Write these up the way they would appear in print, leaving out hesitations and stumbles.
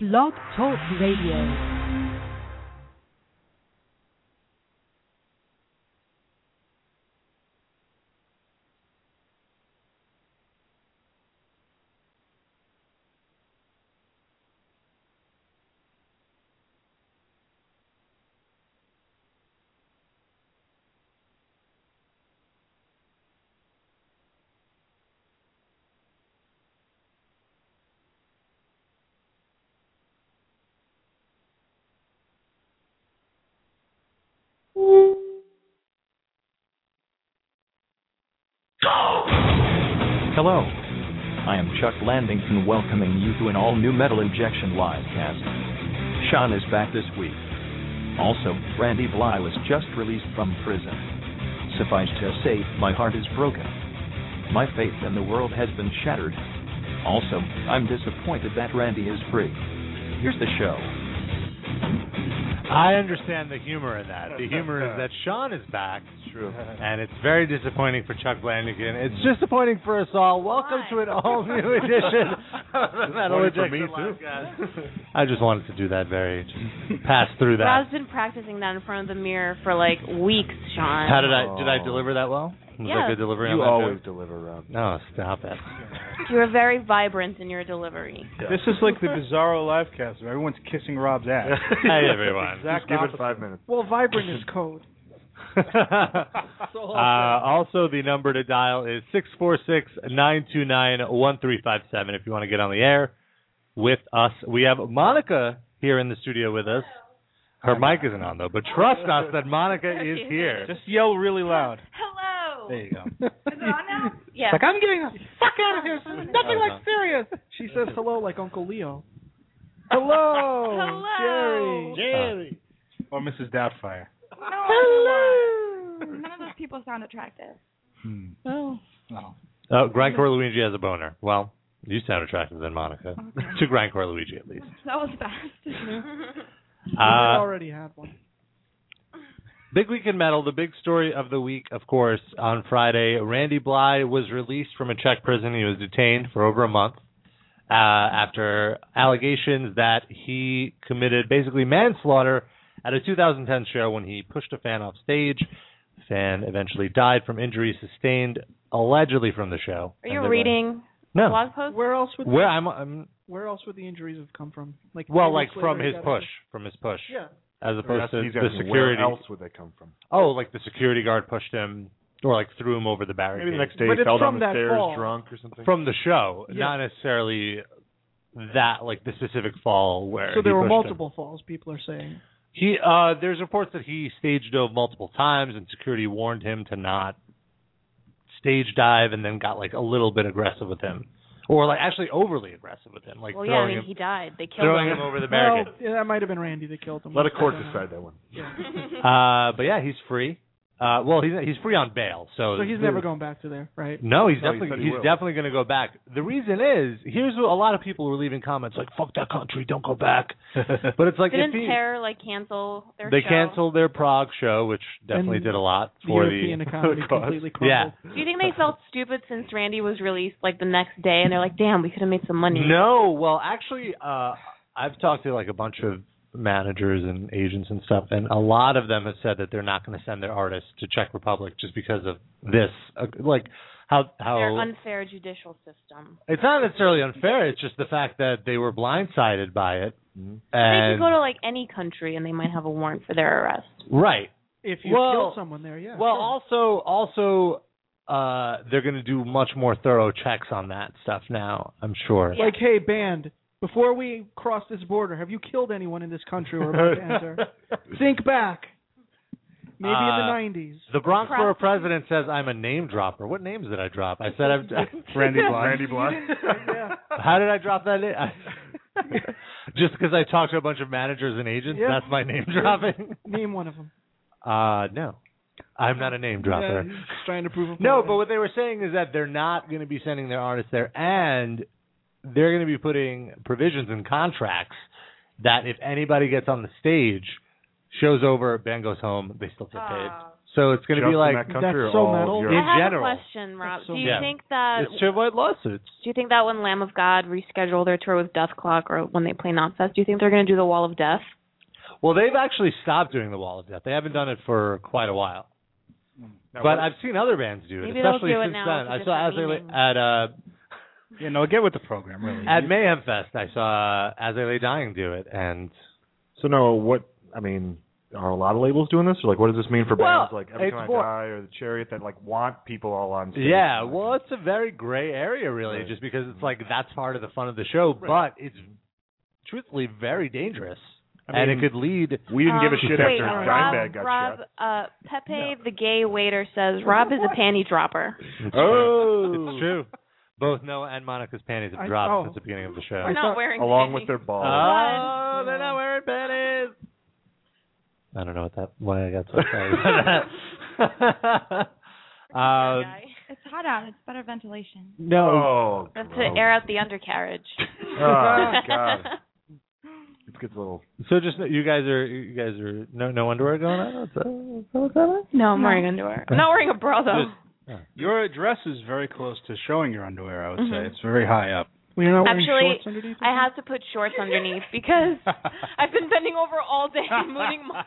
Blog Talk Radio. Hello, I am Chuck Landington welcoming you to an all-new Metal Injection livecast. Sean is back this week. Also, Randy Bly was just released from prison. Suffice to say, my heart is broken. My faith in the world has been shattered. Also, I'm disappointed that Randy is free. Here's the show. I understand the humor in that. The humor is that Sean is back. True. And it's very disappointing for Chuck Landington. It's disappointing for us all. Welcome to an all-new edition of the Metal Injection Livecast. I just wanted to do that pass through that. Rob's been practicing that in front of the mirror for like weeks, Sean. How did I deliver that well? Was yeah. that good delivery on You that always joke? deliver, Rob. No, stop it. You were very vibrant in your delivery. Yeah. This is like the Bizarro livecast where everyone's kissing Rob's ass. Hey, everyone. Just give it 5 minutes. Well, vibrant is code. Also, the number to dial is 646-929-1357 if you want to get on the air with us. We have Monica here in the studio with us. Her mic isn't on, though, but trust us that Monica is here. Just yell really loud. Hello. There you go. Is it on now? Yeah. Like, I'm getting the fuck out of here. This is nothing like serious. She says hello like Uncle Leo. Hello. Hello. Jerry. Or Mrs. Doubtfire. No, hello. None of those people sound attractive. Oh. No. Oh, Grand Core Luigi has a boner. Well, you sound attractive than Monica. Okay. To Grand Core Luigi, at least. That was fast. I already had one. Big week in metal. The big story of the week, of course, on Friday, Randy Bly was released from a Czech prison. He was detained for over a month after allegations that he committed basically manslaughter at a 2010 show when he pushed a fan off stage. The fan eventually died from injuries sustained allegedly from the show. Are you reading no. blog posts? Where else would where else would the injuries have come from? Like from his push. Yeah. As opposed to He's the asking security. Where else would they come from? Oh, like the security guard pushed him, or like threw him over the barricade. Maybe the next day But he it's fell from down the that stairs fall. drunk or something. From the show, Yeah. not necessarily that, like the specific fall where. So there he were pushed multiple him. falls, people are saying. There's reports that he stage dove multiple times, and security warned him to not stage dive, and then got like a little bit aggressive with him, or like actually overly aggressive with him, like Well, yeah, throwing him, he died. They killed throwing him. him over the barricade. Well, yeah, that might have been Randy that killed him. Let a court I don't know. decide that one. Yeah. But yeah, he's free. He's free on bail, so So he's never going back to there, right? No, he's No, he definitely said he he's will. definitely going to go back. The reason is, here's what a lot of people were leaving comments like, "Fuck that country, don't go back." But it's like Didn't Terror cancel their they show? canceled their Prague show, which definitely And did a lot The for European the economy completely crumbled. Yeah. Do you think they felt stupid since Randy was released like the next day, and they're like, "Damn, we could have made some money." No, well, actually, I've talked to like a bunch of managers and agents and stuff, and a lot of them have said that they're not going to send their artists to Czech Republic just because of this, like how Their unfair judicial system. it's not necessarily unfair. It's just the fact that they were blindsided by it. Mm-hmm. They And could go to like any country, and they might have a warrant for their arrest. right. If you kill someone there, yeah. Well, sure. also, they're going to do much more thorough checks on that stuff now, I'm sure. Yeah. Like, hey, band, before we cross this border, have you killed anyone in this country we're about to enter? Think back. Maybe in the 90s. The Bronx Borough president says I'm a name dropper. What names did I drop? I said I've... Randy Bly. Randy Bly. Yeah. How did I drop that name? Just because I talked to a bunch of managers and agents, Yeah. that's my name dropping? Name one of them. No. I'm not a name dropper. Yeah, he's just trying to prove a No, point. but what they were saying is that they're not going to be sending their artists there, and they're going to be putting provisions in contracts that if anybody gets on the stage, show's over, band goes home, they still get paid. So it's going to be Just like in that country or That's so all of metal. Europe? In I have general. a question, Rob. That's so Do you Yeah. think that it's to avoid lawsuits. do you think that when Lamb of God reschedule their tour with Death Clock or when they play Knotfest, do you think they're going to do the Wall of Death? Well, they've actually stopped doing the Wall of Death. They haven't done it for quite a while. Now, But what- I've seen other bands do it, Maybe they'll especially do it since now then. with a I saw different Azalea meaning. at get with the program, really. at Mayhem Fest. I saw As I Lay Dying do it, and So no, what I mean, are a lot of labels doing this, or like, what does this mean for Well, bands like Every it's Time I more- Die or the Chariot that like want people all on stage? yeah, well, it's a very gray area, really, Right. just because it's like that's part of the fun of the show, but it's truthfully very dangerous, and it could lead. We didn't give a shit wait, after Rob, Dimebag got Rob, shot. Pepe, the gay waiter, says Rob is a panty dropper. It's Oh. true. It's true. Both Noah and Monica's panties have dropped since the beginning of the show. We're not wearing Along panties. with their balls. Oh, they're not wearing panties. I don't know why I got so excited. It's hot out. It's better ventilation. No. Oh, That's to gross. air out the undercarriage. Oh, God. It gets a little. So just you guys are no underwear going on? What's that? No, I'm wearing underwear. I'm not wearing a bra though. Your dress is very close to showing your underwear, I would say. Mhm. It's very high up. Well, you're not wearing Actually, shorts underneath? I had to put shorts underneath because I've been bending over all day mooning my.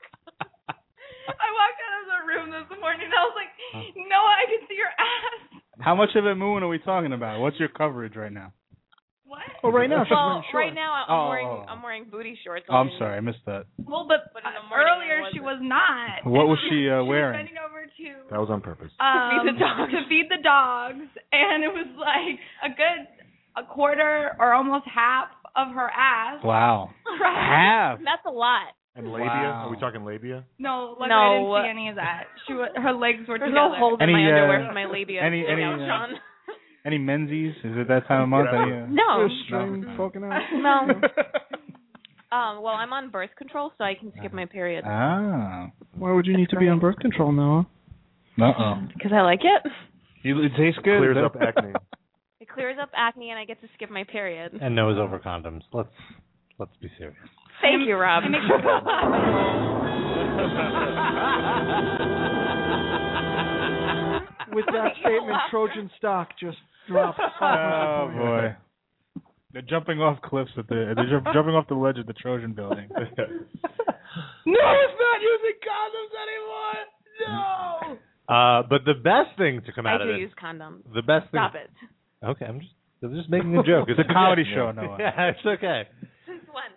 I walked out of the room this morning and I was like, Noah, I can see your ass. How much of a moon are we talking about? What's your coverage right now? What? Oh, right now she's Well, wearing shorts. right now Oh. I'm wearing booty shorts. Oh, I'm underneath. sorry, I missed that. Well, but But in the morning earlier it she wasn't. was not. What was she She was wearing? bending over to That was on purpose. feed the dogs. To feed the dogs, and it was like a quarter or almost half of her ass. Wow. Right. Half. That's a lot. And labia? Wow. Are we talking labia? No, like No. I didn't see any of that. Her legs were There's together. no holes in Any, my underwear uh, for my labia. any- to stick any, out, uh, Sean. Any menzies? Is it that time of month? Yeah. Any, No. There's string poking out. No. Well, I'm on birth control, so I can skip my period Ah. Why would you need to be on birth control, Noah? Uh-oh. because I like it. It tastes good. Clears up acne. It clears up acne, and I get to skip my period. And Noah's over condoms. Let's be serious. Thank you, Rob. With that statement, Trojan stock just dropped. Oh, boy. They're jumping off cliffs they're jumping off the ledge of the Trojan building. No, it's not using condoms anymore. No. But the best thing to come I out do of this, use condoms. the best thing. Stop it. Okay, I'm just making a joke. It's a comedy show, Noah. Yeah, it's okay. Since when?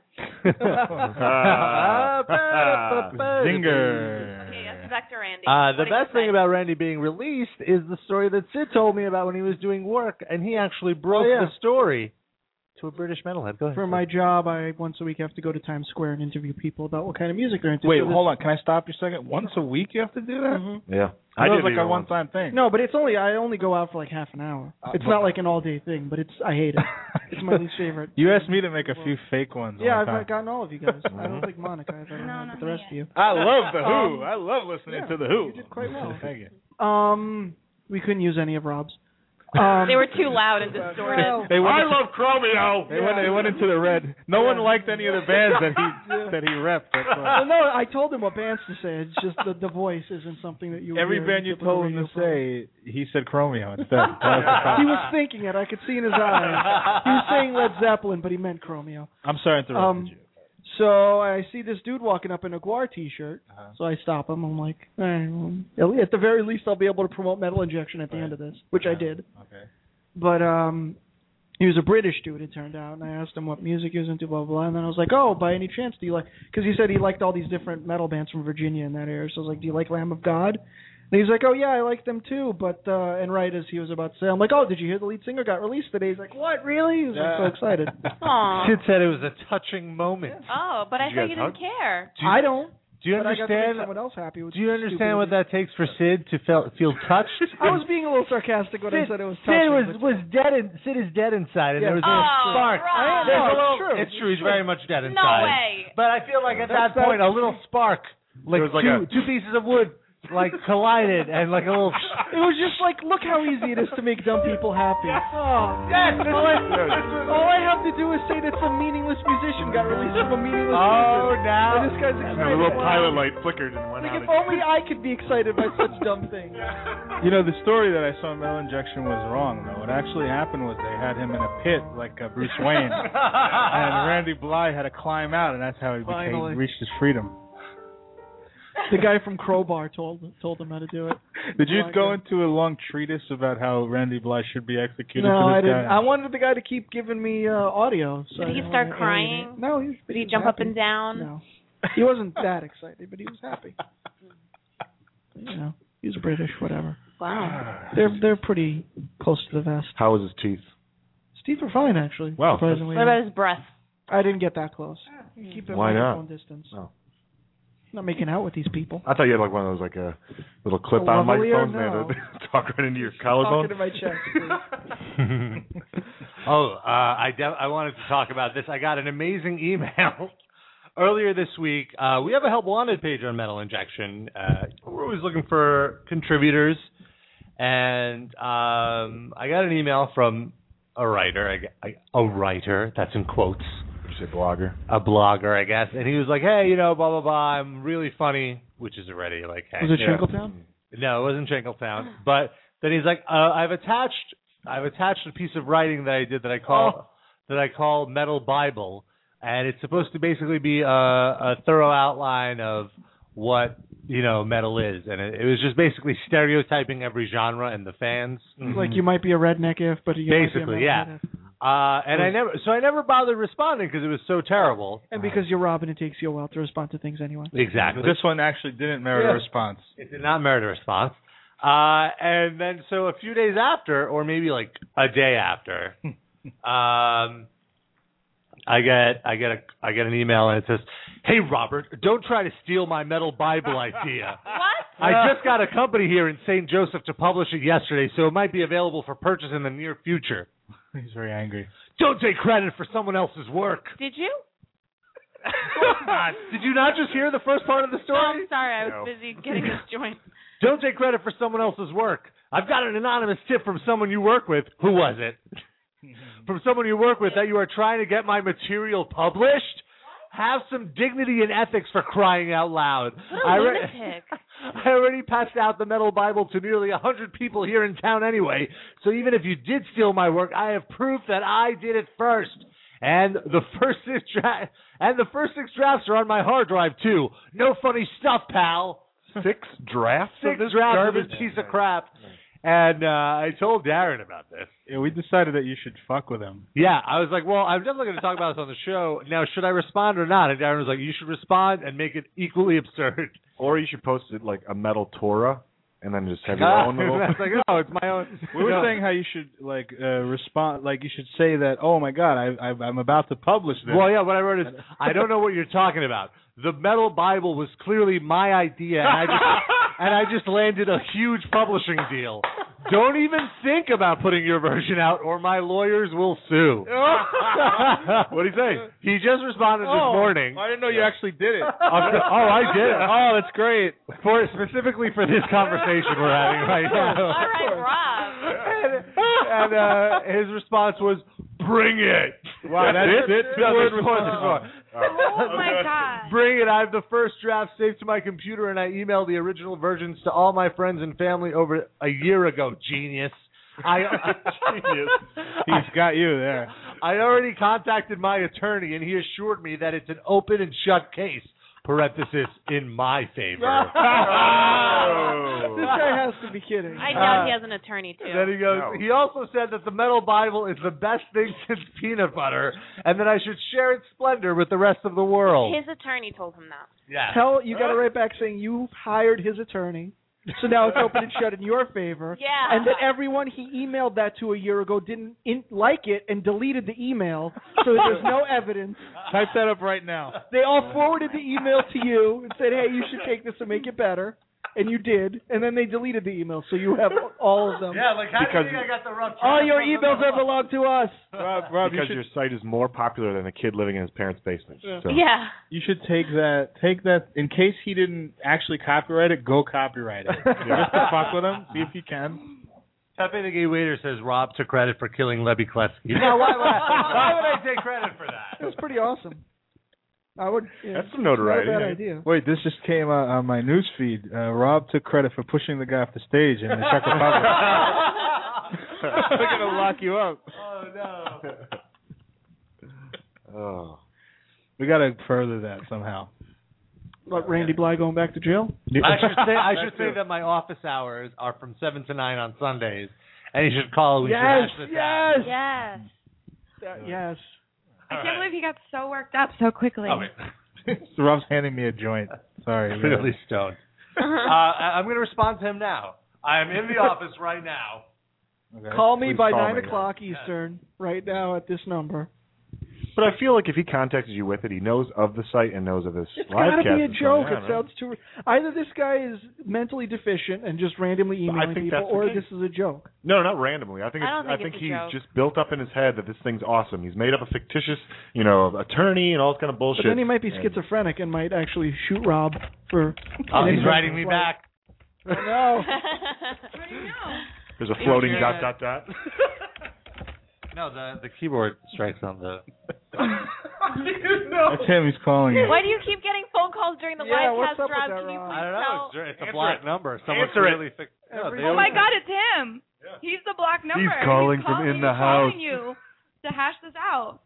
Zinger. Okay, yes, back to Randy. The What did best you thing say? about Randy being released is the story that Sid told me about when he was doing work, and he actually broke the story to a British metalhead. Go ahead. For my job, I once a week have to go to Times Square and interview people about what kind of music they're into. Wait, So hold on. Can I stop you a second? Once a week you have to do that? Mhm. Yeah. I did was like it a once. one-time thing. No, but I only go out for like half an hour. It's not like an all-day thing, but I hate it. It's my least favorite. You asked me to make a few fake ones. Yeah, all the time. I've gotten all of you guys. I don't think Monica has ever had, but the rest of you. I love the Who. I love listening to the Who. You did quite well. Thank you. We couldn't use any of Rob's. They were too loud and distorted. I love Chromeo. They went into the red. No one liked any of the bands that he repped. That's why. Well, no, I told him what bands to say. It's just the voice isn't something that you. Every hear band you typical told him to radio say, he said Chromeo instead. He was thinking it. I could see in his eyes. He was saying Led Zeppelin, but he meant Chromeo. I'm sorry to interrupt you. So I see this dude walking up in a Guar T-shirt. So I stop him. I'm like, all right, well, at the very least, I'll be able to promote Metal Injection at the end of this, which I did. Okay. But he was a British dude, it turned out, and I asked him what music he was into, blah, blah, blah. And then I was like, oh, by any chance, do you like... Because he said he liked all these different metal bands from Virginia in that area. So I was like, do you like Lamb of God? And he's like, oh, yeah, I like them too. But, and right as he was about to say, I'm like, oh, did you hear the lead singer got released today? He's like, what, really? He was like, so excited. Aw. Sid said it was a touching moment. Oh, but I Did you thought guys you didn't hug? care. I don't. Do you But I got to make understand? someone else happy. Do you understand what that takes for Sid to feel touched? I was being a little sarcastic when I said it was Sid touching. was dead. Sid is dead inside, and Yeah. there was a little Oh, spark. Rob. There's a No, little- it's true. It's true. He's very much dead No inside. way. But I feel like at that point, a little spark, like, It was like two pieces of wood like collided and like a little. It was just like, look how easy it is to make dumb people happy. Oh, Yes, all I have to do is say that some meaningless musician got released from a meaningless prison. now And this guy's And excited. the little Wow. pilot light flickered and went Like, out. if only I could be excited by such dumb things. You know, the story that I saw in Metal Injection was wrong, though. What actually happened was they had him in a pit like Bruce Wayne, and Randy Bly had to climb out, and that's how he Finally. reached his freedom. The guy from Crowbar told him how to do it. Did you Like go that. into a long treatise about how Randy Bly should be executed? No, for this I didn't. guy? I wanted the guy to keep giving me audio. So Did I he didn't start wanna crying? alienate. No, he was. Did he was jump up happy. and down? No, he wasn't that excited, but he was happy. You know, he's British, whatever. Wow. They're pretty close to the vest. How was his teeth? His teeth were fine, actually. Wow. Surprisingly. What about his breath? I didn't get that close. Keep it Why not? microphone distance. Oh. Not making out with these people. I thought you had like one of those like a little clip-on lavalier? microphones No. that talk right into your Talking collarbone. to my chest, please. I wanted to talk about this. I got an amazing email earlier this week. We have a Help Wanted page on Metal Injection. We're always looking for contributors, and I got an email from a writer. A writer. That's in quotes. Did you say blogger? A blogger, I guess. And he was like, "Hey, you know, blah blah blah. I'm really funny," which is already like, hey. Was it Yeah. Shingletown? No, it wasn't Shankletown. But then he's like, I've attached a piece of writing that I did that I call Metal Bible, and it's supposed to basically be a thorough outline of what metal is, and it was just basically stereotyping every genre and the fans. Like you might be a redneck if, but you Basically, might be a yeah. metalhead if. And I never bothered responding because it was so terrible. And because you're Robin, it takes you a while to respond to things anyway. Exactly. This one actually didn't merit a response. It did not merit a response. And then so a few days after, or maybe like a day after, I get an email and it says, "Hey Robert, don't try to steal my Metal Bible idea. What? I just got a company here in St. Joseph to publish it yesterday, so it might be available for purchase in the near future. He's very angry. Don't take credit for someone else's work." Did you? Did you not just hear the first part of the Oh, story? I'm sorry. I was No. busy getting this joint. Don't take credit for someone else's work. I've got an anonymous tip from someone you work with. Who was it? From someone you work with that you are trying to get my material published? Have some dignity and ethics, for crying out loud. What a lunatic. I already passed out the Metal Bible to nearly 100 people here in town anyway, so even if you did steal my work, I have proof that I did it first. And the first six drafts are on my hard drive too. No funny stuff, pal. 6 drafts of Six this drafts of garbage? this piece of crap. And I told Darren about this. Yeah, we decided that you should fuck with him. Yeah, I was like, well, I'm definitely going to talk about this on the show. Now, should I respond or not? And Darren was like, you should respond and make it equally absurd. Or you should post it like a metal Torah and then just have your own little... I was like, no, it's my own. We were saying how you should respond, like you should say that. Oh my God, I'm about to publish this. Well, yeah, what I wrote is, I don't know what you're talking about. The Metal Bible was clearly my idea, and I just landed a huge publishing deal. Don't even think about putting your version out, or my lawyers will sue. What'd he say? He just responded this morning. I didn't know you actually did it. I did it. Oh, that's great. Specifically for this conversation we're having right now. All right, Rob. And his response was, "Bring it." Wow, that's it? No, Two-word there's more, response. there's more. Oh my God. Bring it. I have the first draft saved to my computer, and I emailed the original versions to all my friends and family over a year ago. Genius. Genius. He's got you there. I already contacted my attorney, and he assured me that it's an open and shut case. Parenthesis, in my favor. This guy has to be kidding. I doubt he has an attorney too. Then he goes, No. he also said that the Metal Bible is the best thing since peanut butter, and that I should share its splendor with the rest of the world. His attorney told him that. Yeah. You got to write back saying you hired his attorney, so now it's open and shut in your favor. Yeah. And that everyone he emailed that to a year ago didn't like it and deleted the email, so there's no evidence. Type that up right now. They all forwarded the email to you and said, "Hey, you should take this and make it better." and you did, and then they deleted the emails, so you have all of them. Yeah, like how Because do you think I got the rough All draft your from the emails mailbox? that belong to us. Rob, because your site is more popular than a kid living in his parents' basement. Yeah. So. Yeah. you should take that in case he didn't actually copyright it. Go copyright it. Just to fuck with him. See if you can. Pepe the Gay Waiter says Rob took credit for killing Lebby Kletzky. No, why would I take credit for that? That's pretty awesome. I would. Yeah, That's some notoriety. Not a bad yeah. idea. Wait, this just came on my news feed. Rob took credit for pushing the guy off the stage in the Czech Republic. They're gonna lock you up. Oh no. Oh. We gotta further that somehow. What, Randy Bly going back to jail? I should say that my office hours are from 7 to 9 on Sundays, and you should call. We should hash this out. Yes. Yes. I can't believe he got so worked up so quickly. Oh, wait. So Rob's handing me a joint. Sorry. Really stoned. I'm going to respond to him now. I am in the office right now. Okay. Call me Please by call 9 me. o'clock Eastern right now at this number. But I feel like if he contacted you with it, he knows of the site and knows of this It's live got to cast. be a and so, joke. yeah, It no. sounds too. Either this guy is mentally deficient and just randomly emailing think people, that's the or case. this is a joke. No, not randomly. I think I don't think it's a he's joke. just built up in his head that this thing's awesome. He's made up a fictitious, attorney and all this kind of bullshit. But then he might be And- schizophrenic and might actually shoot Rob for. Oh, he's an writing me innocent back. flight. No. What do you know? There's a floating Yeah. dot. No, the keyboard strikes on the. That's him. He's calling you. Why do you keep getting phone calls during the Yeah, live what's cast, up with Rob? that, Can you Rob? please I don't know. tell? It's a Answer black it. number. Someone's Answer it. really fixed. No, Every- they Oh my always- God, it's him. He's the black number. calling from calling in the he's house. calling you to hash this out.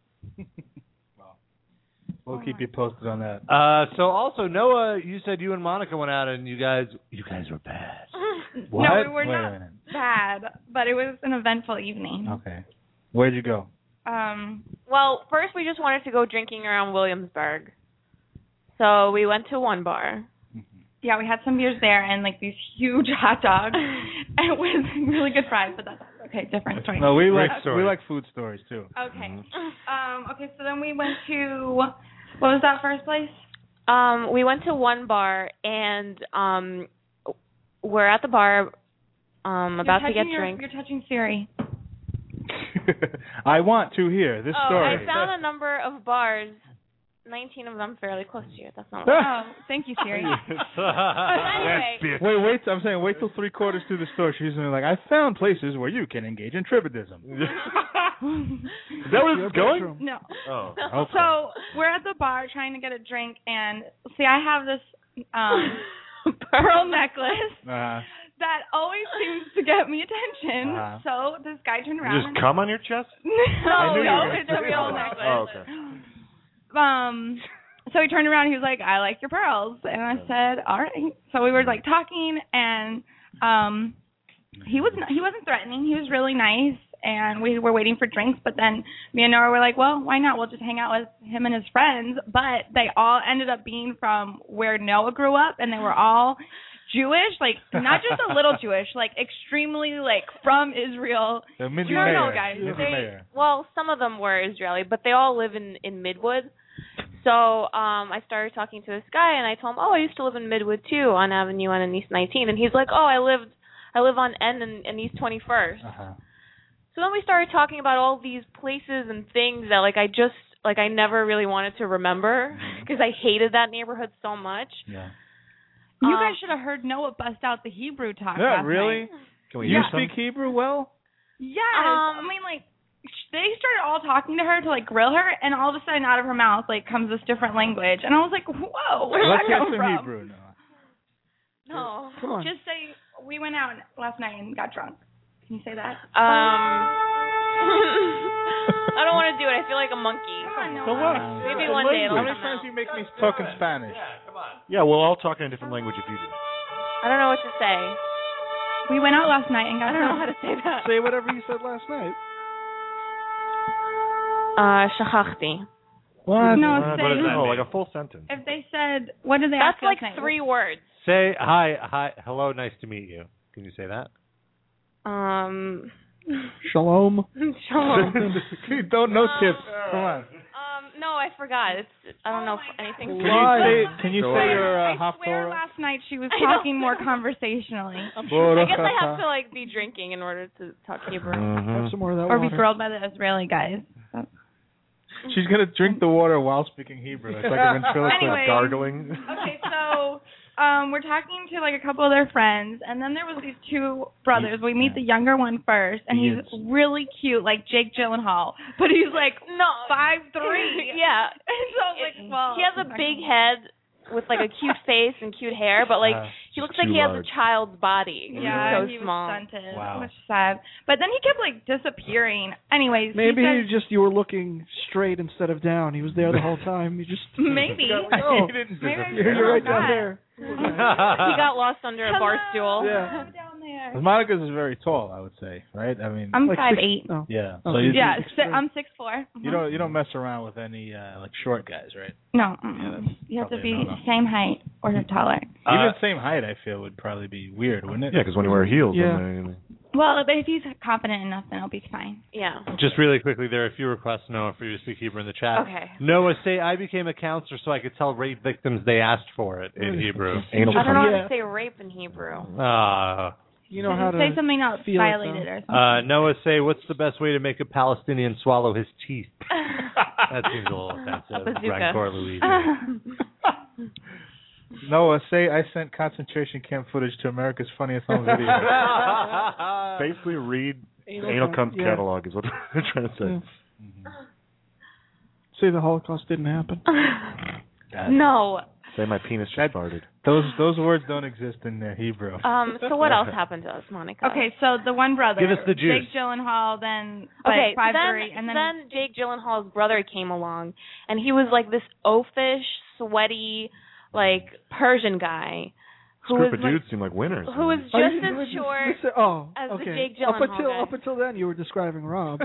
We'll keep you posted on that. So also Noah, you said you and Monica went out and you guys were bad. What? No, we were Wait a not minute. bad, but it was an eventful evening. Okay. Where'd you go? Well, first we just wanted to go drinking around Williamsburg. So we went to one bar. Yeah, we had some beers there and like these huge hot dogs. And it was really good fries, but that's okay, different story. No, we Great like story. food stories too. Okay. Okay, so then we went to what was that first place? We went to one bar and we're at the bar about to get drinks. You're touching Siri. I want to hear this story. I found a number of bars, 19 of them fairly close to you. That's not Oh, thank you, Siri. Anyway, Wait. I'm saying wait till 3/4 through the story. She's gonna be like, I found places where you can engage in tribadism. Is that where this is going? No. Oh. Okay. So we're at the bar trying to get a drink, and see, I have this pearl necklace that always seems to get me attention. So this guy turned around. Just come on your chest? No, knew you were it's gonna a say real that. necklace. Oh, okay. So he turned around and he was like, I like your pearls. And I said, all right. So we were like talking, and he wasn't threatening. He was really nice, and we were waiting for drinks. But then me and Noah were like, well, why not? We'll just hang out with him and his friends. But they all ended up being from where Noah grew up, and they were all Jewish, like not just a little Jewish, like extremely like from Israel. Mindy No, Mayer. guys. Mindy Mayer. Well, some of them were Israeli, but they all live in Midwood. So I started talking to this guy, and I told him, I used to live in Midwood too, on Avenue N and East 19. And he's like, I live on N and East 21st. So then we started talking about all these places and things that I never really wanted to remember because I hated that neighborhood so much. Yeah. You guys should have heard Noah bust out the Hebrew talk. Yeah, last really? night. Can we You hear some? speak Hebrew well? Yes. I mean, like, they started all talking to her to, like, grill her, and all of a sudden out of her mouth, like, comes this different language. And I was like, whoa, where did Let's that hear come some from? Hebrew now. No. Come on. Just say, we went out last night and got drunk. Can you say that? I don't want to do it. I feel like a monkey. Come on, So Noah. what? Maybe one day it'll How many come times out. do you make me talk in Spanish? Yeah, we'll all talk in a different language if you do. I don't know what to say. We went out last night and got I don't know how drunk. to say that. Say whatever you said last night. Shachachti. What? No, What say, does that mean? Like a full sentence. if they said, what did they That's ask you like last night? 3 words. Say hi, hello, nice to meet you. Can you say that? Shalom. Shalom. Don't no tips. Come on. No, I forgot. I don't know if anything. Can you say your I swear Haftorah? last night she was talking more conversationally. I guess I have to like be drinking in order to talk Hebrew. Have some more of that Or be water. grilled by the Israeli guys. She's gonna drink the water while speaking Hebrew. It's like a ventriloquist Anyway. gargling. Okay, so we're talking to like a couple of their friends, and then there was these two brothers. We meet the younger one first, and he's really cute, like Jake Gyllenhaal, but he's like 5'3". Yeah. And so I was like, well, he has a big head with like a cute face and cute hair, but like he looks like he has a child's body. Yeah, he's so he small. was stunted, Wow. which is sad. But then he kept like disappearing. Anyways, Maybe he said, you were looking straight instead of down. He was there the whole time. You just maybe. Oh, He didn't Maybe I disappear. you're right down forgot. there. He got lost under a bar stool. Yeah. Hello down there. Monica's is very tall, I would say, right? I mean, I'm Like 5'8". Oh. yeah. Oh, So you, Yeah, Six- I'm 6'4". you don't mess around with any like short guys, right? No, that's you have to probably be a no-no. same height or taller. Even same height, I feel would probably be weird, wouldn't it? Yeah, because when you wear heels, Yeah. then Well, but if he's confident enough, then I'll be fine. Yeah. Just really quickly, there are a few requests, Noah, for you to speak Hebrew in the chat. Okay. Noah, say I became a counselor so I could tell rape victims they asked for it in Hebrew. anal I don't know how Yeah. to say rape in Hebrew. You know how to say something else feel it, violated though. or something. Noah, say what's the best way to make a Palestinian swallow his teeth? That seems a little offensive. Bazooka. Rancor Louise. Noah, say I sent concentration camp footage to America's Funniest Home Video. basically read Anal Cunt's yeah. catalog is what they're trying to say. Yeah. Say the Holocaust didn't happen. No. Say my penis just farted. Those words don't exist in Hebrew. So what else happened to us, Monica? Okay, so the one brother, Give us the juice. Jake Gyllenhaal, then Okay, like so 5'3", and then Jake Gyllenhaal's brother came along, and he was like this oafish, sweaty, like Persian guy This who group was of like, dudes seem like winners. who was Oh, just you- as short. as the okay. Jake Gyllenhaal guy. Up until then, you were describing Rob.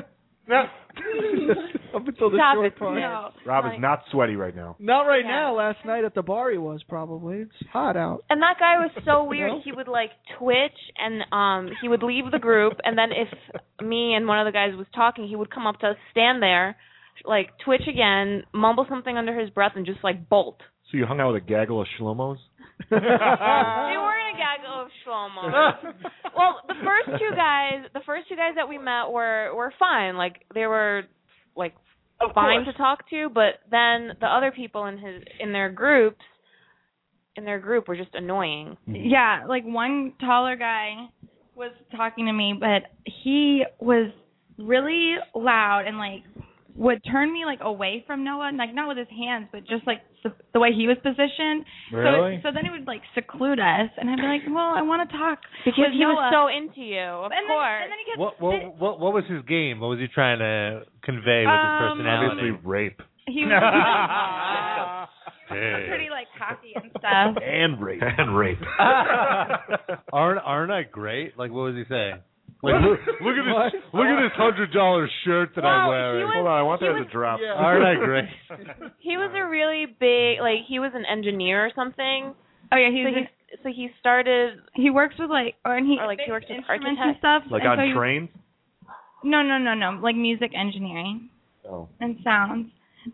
Up until the Stop short it, part. no. Rob is Like- not sweaty right now. Not right Yeah. now. Last night at the bar he was probably. It's hot out. And that guy was so weird. He would like twitch, and he would leave the group, and then if me and one of the guys was talking, he would come up to us, stand there, like twitch again, mumble something under his breath, and just like bolt. So you hung out with a gaggle of shlomos? They weren't a gaggle of Shlomo. Well, the first two guys that we met were fine. Like they were like fine to talk to, but then the other people in their group were just annoying. Yeah, like one taller guy was talking to me, but he was really loud and like would turn me like away from Noah, like not with his hands, but just like the way he was positioned. Really? So then he would like seclude us, and I'd be like, well, I want to talk Because with he was Noah. so into you, of and course. Then he kept What was his game? What was he trying to convey with his personality? Obviously rape. he was pretty like cocky and stuff. And rape. And rape. Aren't I great? Like, what was he saying? Like, look at this $100 shirt that I'm wearing. Hold on, I want that to drop. Aren't I great? He was a really big, like he was an engineer or something. Oh yeah, So he started. he works with like he works with instruments and architects. stuff. Like and on so he- trains? No, like music engineering Oh. and sounds.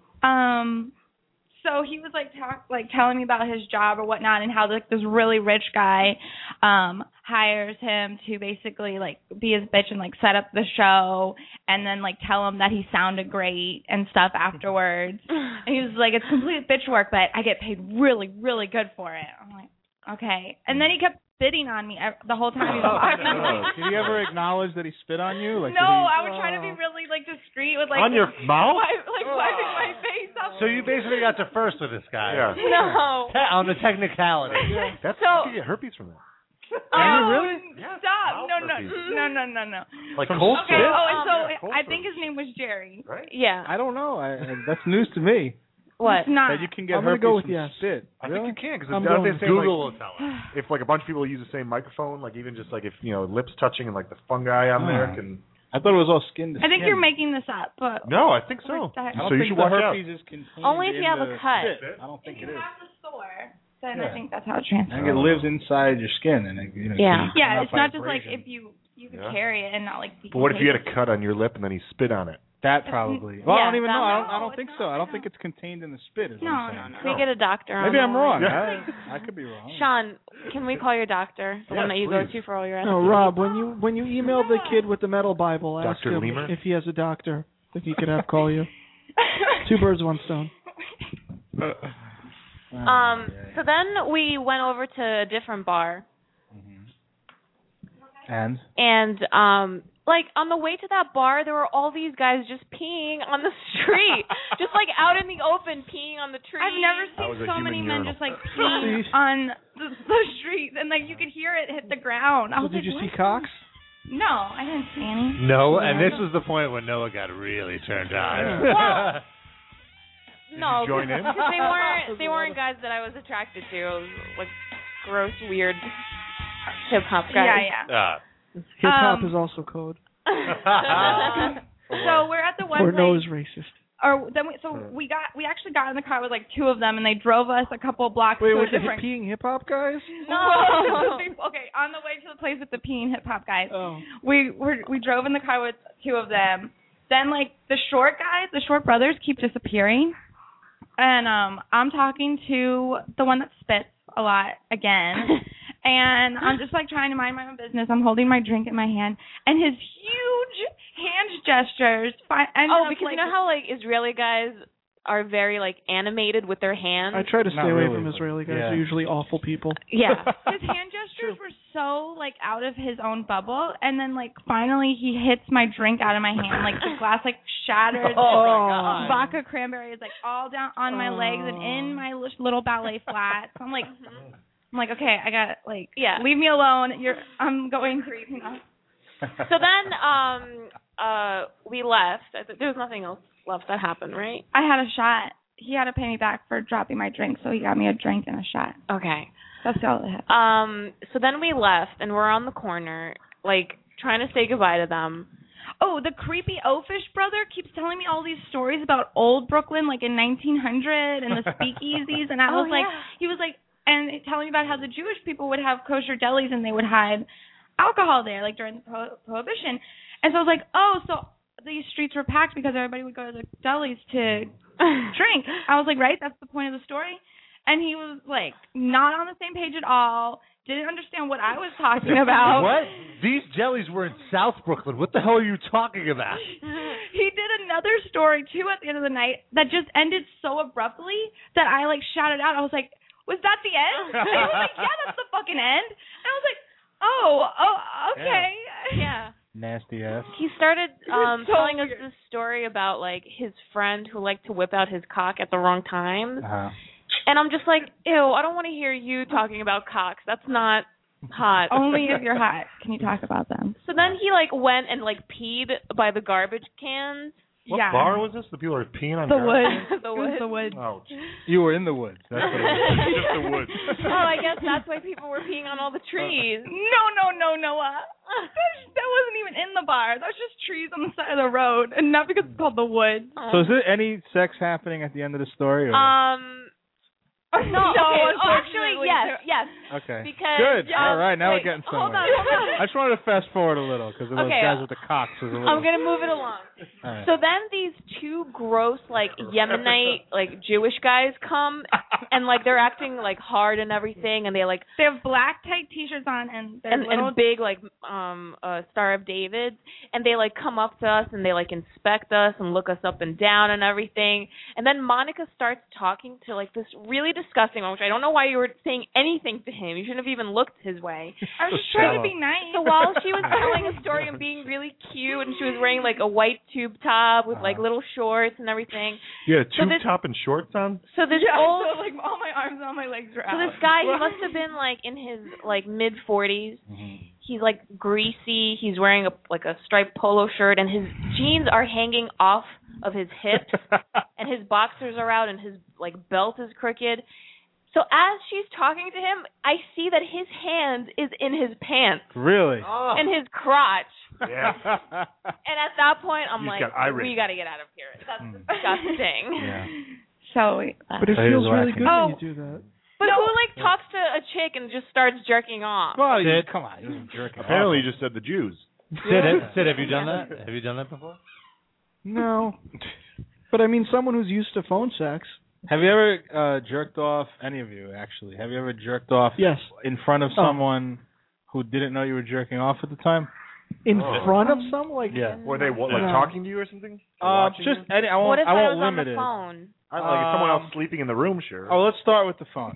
So he was like telling me about his job or whatnot, and how like this really rich guy hires him to basically like be his bitch and like set up the show, and then like tell him that he sounded great and stuff afterwards. And he was like, it's complete bitch work, but I get paid really, really good for it. I'm like, okay. And then he kept spitting on me the whole time he was talking. Did he ever acknowledge that he spit on you? Like, No, I would try to be really like discreet with like On your mouth? wiping my face up. So you basically got to first with this guy. Yeah. No. On the technicality. That's So- you can get herpes from that. Oh, Yeah, stop! mouth No. herpes. Like cold Okay. spit? Oh, and so cold I think his name was Jerry. Right? Yeah. I don't know. That's news to me. What? It's not. That you can get I'm gonna herpes go with from yes. spit. I think you can because I'm they going say Google like, will tell us. if like a bunch of people use the same microphone, like even just like if lips touching and like the fungi on there can. I thought it was all skin to I think skin. you're making this up, but No, I think so. What the heck? I don't So you think should the watch out. herpes is contained Only if you in have a the cut. spit. I don't think if it you is. have the sore, then Yeah. I think that's how it I transfers. think it lives inside your skin, and it, Yeah. Yeah, it's not just like vibration. if you could Yeah. carry it and not like. But what if you had a cut on your lip and then he spit on it? That probably. Well, I don't even know. that I don't think so. I don't think it's contained in the spit. Is what I'm saying. Can we get a doctor on Maybe I'm the wrong. line? I could be wrong. Sean, can we call your doctor, the one that you go to for all your No, STDs? Rob, when you email the kid with the metal Bible, ask Dr. him Lemur? if he has a doctor that he could have call you. Two birds, one stone. So then we went over to a different bar, And and like on the way to that bar, there were all these guys just peeing on the street, just like out in the open, peeing on the tree. I've never That was seen a so many human men urinal. just like peeing on the streets, and like you could hear it hit the ground. I So was did like, you see what? Cox? No, I didn't see any. No, and this was the point when Noah got really turned on. Well, no, join in? because they weren't guys that I was attracted to. It was like gross, weird hip hop guys. Yeah. Hip hop is also code. So we're at the one Or place. no is racist. Or then we actually got in the car with like two of them, and they drove us a couple of blocks Wait, to a with the different. peeing hip hop guys? No. Okay, on the way to the place with the peeing hip hop guys, Oh. we drove in the car with two of them. Then like the short guys, the short brothers, keep disappearing, and I'm talking to the one that spits a lot again. And I'm just like trying to mind my own business. I'm holding my drink in my hand, and his huge hand gestures. Because you know how like Israeli guys are very like animated with their hands. I try to Not stay away really, from but- Israeli guys. yeah. They're usually awful people. Yeah. His hand gestures were so like out of his own bubble, and then like finally he hits my drink out of my hand, like the glass like shattered. Oh, Vodka cranberry is like all down on my legs and in my little ballet flats. I'm like, okay, I got like, leave me alone. I'm going crazy now. So then we left. There was nothing else left that happened, right? I had a shot. He had to pay me back for dropping my drink, so he got me a drink and a shot. Okay. That's all that happened. So then we left, and we're on the corner, like trying to say goodbye to them. Oh, the creepy Oafish brother keeps telling me all these stories about old Brooklyn, like in 1900, and the speakeasies, and I was like, he was like, and telling me about how the Jewish people would have kosher delis and they would hide alcohol there, like during Prohibition. And so I was like, oh, so these streets were packed because everybody would go to the delis to drink. I was like, right, that's the point of the story. And he was like, not on the same page at all. Didn't understand what I was talking about. What? These jellies were in South Brooklyn. What the hell are you talking about? He did another story too at the end of the night that just ended so abruptly that I like shouted out. I was like, was that the end? And he was like, yeah, that's the fucking end. And I was like, oh, okay. Yeah. Nasty ass. He started so telling us weird. this story about like his friend who liked to whip out his cock at the wrong times. Uh-huh. And I'm just like, ew, I don't want to hear you talking about cocks. That's not hot. Only if you're hot can you talk about them. So then he like went and like peed by the garbage cans. What Yeah. bar was this? The people are peeing on The garbage? woods. The It was woods. the woods. Ouch. You were in the woods. That's what it was. Just the woods. Oh, I guess that's why people were peeing on all the trees. No, Noah. That wasn't even in the bar. That was just trees on the side of the road, and not because it's called the woods. So is there any sex happening at the end of the story? Or? No, okay. Oh, actually, unfortunately, yes. Okay. Because Good. All right, now wait, we're getting hold somewhere. on. I just wanted to fast forward a little because of those Okay, guys with the cocks. Was a little... I'm gonna move it along. All right. So then these two gross like Yemenite like Jewish guys come and like they're acting like hard and everything, and they like They have black tight T-shirts on and they're little. and big like Star of David, and they like come up to us and they like inspect us and look us up and down and everything. And then Monica starts talking to like this really disgusting one, which I don't know why you were saying anything to him. You shouldn't have even looked his way. I was just trying to be nice. So while she was telling a story and being really cute, and she was wearing like a white tube top with like little shorts and everything. You had a So tube this- top and shorts on? So this Yeah, old so like all my arms and all my legs were So out. this guy, he must have been like in his like mid 40s. He's like greasy. He's wearing a striped polo shirt, and his jeans are hanging off of his hips, and his boxers are out, and his like belt is crooked. So as she's talking to him, I see that his hand is in his pants Really? and his crotch. Yeah. And at that point, I'm You like, just got irate. we got to get out of here. That's disgusting. Yeah. So But it So he was feels really whacking. good Oh. when you do that. But who like talks to a chick and just starts jerking off? Well, Sid. come on, he was jerking. Apparently you just said the Jews. Sid, have you done that? Have you done that before? No. But I mean, someone who's used to phone sex. Have you ever jerked off? Any of you actually? Have you ever jerked off? Yes. In front of someone who didn't know you were jerking off at the time? In front of someone, like Were they talking to you or something? Just any. I won't. What if I won't was on limit the it. phone? Like if someone else sleeping in the room, sure. Oh, let's start with the phone.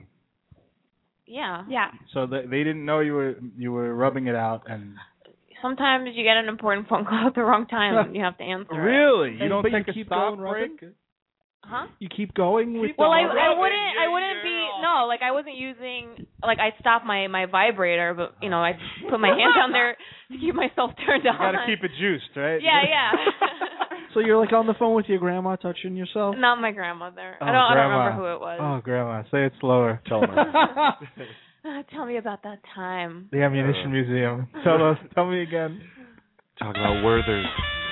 Yeah. Yeah. So they didn't know you were rubbing it out, and Sometimes you get an important phone call at the wrong time and you have to answer it. really, you don't But take you a keep stop going, break? rubbing? Huh? You keep going with. Well, I rubbing, wouldn't be like I wasn't using I stopped my vibrator, but I put my hand down there to keep myself turned on. You gotta keep it juiced, right? Yeah. So you're like on the phone with your grandma, touching yourself. Not my grandmother. Oh, I don't grandma. remember who it was. Oh, grandma, say it slower. Tell her. Tell me about that time. The ammunition museum. Tell me again. Talk about Werther's.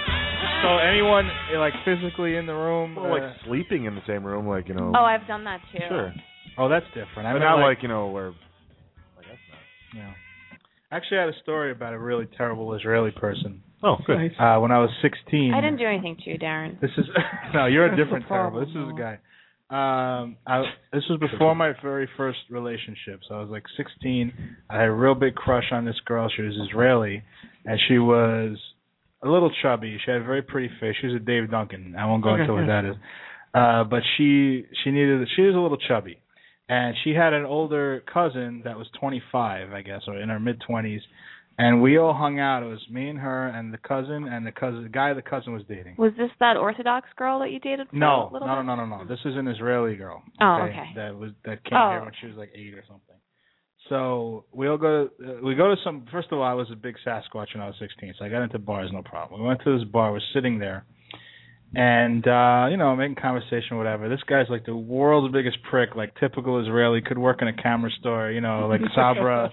So anyone like physically in the room? Well, like sleeping in the same room, like Oh, I've done that too. Sure. Oh, that's different. I But mean, not like where. Like that's not. Yeah. Actually, I had a story about a really terrible Israeli person. Oh, good. Nice. When I was 16. I didn't do anything to you, Darren. This is no, you're a That's the different terrible. problem, This is a no. guy. This was before my very first relationship. So I was like 16. I had a real big crush on this girl. She was Israeli, and she was a little chubby. She had a very pretty face. She was a Dave Duncan. I won't go into what that is. But she was a little chubby, and she had an older cousin that was 25, I guess, or in her mid 20s. And we all hung out. It was me and her and the guy the cousin was dating. Was this that Orthodox girl that you dated for a No. little bit? This is an Israeli girl. Oh, okay. That came here when she was like 8 or something. So we go to some. First of all, I was a big Sasquatch when I was 16, so I got into bars no problem. We went to this bar. We're sitting there, and making conversation, whatever. This guy's like the world's biggest prick, like typical Israeli. Could work in a camera store, like Sabra.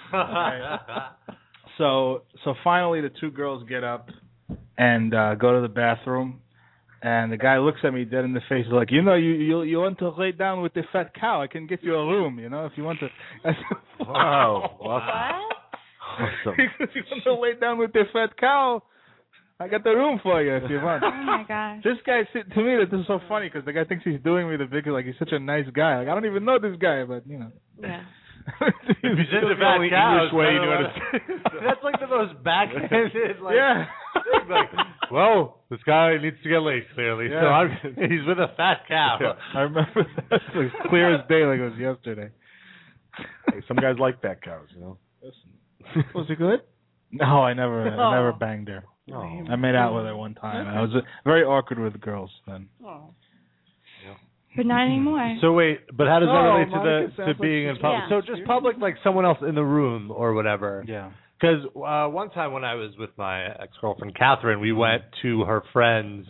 So finally, the two girls get up and go to the bathroom, and the guy looks at me dead in the face, like, you want to lay down with the fat cow? I can get you a room, if you want to. I said, wow. What? Awesome. Because you want to lay down with the fat cow, I got the room for you if you want. Oh my gosh. This guy, to me, this is so funny because the guy thinks he's doing me the big, like he's such a nice guy. Like I don't even know this guy, but Yeah. If he's into fat cows, English way you know how to that's like the most backhanded. Like, yeah. like, well, this guy needs to get laid clearly, so he's with a fat cow. Yeah. I remember that as clear as day, like it was yesterday. Hey, some guys like fat cows, Listen. Was it good? No, I never banged her. Oh. I made out with her one time. I was very awkward with girls then. But not anymore. So wait, but how does that relate Monica to sounds being like in public? Yeah. So just public, like someone else in the room or whatever. Yeah. Because one time when I was with my ex-girlfriend Catherine, we went to her friend's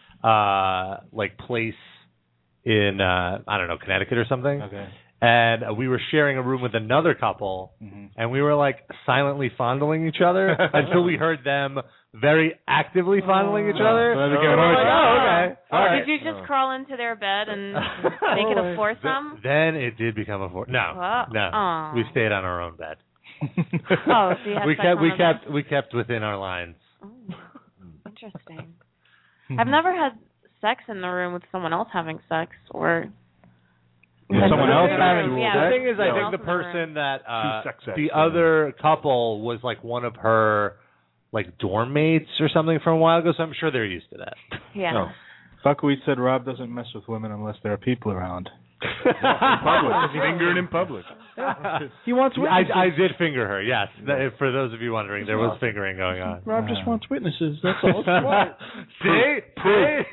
place in Connecticut or something. Okay. And we were sharing a room with another couple, and we were like silently fondling each other until we heard them very actively fondling each other. So they So get we're annoyed. like, okay. All right. Did you just crawl into their bed and make it a foursome? Then it did become a No, Aw. we stayed on our own bed. Oh, so you had sex on the bed? We kept within our lines. Oh, interesting. I've never had sex in the room with someone else having sex, or Someone else having Yeah. The thing is, I Someone think the else in the room. person that Two sex acts, the yeah. other couple was like one of her like dorm mates or something from a while ago, so I'm sure they're used to that. Yeah. No. Buckwheat said Rob doesn't mess with women unless there are people around. Public. Fingering in public. He wants witnesses. I did finger her, yes. For those of you wondering, there was fingering going on. Rob just wants witnesses. That's all. See? Proof.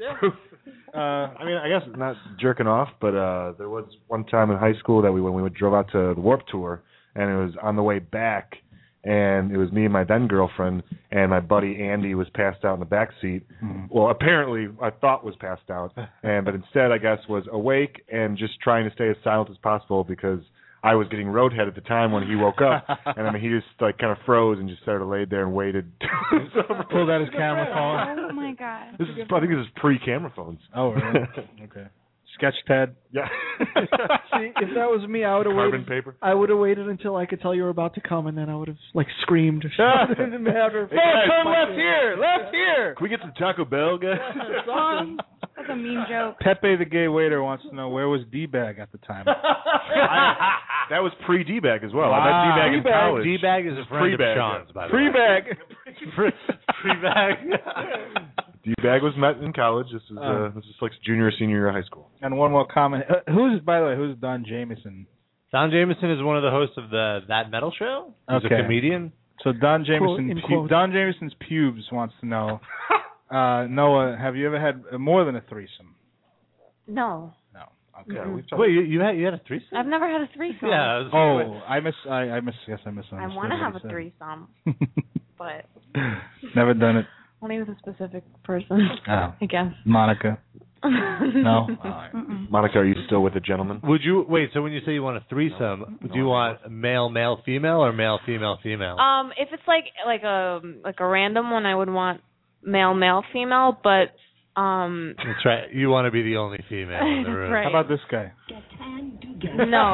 I mean, I guess not jerking off, but there was one time in high school that when we drove out to the Warped Tour, and it was on the way back, and it was me and my then girlfriend, and my buddy Andy was passed out in the back seat. Well, apparently I thought was passed out, but instead I guess was awake and just trying to stay as silent as possible because I was getting roadhead at the time when he woke up, and I mean he just like kind of froze and just sort of laid there and waited. Pulled out his camera phone. Oh my god. I think this is pre-camera phones. Oh, really? Okay. Sketch Ted. Yeah. See, if that was me, I would have Carbon waited. paper. I would have waited until I could tell you were about to come, and then I would have like screamed. Turn left here, left here. Can we get some Taco Bell, guys? That's a mean joke. Pepe the gay waiter wants to know where was D-Bag at the time. That was pre-D-Bag as well. Wow. I met D-Bag in college. D-Bag is a friend of Pre-bag, Sean's, by the way. Pre-bag. Pre-bag. D-Bag was met in college. This is like junior or senior year of high school. And one more comment. Who's Don Jameson? Don Jameson is one of the hosts of the That Metal Show. He's a comedian. So Don Jameson, quote. Don Jameson's pubes wants to know, Noah, have you ever had more than a threesome? No. No. Okay. Mm-hmm. Wait, you had a threesome? I've never had a threesome. Yeah. I misunderstood. I want to have a threesome, but never done it. only with a specific person. Oh. I guess. Monica. No. All right. Monica, are you still with a gentleman? Would you wait? So when you say you want a threesome, do you want male, male, female, or male, female, female? If it's like a random one, I would want male, male, female, but That's right. You want to be the only female in the room. Right. How about this guy? No. No?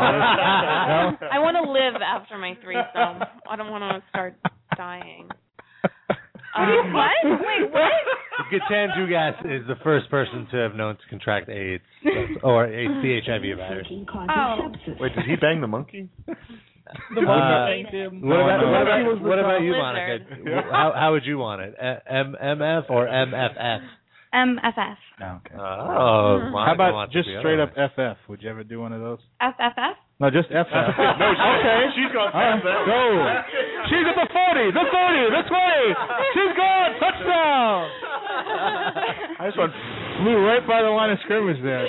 I want to live after my threesome. I don't want to start dying. What? Wait, what? Gatan Dugas is the first person to have known to contract AIDS or the HIV virus. Oh. Wait, did he bang the monkey? The monkey banged him. What about you, Lizard. Monica? How would you want it? MF or MFF? MFF. No, okay. Oh, How about just straight up FF? Would you ever do one of those? FFF? No, just FF. No, okay. She's gone past that. Go. She's at the 40, the 30, the 20. She's gone. Touchdown. I just flew right by the line of scrimmage there.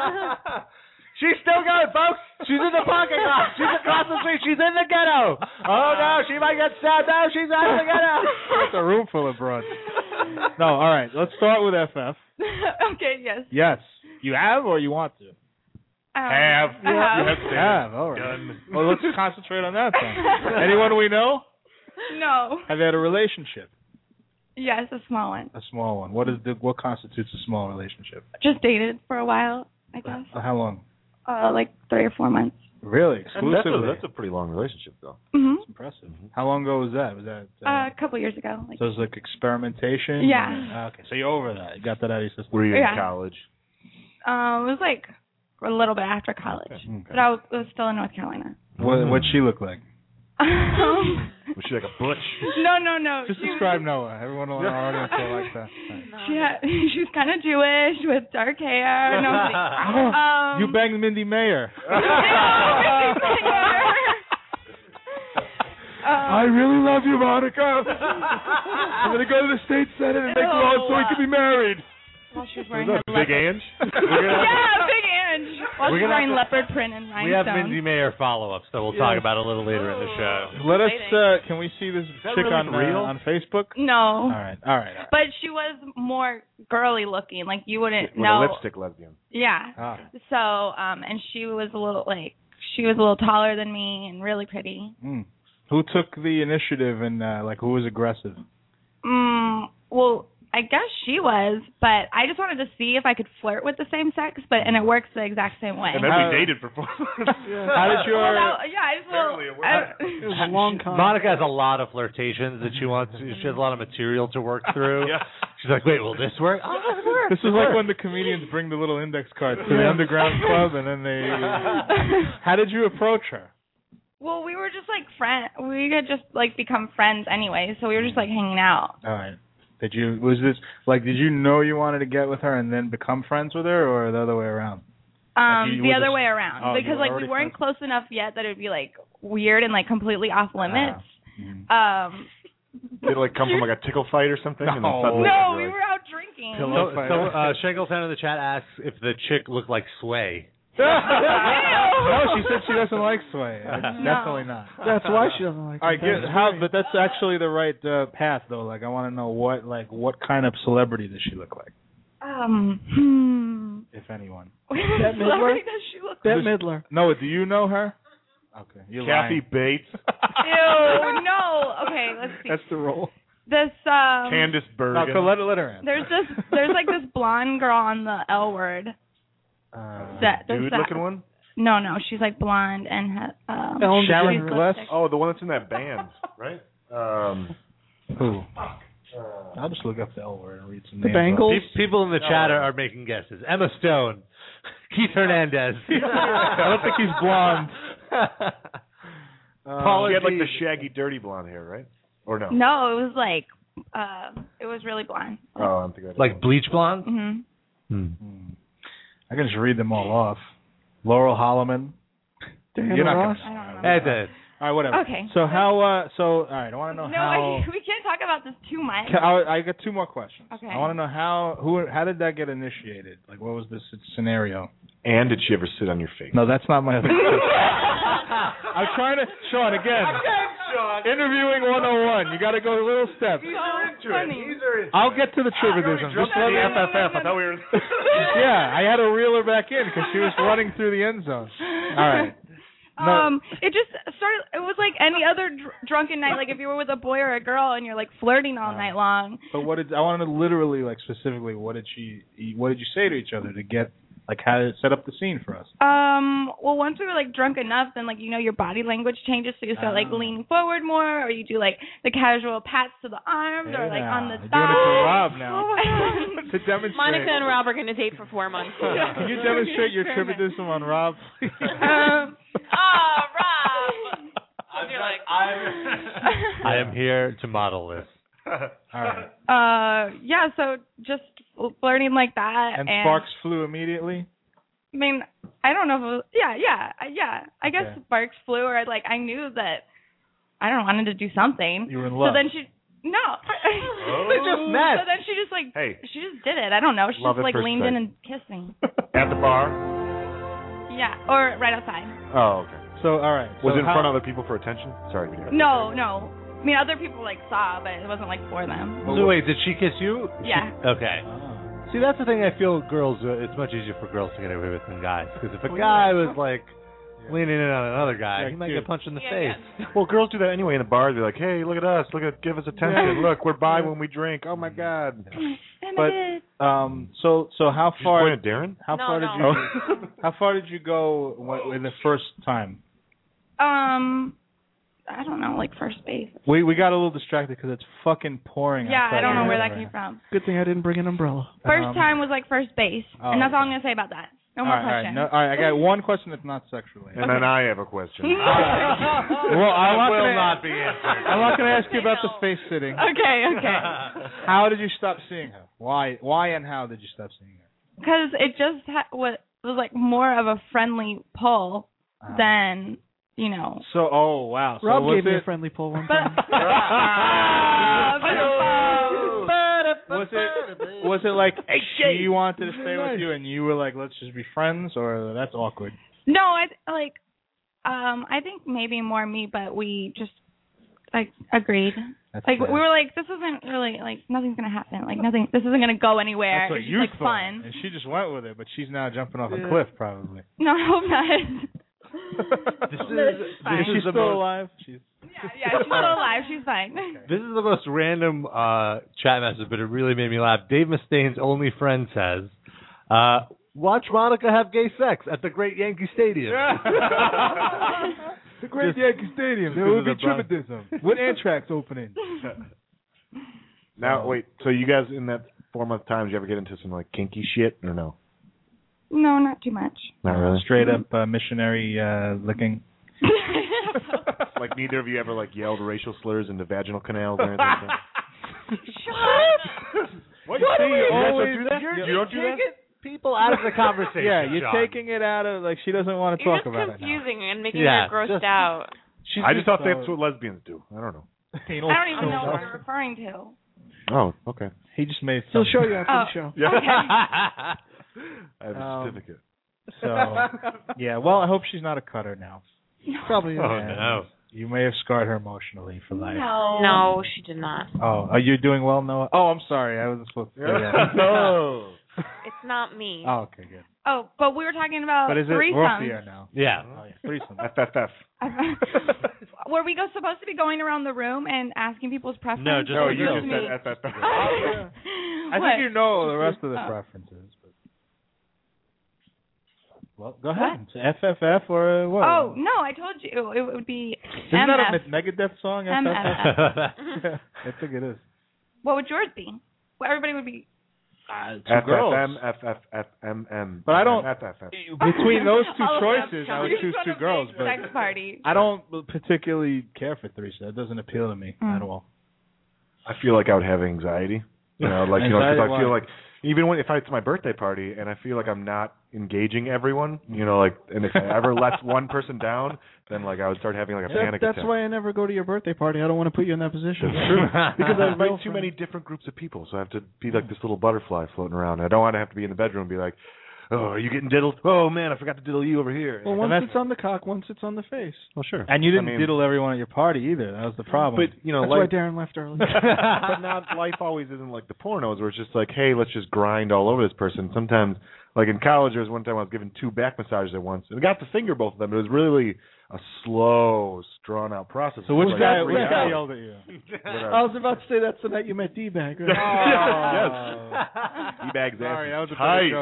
She's still going, folks. She's in the parking lot. She's across the street. She's in the ghetto. Oh, no, she might get stabbed. No, she's out of the ghetto. It's a room full of broads. No, all right. Let's start with FF. Okay, yes. Yes. You have or you want to? I have. Have. All right. Well, let's concentrate on that then. Anyone we know? No. Have you had a relationship? Yes, a small one. A small one. What constitutes a small relationship? Just dated for a while, I guess. How long? Like 3 or 4 months. Really? Exclusively? That's a pretty long relationship, though. Mhm. That's impressive. How long ago was that? Was that A couple years ago. Like, so it was like experimentation? Yeah. Okay, so you're over that. You got that out of your system. Were you Yeah. in college? it was like a little bit after college, Okay. but I was still in North Carolina. What'd she look like? Was she like a butch? No. Just describe Noah. Everyone in our audience will like that. She was kind of Jewish with dark hair. No, I'm kidding. You banged Mindy Mayer. I really love you, Monica. I'm going to go to the state senate and make laws so we can be married. While she was wearing Was her that Big leopard. Ange? Yeah, Big Ange. While she was wearing leopard print and We have rhinestones. Mindy Mayer follow-up, so we'll talk about it a little later in the show. Let us, can we see this that chick really on Facebook? No. All right. But she was more girly looking, like you wouldn't With know. a lipstick lesbian. Yeah. Ah. So, and she was a little taller than me and really pretty. Mm. Who took the initiative and who was aggressive? Well, I guess she was, but I just wanted to see if I could flirt with the same sex, and it works the exact same way. And then we dated for 4 months. How did your... It was a long con. Monica has a lot of flirtations that she wants. She has a lot of material to work through. Yeah. She's like, wait, will this work? Oh, this works. This is like when the comedians bring the little index cards to the underground club, and then they... How did you approach her? Well, we were just like friends. We had just like become friends anyway, so we were just like hanging out. All right. Did you know you wanted to get with her and then become friends with her, or the other way around? The other way around, Oh, because you were like we already weren't friends? close enough yet that it would be like weird and like completely off limits. Did it come from a tickle fight or something? And then suddenly No, you're we were out drinking. So Shankleton in the chat asks if the chick looked like Sway. No, she said she doesn't like Sway. Definitely not. That's why she doesn't like All right, but that's actually the right path, though. Like, I want to know what kind of celebrity does she look like, if anyone? Bette Midler? Celebrity does she look Bette Midler. Noah, do you know her? Okay, you're Kathy lying. Bates. Ew, no. Okay, let's see. That's the role. This Candice Bergen. No, let her in. there's like this blonde girl on the L Word. Dude-looking one? No, she's like blonde and Sharon Gless? Oh, the one that's in that band, right? Who? I'll just look up the L word and read some The names. Bengals? People in the chat are making guesses. Emma Stone, Keith Hernandez. I don't think he's blonde. He had like the shaggy, dirty blonde hair, right? Or no? No, it was like it was really blonde. Oh, I'm thinking Like bleach blonde? Mm-hmm. I can just read them all off. Laurel Holloman. Diana You're not Ross? gonna know. I don't Hey, know. All right, whatever. Okay. So how? All right. I want to know No, how. we can't talk about this too much. I got two more questions. Okay. I want to know how did that get initiated? Like, what was this scenario? And did she ever sit on your face? No, that's not my other question. I'm trying to, Sean, again. Interviewing 101. You got to go little steps. I'll get to the trivia-ism. Just let me. FFF. I thought we were. Yeah, I had to reel her back in because she was running through the end zone. All right. No. It just started. It was like any other drunken night. Like if you were with a boy or a girl and you're like flirting all night long. But I want to literally, like, specifically, what did you say to each other to get, like, how to set up the scene for us? Well, once we were like drunk enough, then like your body language changes, so you start like leaning forward more, or you do like the casual pats to the arms, or like on the You're thigh. doing it for Rob now. Oh my God. To demonstrate. Monica and Rob are going to date for 4 months. Can you demonstrate your tribadism on Rob? Rob! I am here to model this. All right. Yeah, so just flirting like that, And sparks flew immediately? I mean, I don't know if it was, yeah. I guess Okay. sparks flew, or like I knew that I don't know, wanted to do something. You were in love. So then she They just met. So then she just like Hey. she just did it. I don't know. She Love just at like first leaned sight. in and kissed me. At the bar? Yeah, or right outside. Oh, okay. So, all right. Was so it in how- front of other people for attention? Sorry. No. I mean, other people like saw, but it wasn't like for them. So wait, did she kiss you? Yeah. Okay. Oh. See, that's the thing. I feel girls. It's much easier for girls to get away with than guys. Because if a guy was like leaning in on another guy, he might get punched in the face. Well, girls do that anyway in the bar. They're like, "Hey, look at us! Give us attention! Look, we're by when we drink. Oh my God!" But so how Did you far? point at Darren? How No, far no. did you? How far did you go in the first time? I don't know, like first base. We got a little distracted because it's fucking pouring. Yeah, outside I don't know here where that right came from. Good thing I didn't bring an umbrella. First time was like first base, oh, and that's all I'm gonna say about that. No more All right, questions. all right. I got one question that's not sex related. And then I have a question. Well, I'm not will gonna, not be answered. I'm not going to ask you about the face sitting. Okay. How did you stop seeing her? Why and how did you stop seeing her? Because it just was like more of a friendly pull than, you know. So, oh wow. So Rob was gave me it a friendly pull one But, time. was it like she wanted to stay with you and you were like, let's just be friends, or that's awkward? no, I think maybe more me, but we just like agreed. That's Like fair. we were like, this isn't really like nothing's gonna happen. Like nothing. This isn't gonna go anywhere. That's what It's you just like thought. fun. And she just went with it, but she's now jumping off a cliff probably. No, I hope not. This Is she is the still most. alive? She's Yeah, she's still alive. She's fine. This is the most random chat message, but it really made me laugh. Dave Mustaine's only friend says, "Watch Monica have gay sex at the Great Yankee Stadium." The Great Yankee Stadium. There will be tribadism. What Anthrax opening? Now, wait. So you guys in that 4-month time, did you ever get into some like kinky shit or no? No, not too much. Not really. Straight up missionary licking. Like neither of you ever like yelled racial slurs into vaginal canals or anything like that? What? You See, see, you guys always- don't do that? You don't do that? Taking people out of the conversation. Yeah, you're John. taking it out of like she doesn't want to You're talk just about it now. confusing and making Yeah, her grossed just- out. I just thought that's what lesbians do. I don't know. You I don't even know what you're referring to. Oh, okay. He just made. He'll some- show you after Oh. the show. Yeah. I I have a certificate. So, yeah. Well, I hope she's not a cutter now. Probably is. Oh no. You may have scarred her emotionally for life. No, she did not. Oh, are you doing well, Noah? Oh, I'm sorry. I wasn't supposed to say that. No. It's not me. Oh, okay, good. Oh, but we were talking about But is it? We're off the threesomes. air now. Yeah. Oh, yeah. Threesome. FFF. Were we supposed to be going around the room and asking people's preferences? No, just No, for you girls. just said FFF. I What? think you know the rest of the Oh. preferences. But Well, go ahead. FFF or what? Oh no, I told you it would be. Isn't that MF. a Megadeth song? MF. I think it is. What would yours be? Well, everybody would be. Two girls. FFM. But I don't. FFF. Between those two All of them. choices, I would choose two girls. But Sex party. I don't particularly care for threesome. It doesn't appeal to me at all. I feel like I would have anxiety. Because Anxiety, I feel like even if it's my birthday party and I feel like I'm not engaging everyone, and if I ever let one person down, then I would start having a panic attack. That's why I never go to your birthday party. I don't want to put you in that position. That's true. Because I invite too many different groups of people, so I have to be like this little butterfly floating around. I don't want to have to be in the bedroom and be like, oh, are you getting diddled? Oh, man, I forgot to diddle you over here. Well, once it's on the cock, once it's on the face. Well, sure. And you didn't diddle everyone at your party either. That was the problem. But, that's why Darren left early. But now life always isn't like the pornos where it's just like, hey, let's just grind all over this person. Sometimes, in college, there was one time I was given 2 back massages at once. And I got to finger both of them. It was really a slow, drawn-out process. So which guy yelled at you? I was about to say that's the night you met D-Bag. Right? Yes. D-Bag's ass. Sorry, that was a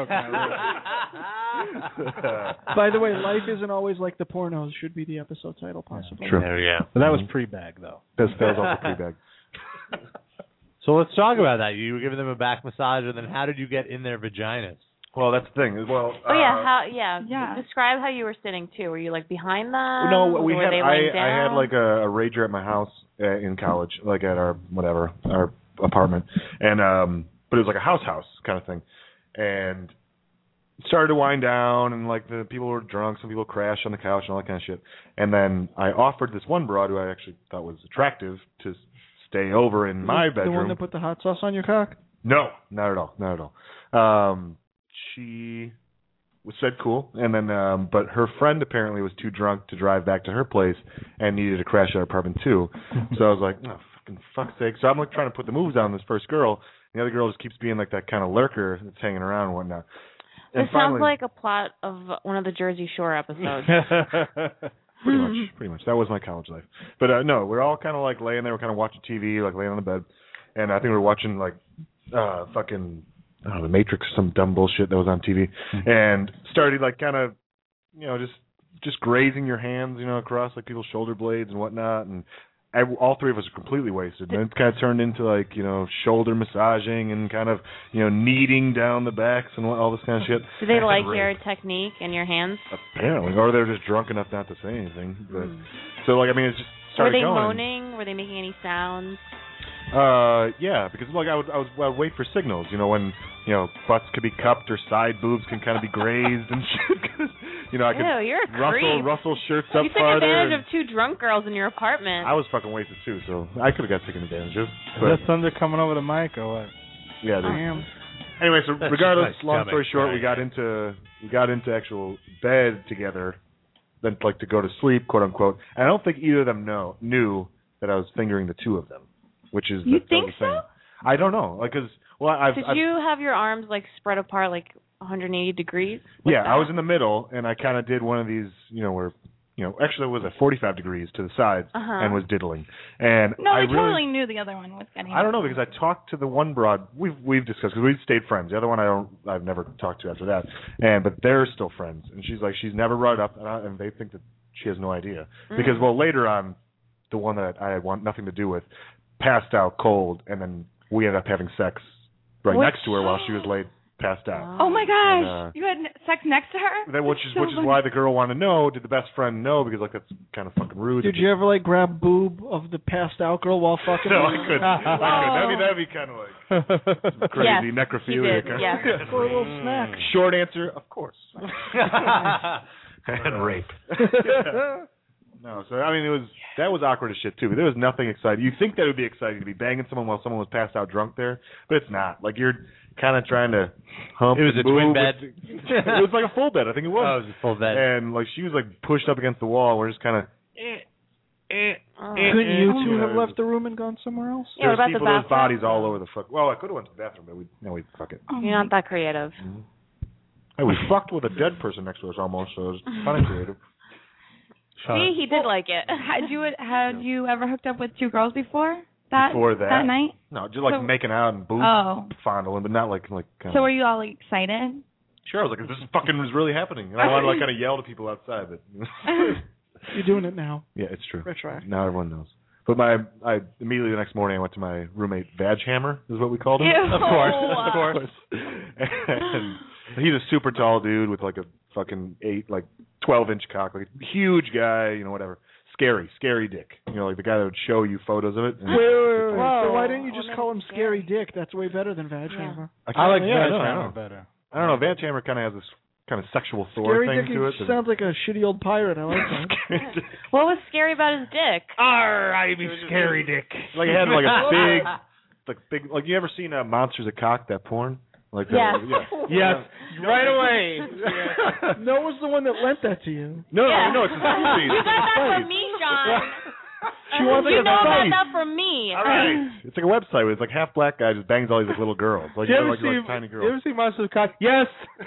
bad joke. By the way, life isn't always like the pornos should be the episode title, possibly. True. There we go. But that was pre-bag, though. That was also pre-bag. So let's talk about that. You were giving them a back massage, and then how did you get in their vaginas? Well, that's the thing. Well, yeah. Describe how you were sitting too. Were you like behind them? No, we were had. They I down? had like a rager at my house in college, like at our apartment, and but it was like a house kind of thing, and it started to wind down, and like the people were drunk, some people crashed on the couch and all that kind of shit, and then I offered this one broad who I actually thought was attractive to stay over in my bedroom. The one that put the hot sauce on your cock? No, not at all. She said cool, and then but her friend apparently was too drunk to drive back to her place and needed to crash at our apartment too. So I was like, oh, fuck's sake. So I'm like trying to put the moves on this first girl, and the other girl just keeps being like that kind of lurker that's hanging around and whatnot. And this sounds like a plot of one of the Jersey Shore episodes. Pretty much. That was my college life. But no, we're all kind of like laying there, we're kind of watching TV, like laying on the bed, and I think we were watching like fucking, I don't know, The Matrix, some dumb bullshit that was on TV, and started like kind of, just grazing your hands, across like people's shoulder blades and whatnot, and all three of us are completely wasted. And it kind of turned into like, shoulder massaging and kind of, kneading down the backs and all this kind of shit. Do they like your technique and your hands? Apparently, or they're just drunk enough not to say anything. But so like, I mean, it just started going. Were they moaning? Were they making any sounds? Yeah, because like I would wait for signals, when butts could be cupped or side boobs can kind of be grazed and shit. Cause, I could you're a creep. rustle shirts up you took farther. advantage of 2 drunk girls in your apartment. I was fucking wasted too, so I could have got taken advantage of. Is that Thunder coming over the mic or what? Yeah, I am. Anyway, so regardless, long story short, we got into actual bed together, then like to go to sleep, quote unquote. And I don't think either of them knew that I was fingering the 2 of them. Which is you think so? I don't know, did you have your arms like spread apart like 180 degrees? Yeah, I was in the middle, and I kind of did one of these, where, actually it was at 45 degrees to the sides and was diddling. And no, I totally knew the other one was getting. I don't know, because I talked to the one broad we've discussed, because we've stayed friends. The other one I've never talked to after that, but they're still friends. And she's like, she's never brought it up, and they think that she has no idea because later on, the one that I want nothing to do with passed out cold, and then we ended up having sex next to her while she was laid passed out. Oh my gosh! And, you had sex next to her? Which is why the girl wanted to know. Did the best friend know? Because like that's kind of fucking rude. Did you ever like grab boob of the passed out girl while fucking? No, I couldn't. That'd be kind of like some crazy necrophilia. Yeah. For a little snack. Short answer, of course. And rape. No, so I mean that was awkward as shit too. There was nothing exciting. You think that it would be exciting to be banging someone while someone was passed out drunk there, but it's not. Like you're kind of trying to hump. It was a twin bed. It was like a full bed. I think it was. Oh, it was a full bed. And like she was like pushed up against the wall. And we're just kind of. Couldn't you two have left the room and gone somewhere else? Yeah, what about the bathroom? There's bodies all over the fuck. Well, I could have went to the bathroom, but we fuck it. You're not that creative. Mm-hmm. Hey, we fucked with a dead person next to us almost, so it was funny creative. See, he did like it. Had you ever hooked up with 2 girls before that night? No, just like making out and boob fondling, but not like. So were you all excited? Sure. I was like, this fucking was really happening, and I wanted to like kind of yell to people outside, but You're doing it now. yeah, it's true. Retroactive. Now everyone knows. But I immediately the next morning I went to my roommate Vag Hammer is what we called him. Ew. Of course. And he's a super tall dude with like a fucking 12-inch cock, like a huge guy, whatever. Scary dick. Like the guy that would show you photos of it. Wait. So why didn't you just call him Scary Dick? That's way better than Vag Hammer. I like Vag Hammer better. I don't know. Vag Hammer kind of has this kind of sexual Thor Scary thing Dick to it. sounds like a shitty old pirate. I like that. What was scary about his dick? I be Scary Dick. Like it had like a big, you ever seen Monsters of Cock, that porn? Like Yes. Yes. Right away. No was the one that lent that to you. No, it's a movie. You got that from me, Sean. She wants You like a know about site. that from me. All right. It's like a website where it's like half black guy just bangs all these like little girls. Like, You ever like tiny You girls. ever see Monsters of Cock? Yes.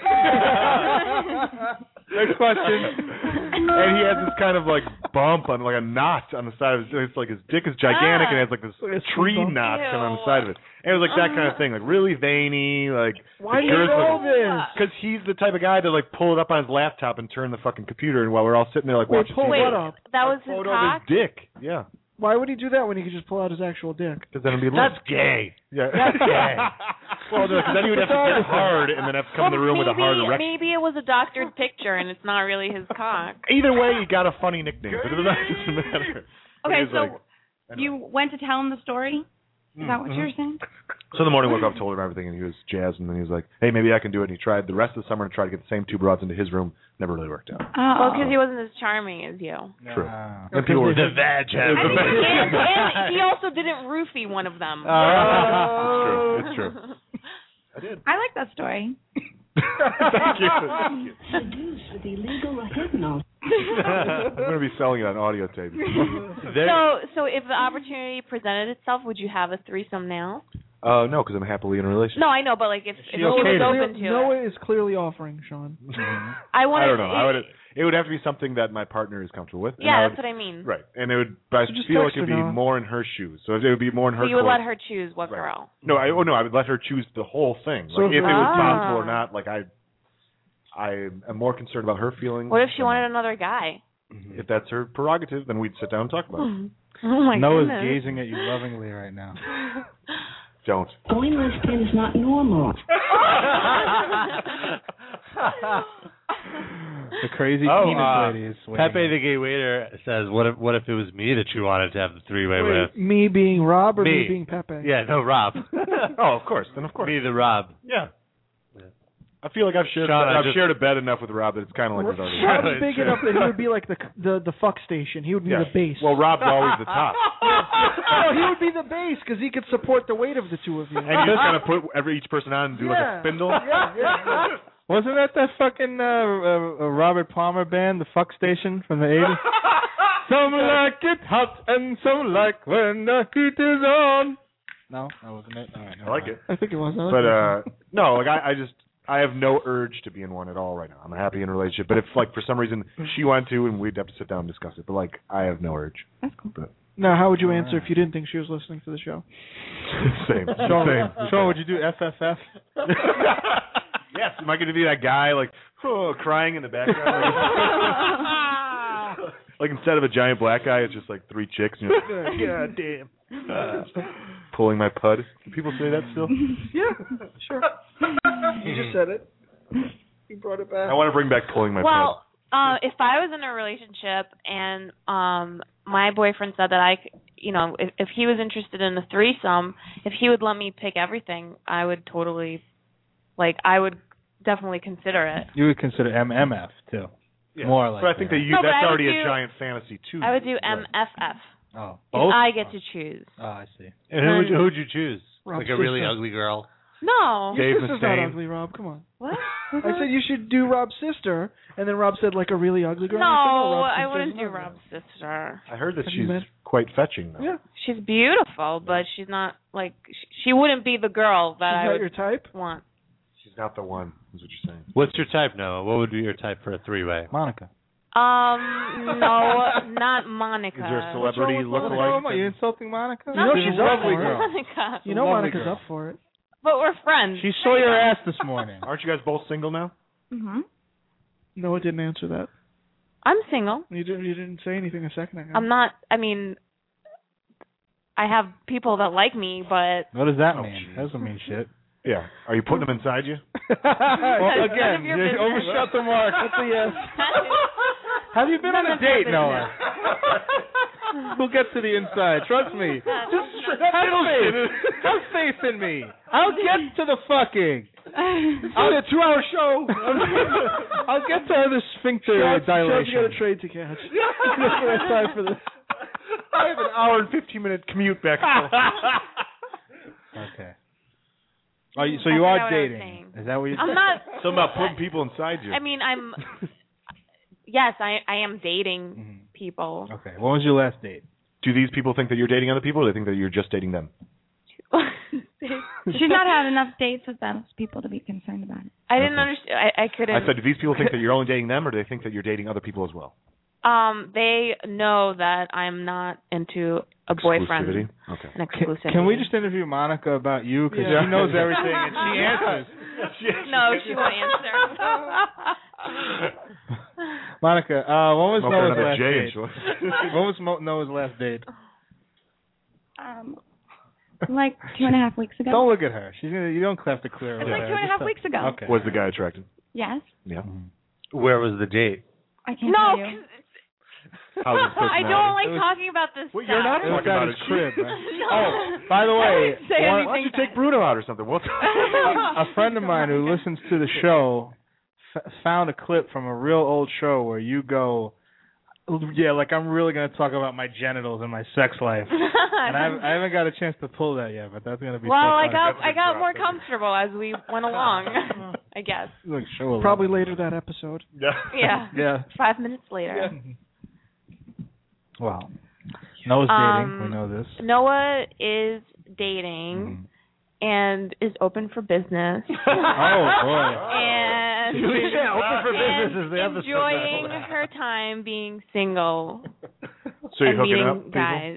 Next question. And he has this kind of like bump on like a knot on the side of his. It's like his dick is gigantic and it has like this tree knot kind of on the side of it. And it was like that kind of thing, like really veiny, like. Why do you know this? Because he's the type of guy to like pull it up on his laptop and turn the fucking computer, and while we're all sitting there like watching pull TV. what up? That was his photo cock? of his dick. Yeah. Why would he do that when he could just pull out his actual dick? Because then it'd be That's gay. Yeah. That's gay. Well, no, because then he would have to get hard and then have to come in the room with a hard erection. Maybe it was a doctored picture and it's not really his cock. Either way, he got a funny nickname, but it doesn't matter. Okay, It was so like- you went to tell him the story? Is that what you were saying? So in the morning, woke up, told him everything, and he was jazzed, and then he was like, hey, maybe I can do it. And he tried the rest of the summer to try to get the same two broads into his room. Never really worked out. Well, because he wasn't as charming as you. True. And people were The Vag Hammer. And he also didn't roofie one of them. It's true. I did. I like that story. Thank you. Seduced with illegal hypnosis. I'm going to be selling it on audio tape. So if the opportunity presented itself, would you have a threesome now? No, because I'm happily in a relationship. No, I know, but like if he was open to it. Noah is clearly offering, Sean. I want I don't know. It would have to be something that my partner is comfortable with. Yeah, that's what I mean. Right, and it would. But I So just feel like text it would her be now. more in her shoes. So it would be more in her. So you would court. let her choose what girl. No, I would let her choose the whole thing. So Like if it was Ah. possible or not. Like I am more concerned about her feelings. What if she wanted another guy? If that's her prerogative, then we'd sit down and talk about it. Oh my Noah's goodness. gazing at you lovingly right now. Don't. Going lesbian is not normal. The crazy Oh, penis lady is waiting. Pepe the gay waiter says, "What if it was me that you wanted to have the three-way with?" Me being Rob or me Me. being Pepe? Yeah, no, Rob. Oh, of course. Then of course. Me, the Rob. Yeah. I feel like I've shared Sean, shared a bed enough with Rob that it's kind of like it's already. Rob's big enough that he would be like the fuck station. He would be Yeah. the base. Well, Rob's always the top, No, he would be the base because he could support the weight of the two of you. and you just kind of put each person on and do like a spindle. Yeah. Wasn't that fucking Robert Palmer band, the Fuck Station from the 80s? Some like it hot and some like when the heat is on. No, that wasn't it. All right, I like it, I think it was. but no, like I have no urge to be in one at all right now. I'm happy in a relationship, but if like for some reason she wanted to, and we'd have to sit down and discuss it. But like I have no urge. That's cool. But Now, how would you answer if you didn't think she was listening to the show? same. Sean, would you do FFF? Yes, am I going to be that guy like crying in the background? Like instead of a giant black guy, it's just like three chicks. And you're like, God damn. Pulling my pud. Do people say that still? Yeah, sure. You just said it. You brought it back. I want to bring back pulling my Well, if I was in a relationship and my boyfriend said that if he was interested in a threesome, if he would let me pick everything, I would totally, I would definitely consider it. You would consider MMF too. Yeah. More like. But I think that No, but that's I would already a do- giant fantasy too. I would do Right. MFF. Oh, If both. I get to choose. Oh, I see. And who'd you choose? Rob's Like a really sister. ugly girl? No. Dave Your sister's not Mustaine. ugly, Rob. Come on. What? I said you should do Rob's sister, and then Rob said like a really ugly girl. No, I said, Rob's I sister's wouldn't do not Rob's sister. I heard that Have you she's met- quite fetching though. Yeah. She's beautiful, but she's not she wouldn't be the girl that She's I not would your type? want. She's not the one, is what you're saying. What's your type, Noah? What would be your type for a three-way? Monica. No, not Monica. Is there a celebrity What's wrong with lookalike? you insulting Monica? You know She's she's a up lovely for it. girl. Monica. You know Lovely Monica's girl. up for it. But we're friends. She saw your ass this morning. Aren't you guys both single now? Mhm. No, it didn't answer that. I'm single. You didn't say anything a second ago. I'm not. I mean, I have people that like me, but What does that mean? That doesn't mean shit. Yeah. Are you putting them inside you? Well, none again, of your you business. overshot the mark. That's a yes. Have you been None on a of your date, Noah? We'll get to the inside. Trust me. Just have faith in me. I'll get to the fucking. I'll get a 2-hour show. I'll get to the sphincter Sean's dilation. got a trade to catch. That's time for this. I have an hour and 15-minute commute back home. Okay. So you I forgot are what I was dating? saying. Is that what you're? I'm not. Something about putting people inside you. I mean, I'm. Yes, I am dating Mhm. people. Okay. When was your last date? Do these people think that you're dating other people, or they think that you're just dating them? She's not had enough dates with those people to be concerned about it. I didn't understand. I couldn't. I said, do these people think that you're only dating them, or do they think that you're dating other people as well? They know that I'm not into a boyfriend. Exclusivity? Okay. An exclusivity. Can we just interview Monica about you because Yeah. she knows everything and she answers. No, she won't answer. Monica, when was Smoke Noah's another last J and date? short. When was Noah's last date? Like 2.5 weeks ago. Don't look at her. She's gonna. You don't have to clear her. It's like 2.5 weeks ago. Okay. Was the guy attractive? Yes. Yeah. Where was the date? I can't No, tell you. 'cause How's his I personality? don't like talking about this Well, stuff. you're not It was talking at about his it. crib. Right? No. Oh, by the way, I didn't say Why don't you take Bruno out or something? We'll a friend of mine who listens to the show found a clip from a real old show where you go, yeah, like I'm really going to talk about my genitals and my sex life. And I haven't got a chance to pull that yet, but that's going to be Well, so I funny. got more comfortable as we went along. I guess. Like, show a Probably lot. later that episode. Yeah. Yeah. 5 minutes later. Wow. Noah's dating. We know this. Noah is dating and is open for business. Oh, boy. And Yeah, open for business is the episode. enjoying her time being single So you're and hooking meeting up people? guys.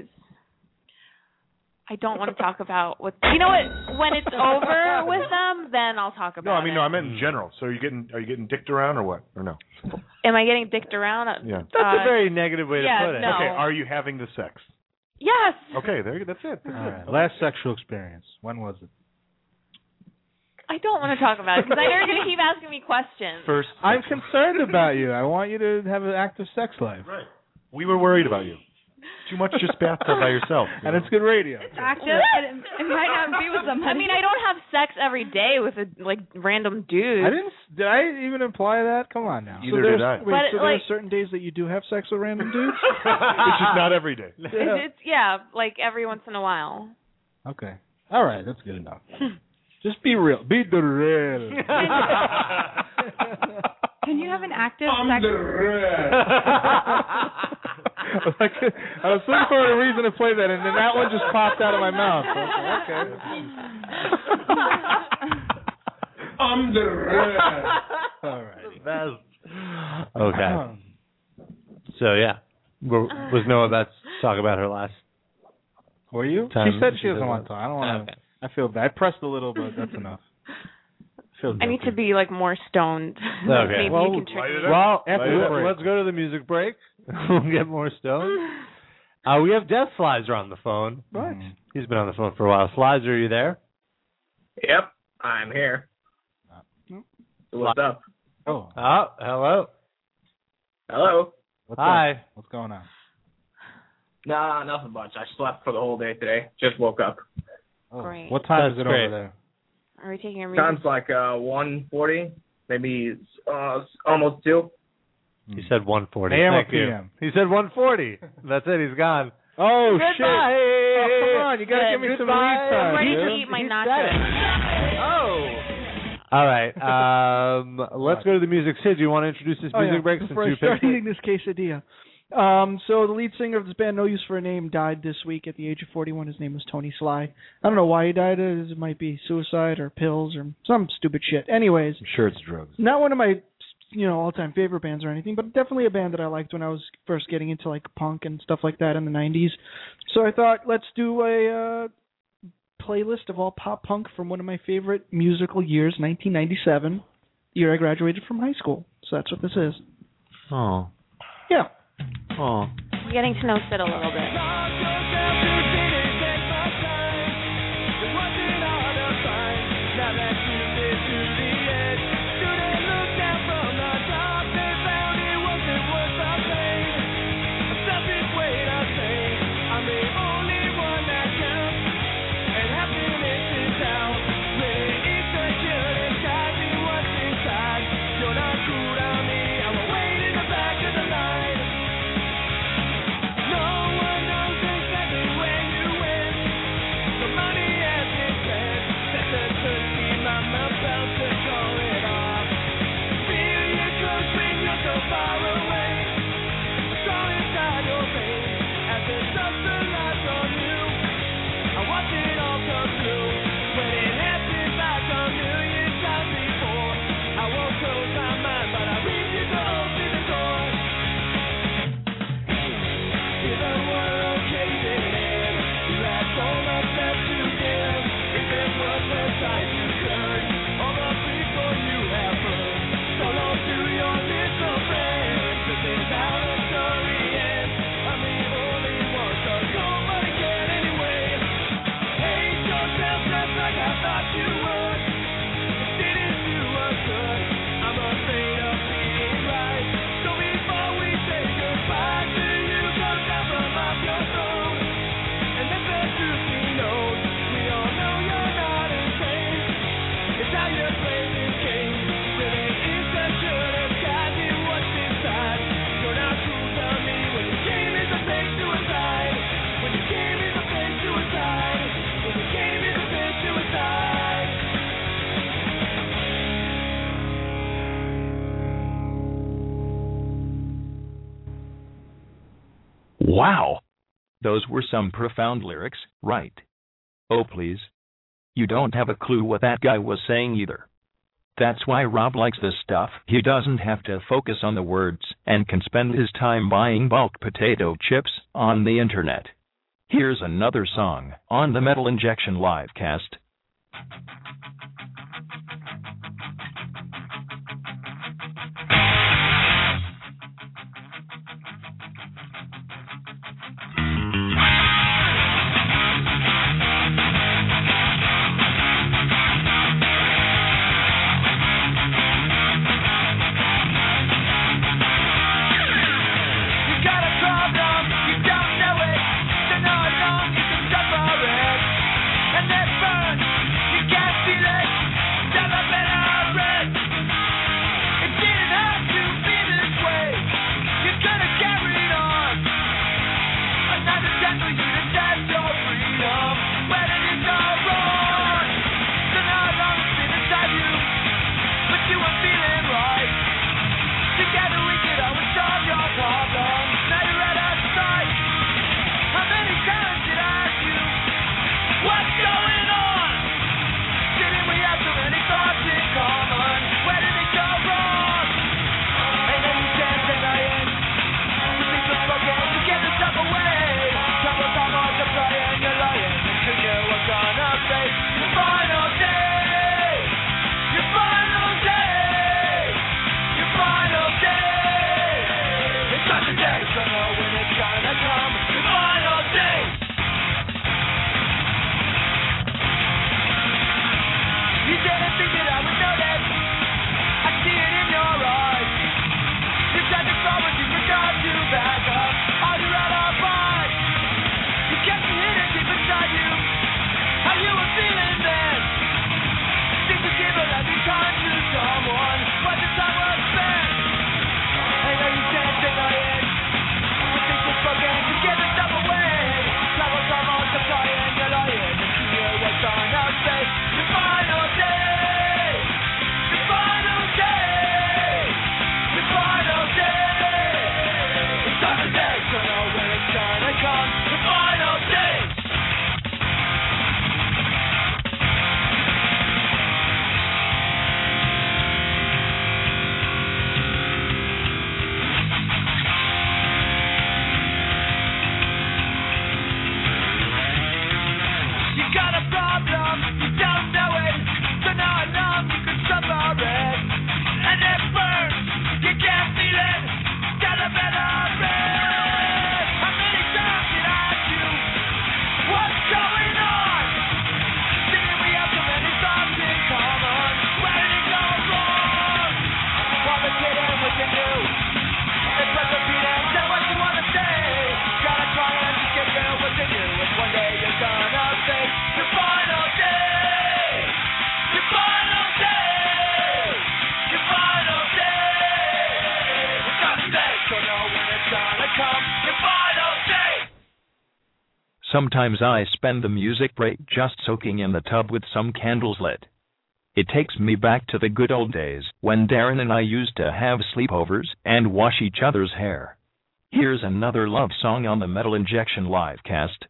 I don't want to talk about what. You know what? When it's over with them, then I'll talk about No, I mean, it. no, I meant in general. So are you getting dicked around or what? Or no? Am I getting dicked around? Yeah. That's a very negative way to yeah, put it. no. Okay, are you having the sex? Yes. Okay, that's it. That's All it. right. Last sexual experience. When was it? I don't want to talk about it because I know you're going to keep asking me questions. First, I'm concerned about you. I want you to have an active sex life. Right. We were worried about you. Too much just bathtub by yourself. you And know? it's good radio. Active, but it might not be with somebody. I mean, I don't have sex every day with a random dude. Did I even imply that? Come on now. Either there's, did I. Wait, But, so there are like- certain days that you do have sex with random dudes? It's just not every day. It's like every once in a while. Okay. All right, that's good enough. Just be real. Be the real. Can you have an active I'm sex? the real. I was looking for a reason to play that, and then that one just popped out of my mouth. Okay. I'm the real. All right. Okay. So yeah, was Noah about to talk about her last? Were you? Time She said she she doesn't doesn't want to talk. I don't want to. Okay. I feel bad. I pressed a little, but that's enough. I need to be more stoned. Okay. Maybe Well, you can trick me. Well, after the break. Let's go to the music break. We'll get more stoned. We have Death Slizer on the phone. What? He's been on the phone for a while. Slizer, are you there? Yep, I'm here. What's up? Oh, Oh, hello. Hello? what's Hi. up? What's going on? Nah, nothing much. I slept for the whole day today. Just woke up. Oh, Great. what time That's is it great. over there? Are we taking a music? Time's like 1:40, maybe almost 2. He said 1:40. AM or Thank you. PM? He said 1:40. That's it. He's gone. Oh, Goodbye. shit. Oh, come on. You got to give me some Goodbye. lead time. I'm ready dude. to eat my He nachos. Oh. All right. Let's go to the music. Sid, do you want to introduce this music break since Before you I start picked it? eating this quesadilla. So the lead singer of this band, No Use for a Name, died this week at the age of 41. His name was Tony Sly. I don't know why he died. It might be suicide or pills or some stupid shit. Anyways, I'm sure it's drugs. not one of my all-time favorite bands or anything, but definitely a band that I liked when I was first getting into punk and stuff like that in the 90s. So I thought, let's do a playlist of all pop punk from one of my favorite musical years, 1997. year I graduated from high school. So that's what this is. Oh. Yeah. Oh. I'm getting to know Sid a little bit. Wow! Those were some profound lyrics, right? Oh please. You don't have a clue what that guy was saying either. That's why Rob likes this stuff. He doesn't have to focus on the words and can spend his time buying bulk potato chips on the internet. Here's another song on the Metal Injection Livecast. And that burn, you can't feel it. Sometimes I spend the music break just soaking in the tub with some candles lit. It takes me back to the good old days when Darren and I used to have sleepovers and wash each other's hair. Here's another love song on the Metal Injection livecast.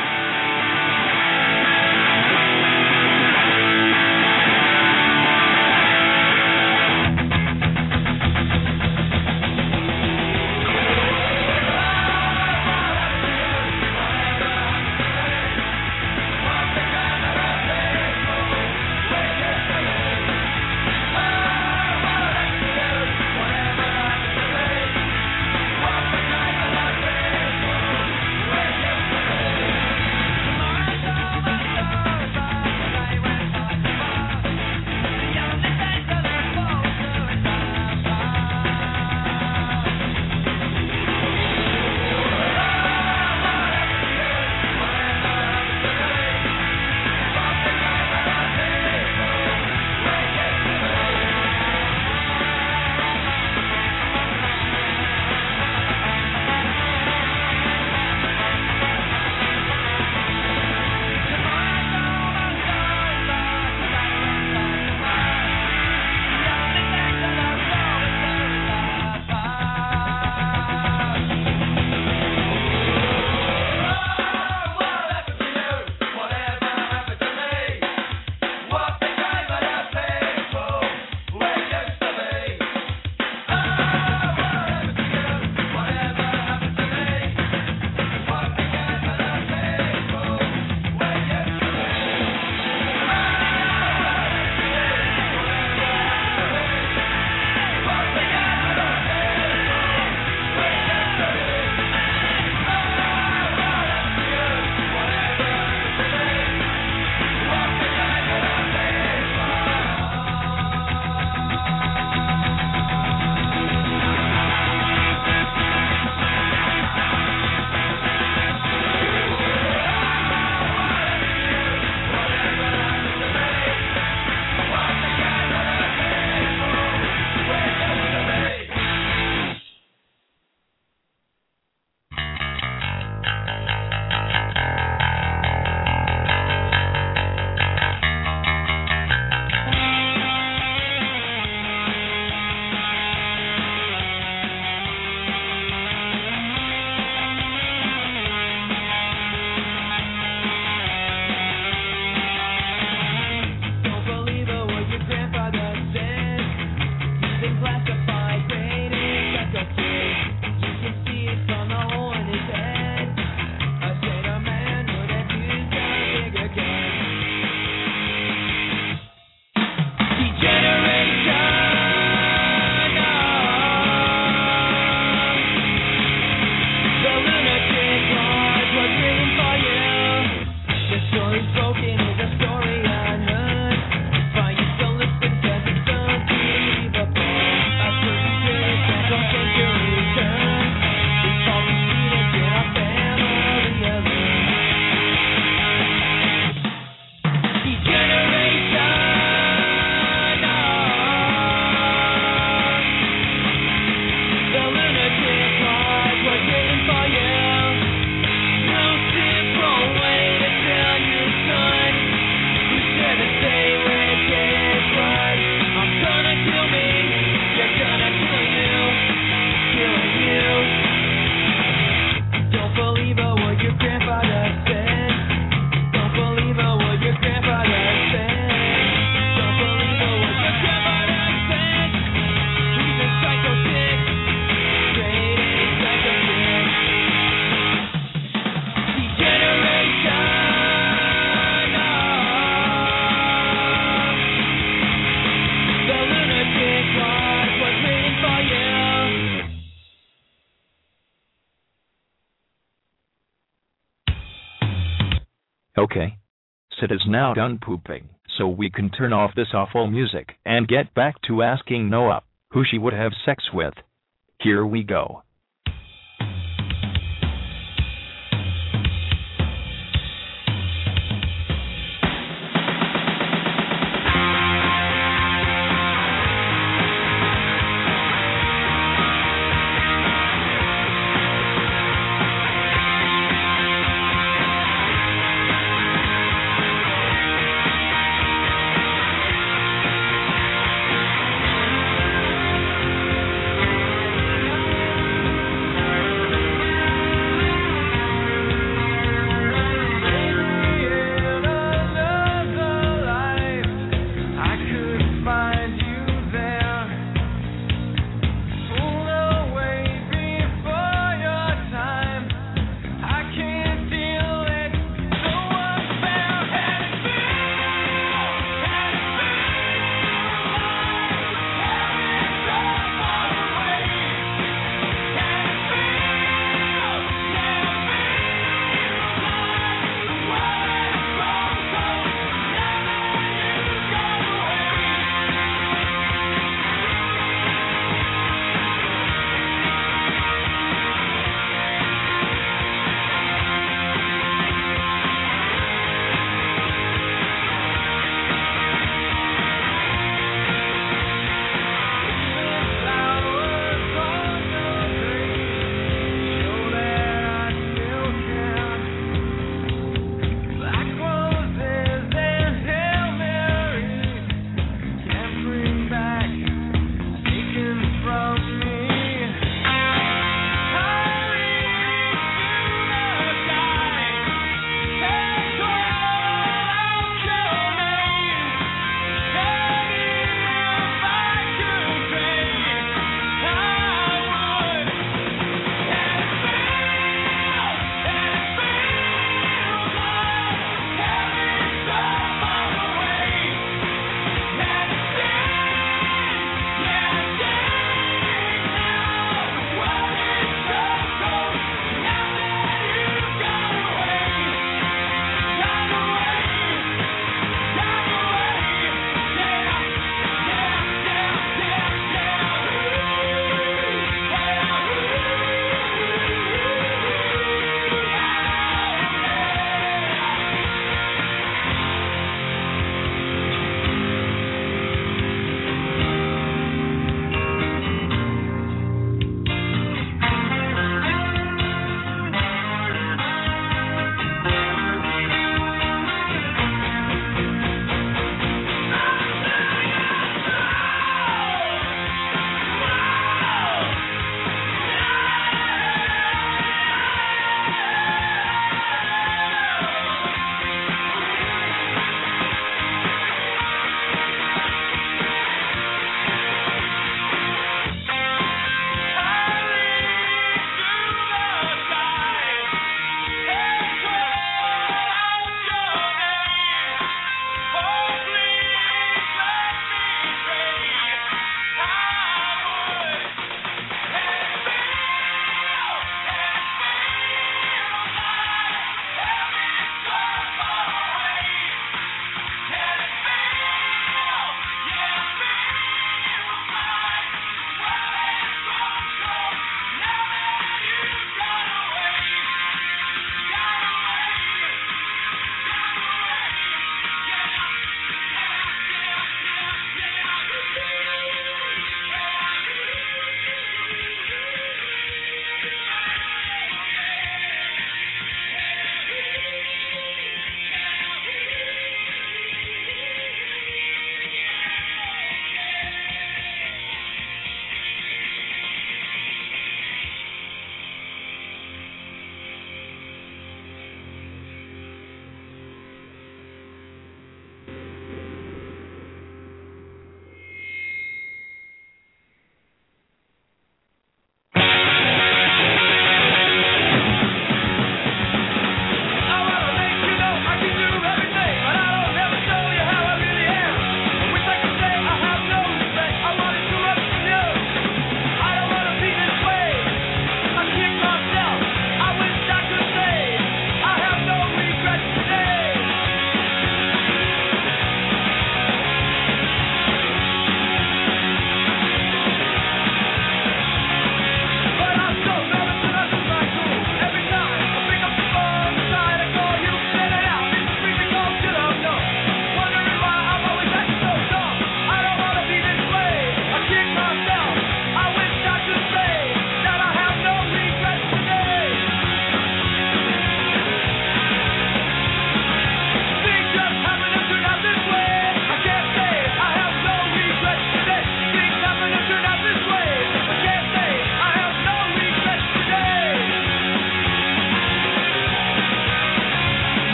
Okay. Sid is now done pooping, so we can turn off this awful music and get back to asking Noah who she would have sex with. Here we go.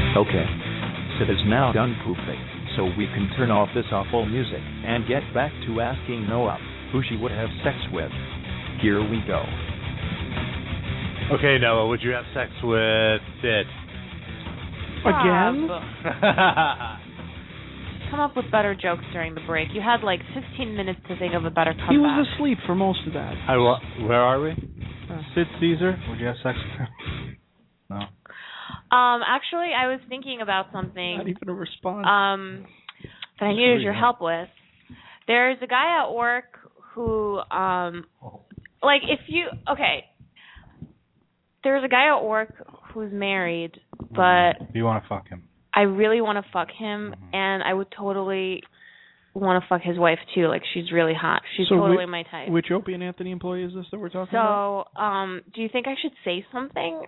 Okay. Sid is now done pooping, so we can turn off this awful music and get back to asking Noah who she would have sex with. Here we go. Okay, Noah, would you have sex with Sid? Again? Come up with better jokes during the break. You had like 15 minutes to think of a better comeback. He was asleep for most of that. Where are we? Sid Caesar, would you have sex with him? No. Actually, I was thinking about something. Not even a response. That I needed your help with. There's a guy at work who, there's a guy at work who's married, but Do you want to fuck him? I really want to fuck him, and I would totally want to fuck his wife too. Like, she's really hot. She's totally my type. Which Opie and Anthony employee is this that we're talking about? So, do you think I should say something?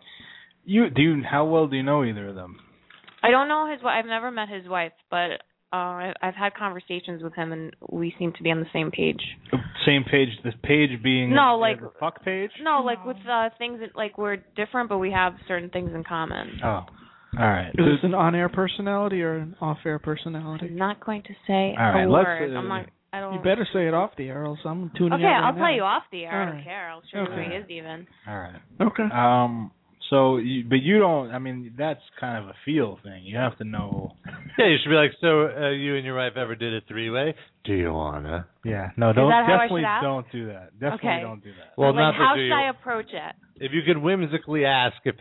How well do you know either of them? I don't know his wife. I've never met his wife, but I've had conversations with him, and we seem to be on the same page. Same page. This page being the fuck page. No, like with things that like we're different, but we have certain things in common. Oh, all right. Is this an on-air personality or an off-air personality? I'm not going to say all right, a word. I'm not. I don't. You better say it off the air, else I'm tuning out. Okay, I'll tell you off the air. All I right. don't care. I'll show you who he is even. All right. Okay. But you don't. I mean, that's kind of a feel thing. You have to know. Yeah, you should be like, so you and your wife ever did a three-way? Do you wanna? Yeah. No, definitely don't do that. Definitely don't do that. Well, not how should I approach it? If you could whimsically ask if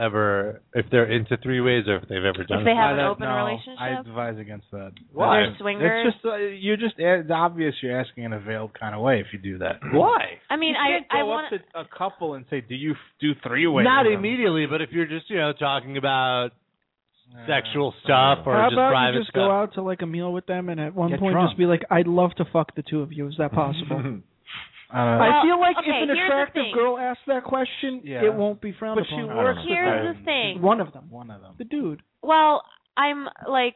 if they're into three-ways or if they've ever done if they it. have an open relationship? I advise against that. Why? They're swingers? It's just it's obvious you're asking in a veiled kind of way if you do that. Why? I mean, you can't go up to a couple and say, do you do three-ways? Not immediately, but if you're just, talking about sexual stuff or How just about private you just stuff. go out to like a meal with them and at one point drunk. just be like, I'd love to fuck the two of you. Is that possible? Well, I feel like okay, if an here's the attractive thing. girl asks that question, it won't be frowned But upon. she works Here's the thing. One of them. The dude. Well, I'm like,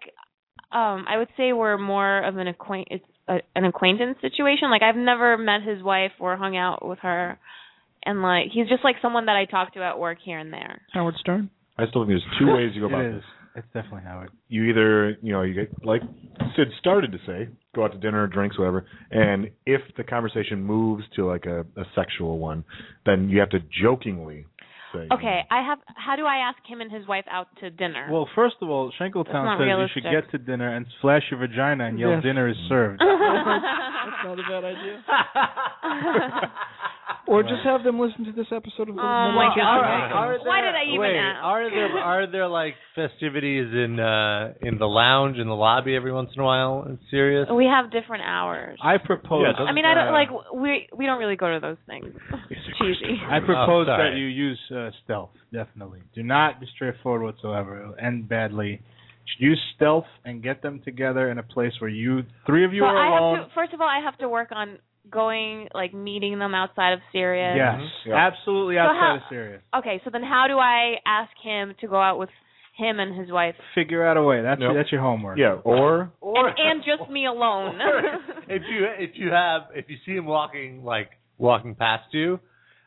I would say we're more of an acquaintance situation. Like, I've never met his wife or hung out with her, and like, he's just like someone that I talk to at work here and there. Howard Stern. I still think there's two ways you go about this. It's definitely Howard. You either, you get, like Sid started to say, go out to dinner, drinks, whatever, and if the conversation moves to like a sexual one, then you have to jokingly say. Okay, how do I ask him and his wife out to dinner? Well, first of all, Shankletown says realistic. you should get to dinner and flash your vagina and yell dinner is served. That's not a bad idea. Or just have them listen to this episode of my God. Why did I even ask? Are there like festivities in the lounge, in the lobby every once in a while? It's serious. We have different hours. I propose. I mean, I don't we don't really go to those things. It's cheesy. I propose that you use stealth. Definitely. Do not be straightforward whatsoever. It'll end badly. You should use stealth and get them together in a place where three of you are alone. First of all, I have to work on meeting them outside of Sirius. Yes, absolutely outside of Sirius. Okay, so then how do I ask him to go out with him and his wife? Figure out a way. That's your homework. Yeah, or and just me alone. if you see him walking past you,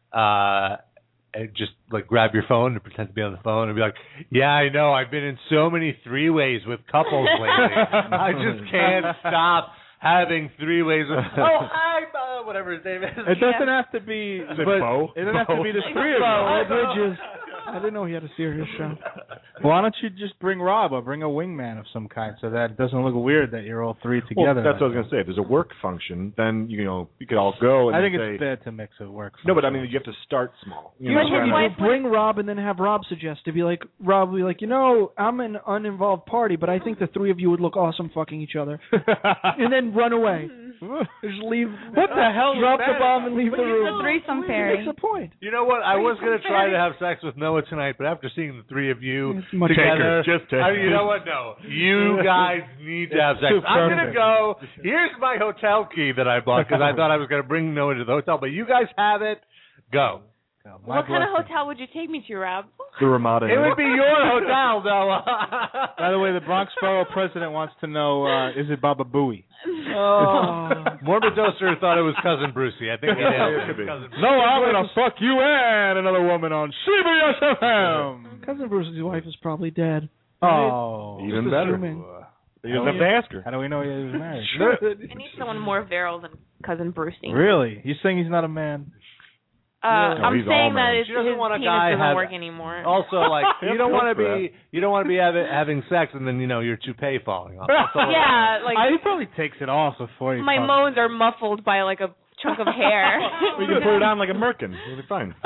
and just grab your phone and pretend to be on the phone and be like, yeah, I know, I've been in so many three-ways with couples lately. I just can't stop having three-ways with, hi, whatever his name is. It doesn't have to be, it doesn't have to be the three of you. I didn't know he had a serious show. Why don't you just bring Rob or bring a wingman of some kind so that it doesn't look weird that you're all three together? Well, that's what I was going to say. If there's a work function, then, you could all go and I think it's bad to mix a work function. No, but I mean, you have to start small. You bring Rob and then have Rob suggest to be like, Rob will be like, I'm an uninvolved party, but I think the three of you would look awesome fucking each other. And then run away. Just leave. What the hell? Drop the bomb and leave the room. It's a threesome fairy. That's the point. You know what? I was going to try to have sex with Noah tonight, but after seeing the three of you together, you know what? No, you guys need to have sex. I'm going to go. Here's my hotel key that I bought because I thought I was going to bring Noah to the hotel, but you guys have it. Go. What kind of hotel would you take me to, Rob? The Ramada. It would be your hotel, Noah. By the way, the Bronx Borough president wants to know, is it Baba Booey? Oh. Morbid Doser thought it was Cousin Brucey. I think it could be. No, I'm going to fuck you and another woman on CBS FM. Cousin Bruce's wife is probably dead. Oh. Even Just better. assuming. You don't have to ask her. How do we know he was married? I need someone more virile than cousin Brucey. Really? You saying he's not a man? No, I'm he's saying all that man. his She doesn't want a penis guy doesn't work anymore. Also, like you don't want to Good be having sex and then your toupee falling off. Yeah, like He probably takes it off before he. my moans are muffled by like a chunk of hair. You can put it on like a merkin. It'll be fine.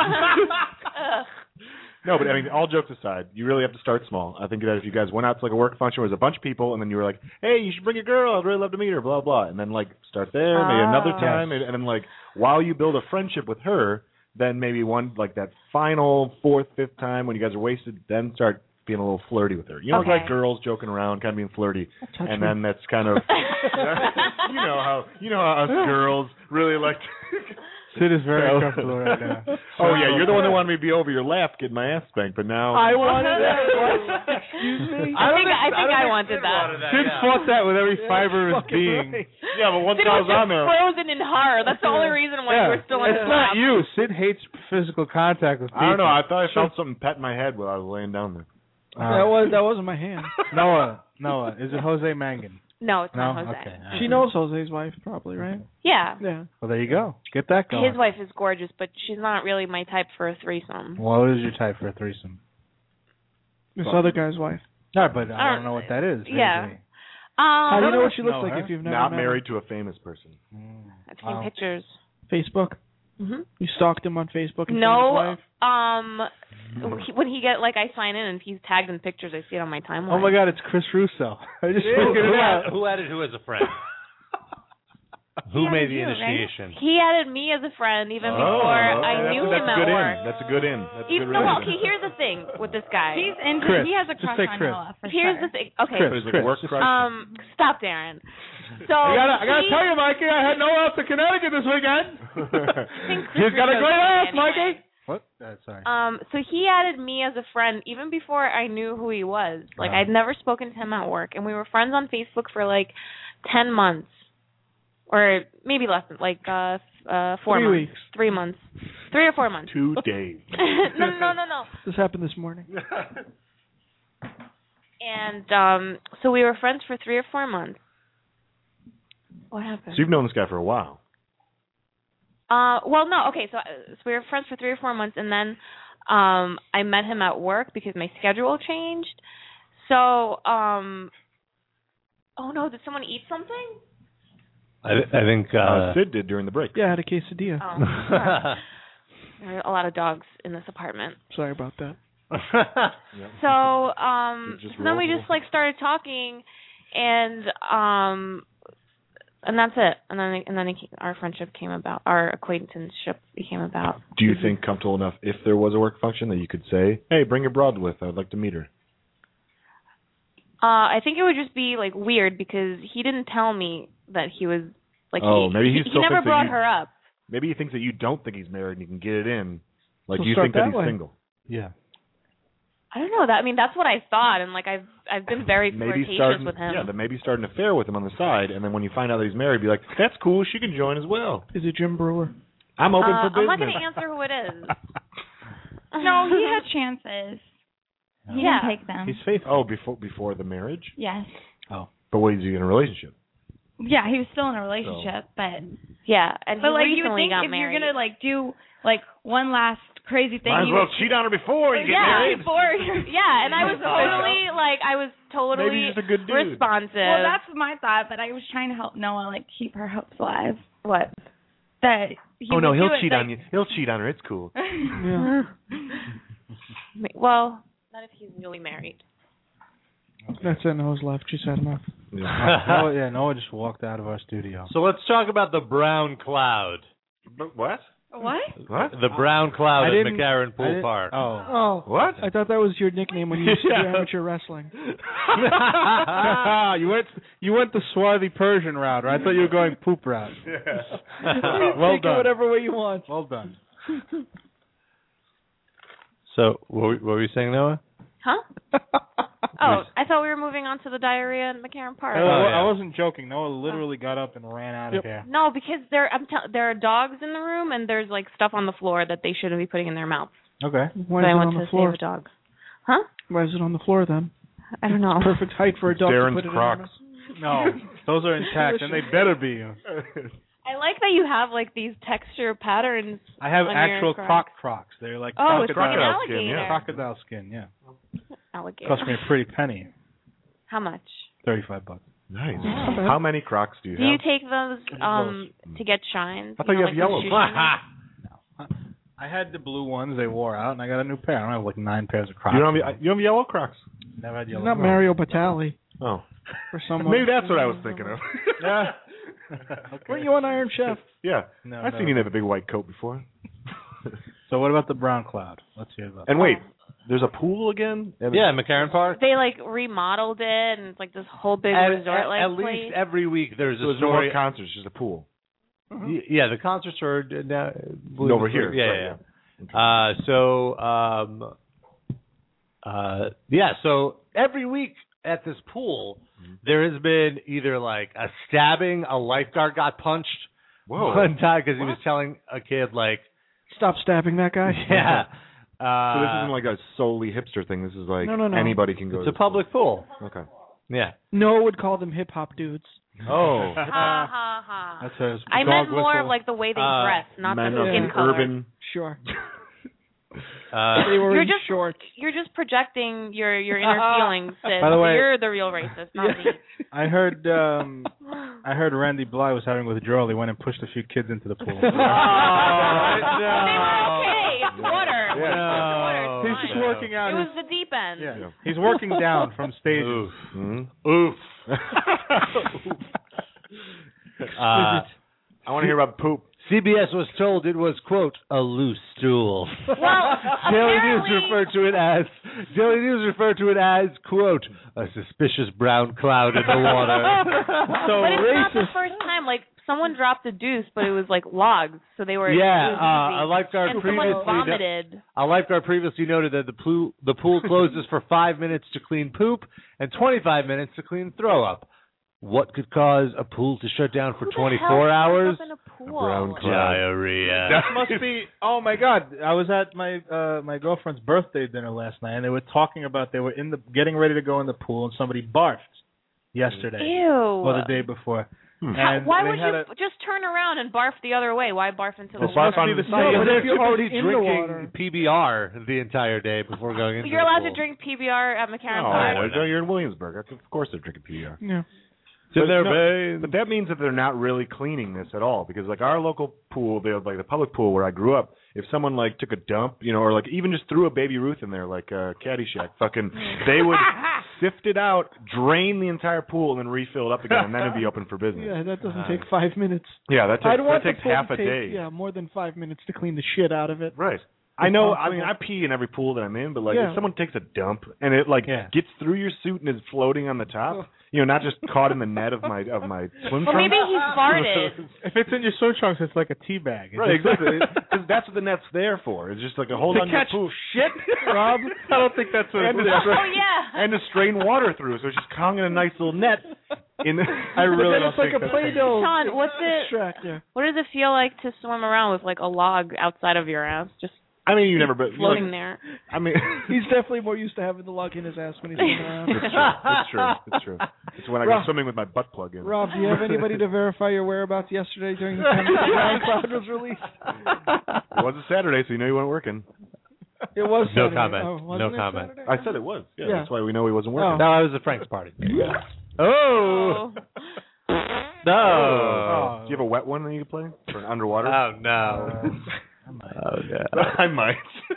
No, but I mean, all jokes aside, you really have to start small. I think that if you guys went out to like a work function where there's a bunch of people, and then you were like, "Hey, you should bring your girl. I'd really love to meet her." Blah blah, and then like start there, maybe another time, and then like while you build a friendship with her, then maybe one like that final fourth, fifth time when you guys are wasted, then start being a little flirty with her. You know, it's like girls joking around, kind of being flirty, and then that's kind of you know how us girls really like. Sid is very comfortable right now. Oh yeah, you're the one that wanted me to be over your lap getting my ass spanked, but now I wanted that. What? Excuse me. I think I wanted that. Sid fought that with every fiber of his being. Right. Yeah, but once Sid I was was on there, frozen in horror. That's the only reason why you were still in his It's not lap. you. Sid hates physical contact with people. I don't know. I thought I felt something pet my head while I was laying down there. That wasn't my hand. Noah, is it Jose Mangan? No, it's not No? Jose. Okay. She knows Jose's wife, probably, right? Yeah. Yeah. Well, there you go. Get that going. His wife is gorgeous, but she's not really my type for a threesome. What is your type for a threesome? This other guy's wife. No, but I don't know what that is. Yeah. vaguely. How do you know what she looks know like her? if you've never Not met her? married to a famous person. I've seen pictures. Facebook. Mm-hmm. You stalked him on Facebook. And No, found his wife? when he get like I sign in and he's tagged in pictures, I see it on my timeline. Oh my God, it's Chris Russo. I just figured it out. Who added who as a friend? Who made the initiation? He added me as a friend even before I knew him at good work. That's a good in. That's a good No, well, relationship. okay, here's the thing with this guy. He's into. Chris. He has a Just crush say on Chris. Noah for Here's sure. the thing. Okay. Chris. Is it work crush? Stop, Darren. So I gotta tell you, Mikey, I had Noah out to Connecticut this weekend. He's got a great ass, Mikey. What? Sorry. So he added me as a friend even before I knew who he was. Like I'd never spoken to him at work, and we were friends on Facebook for like 10 months, or maybe less than 4 3 months. weeks. 3 months. 3 or 4 months. 2 days. No. This happened this morning. And so we were friends for 3 or 4 months. What happened? So you've known this guy for a while. Well, no, okay, so we were friends for 3 or 4 months, and then I met him at work because my schedule changed. So, oh no, did someone eat something? I think Sid did during the break. Yeah, I had a quesadilla. Oh, sorry. There are a lot of dogs in this apartment. Sorry about that. So, then we roll. just like started talking, and that's it. And then our friendship came about. Our acquaintanceship became about. Do you think comfortable enough if there was a work function that you could say, "Hey, bring your broad with. I'd like to meet her." I think it would just be like weird because he didn't tell me that he was like. Maybe he still never thinks that brought you- her up. Maybe he thinks that you don't think he's married and you can get it in. Like So you start think that that he's way. single. Yeah. I don't know. I mean, that's what I thought, and like I've been very Maybe flirtatious starting, with him. yeah, then maybe start an affair with him on the side, and then when you find out that he's married, be like, "That's cool. She can join as well." Is it Jim Brewer? I'm open for I'm business. not going to answer who it is. No, he had chances. He Yeah. didn't take them. He's faithful. Oh, before the marriage? Yes. But what is he in a relationship? Yeah, he was still in a relationship, but Yeah, and he like you would recently think got if married. you're gonna like do like one last crazy thing, Might as you well would- cheat on her before you get Yeah, married. before. Yeah, and I was totally Maybe he's just a good dude. responsive. Well, that's my thought, but I was trying to help Noah like keep her hopes alive. what. That he Oh no, would he'll do it, cheat like- on you. He'll cheat on her. It's cool. Yeah. Well, not if he's newly married. That's it. Noah's left. She's had enough. Noah just walked out of our studio. So let's talk about the brown cloud. But what? What? What? The brown cloud I at didn't- McCarran Pool I didn't- Park. Oh. Oh. What? I thought that was your nickname when you used to do amateur wrestling. you went the swarthy Persian route, right? I thought you were going poop route. Well Take it done. whatever way you want. Well done. So what were you saying, Noah? Huh? Oh, I thought we were moving on to the diarrhea in McCarran Park. I wasn't joking. Noah literally got up and ran out of here. No, because there are dogs in the room, and there's like stuff on the floor that they shouldn't be putting in their mouths. Okay. Why But is I it want on to the floor? save the dogs. Huh? Why is it on the floor then? I don't know. Perfect height for a dog to Darren's put it Crocs. in. No, those are intact, and they better be. I like that you have like these texture patterns. I have on actual your Crocs. They're like Oh, it's like an crocodile alligator. skin. Yeah. Crocodile skin. Yeah. Alligator. Cost me a pretty penny. How much? $35. Nice. Yeah. How many Crocs do you Do have? you take those to get shines? I thought you have like yellow. the shoe shine? I had the blue ones. They wore out, and I got a new pair. I don't have like 9 pairs of Crocs. You don't have yellow Crocs? Never had You're yellow. not Crocs. Mario Batali. Oh. For someone. Maybe that's what I was thinking of. Yeah. Okay. Weren't you on Iron Chef? Yeah. No, I've seen you have a big white coat before. So what about the brown cloud? Let's hear about And that. wait, there's a pool again? Yeah, McCarran Park. They like remodeled it, and it's like this whole big resort-like at place. least every week there's So a there's no story. more concerts, just a pool. Yeah, the concerts are now Over here. Yeah, yeah. So every week at this pool, there has been either like a stabbing, a lifeguard got punched one time because he was telling a kid like, Stop stabbing that guy. yeah. So this isn't like a solely hipster thing. This is like No. anybody can go It's to a public pool. Okay. Yeah. Noah would call them hip hop dudes. Oh. Ha ha ha. That's a I dog meant more whistle. of like the way they dress, not the Men of skin an color. urban. Sure. They were You're in just shorts. You're just projecting your inner feelings, Sid. By the way- You're the real racist, not me. I heard Randy Bly was having withdrawal. He went and pushed a few kids into the pool. They were okay. It's water. Yeah. Water. He's just working out. It was the deep end. Yeah. He's working down from stages. Oof. Mm-hmm. Oof. I want to hear about poop. CBS was told it was, quote, a loose stool. Well, Daily apparently, News referred to it as, quote, a suspicious brown cloud in the water. So but it's not the racist. first time. Like someone dropped a deuce, but it was like logs, so they were. Yeah, it was easy. a lifeguard and someone previously vomited. A lifeguard previously noted that the pool closes for 5 minutes to clean poop and 25 minutes to clean throw up. What could cause a pool to shut down for Who the 24 hell hours? shows up in a pool? brown cloud. Diarrhea. That must be. Oh my God! I was at my girlfriend's birthday dinner last night, and they were talking about they were getting ready to go in the pool, and somebody barfed yesterday Ew. or the day before. And Why they would had you just turn around and barf the other way? Why barf into the Well, barf water? on the No, side. but if you're already Typically in the drinking water. PBR the entire day before going into You're the allowed pool. to drink PBR at McCarran Oh, Park. you're in Williamsburg. Of course they're drinking PBR. Yeah. To their no, veins. but that means that they're not really cleaning this at all, because like our local pool, like the public pool where I grew up, if someone like took a dump, or like even just threw a Baby Ruth in there, like Caddyshack, they would sift it out, drain the entire pool, and then refill it up again, and then it'd be open for business. Yeah, that doesn't take 5 minutes. Yeah, that I'd want takes the pool half to a take, day. Yeah, more than 5 minutes to clean the shit out of it. Right. I know. I mean, I pee in every pool that I'm in, but like Yeah. if someone takes a dump and it gets through your suit and is floating on the top, not just caught in the net of my swim Well, trunks. maybe he farted. If it's in your swim trunks, it's like a tea bag. Right, exactly. Because that's what the net's there for. It's just like a hold To on catch your poof. shit, Rob. I don't think that's what And it to, is. Oh yeah. and to strain water through, so it's just conging a nice little net. I really Then don't it's like think a that's Play-Doh Sean, what's it? extract, yeah. What does it feel like to swim around with like a log outside of your ass, just I mean, you never. But floating there? I mean, He's definitely more used to having the lug in his ass when he's swimming around. it's true. It's true. It's when I go Rob. swimming with my butt plug in. Rob, do you have anybody to verify your whereabouts yesterday during the time the Brown Cloud was released? It was a Saturday, so you know you weren't working. It was No Saturday. comment. Oh, wasn't No it comment. Saturday? I said it was. Yeah, Yeah. that's why we know he wasn't working. No, it was a Frank's party. Oh. No. Oh. Do you have a wet one that you can play for an underwater? Oh, no. I might. Oh, no. I might.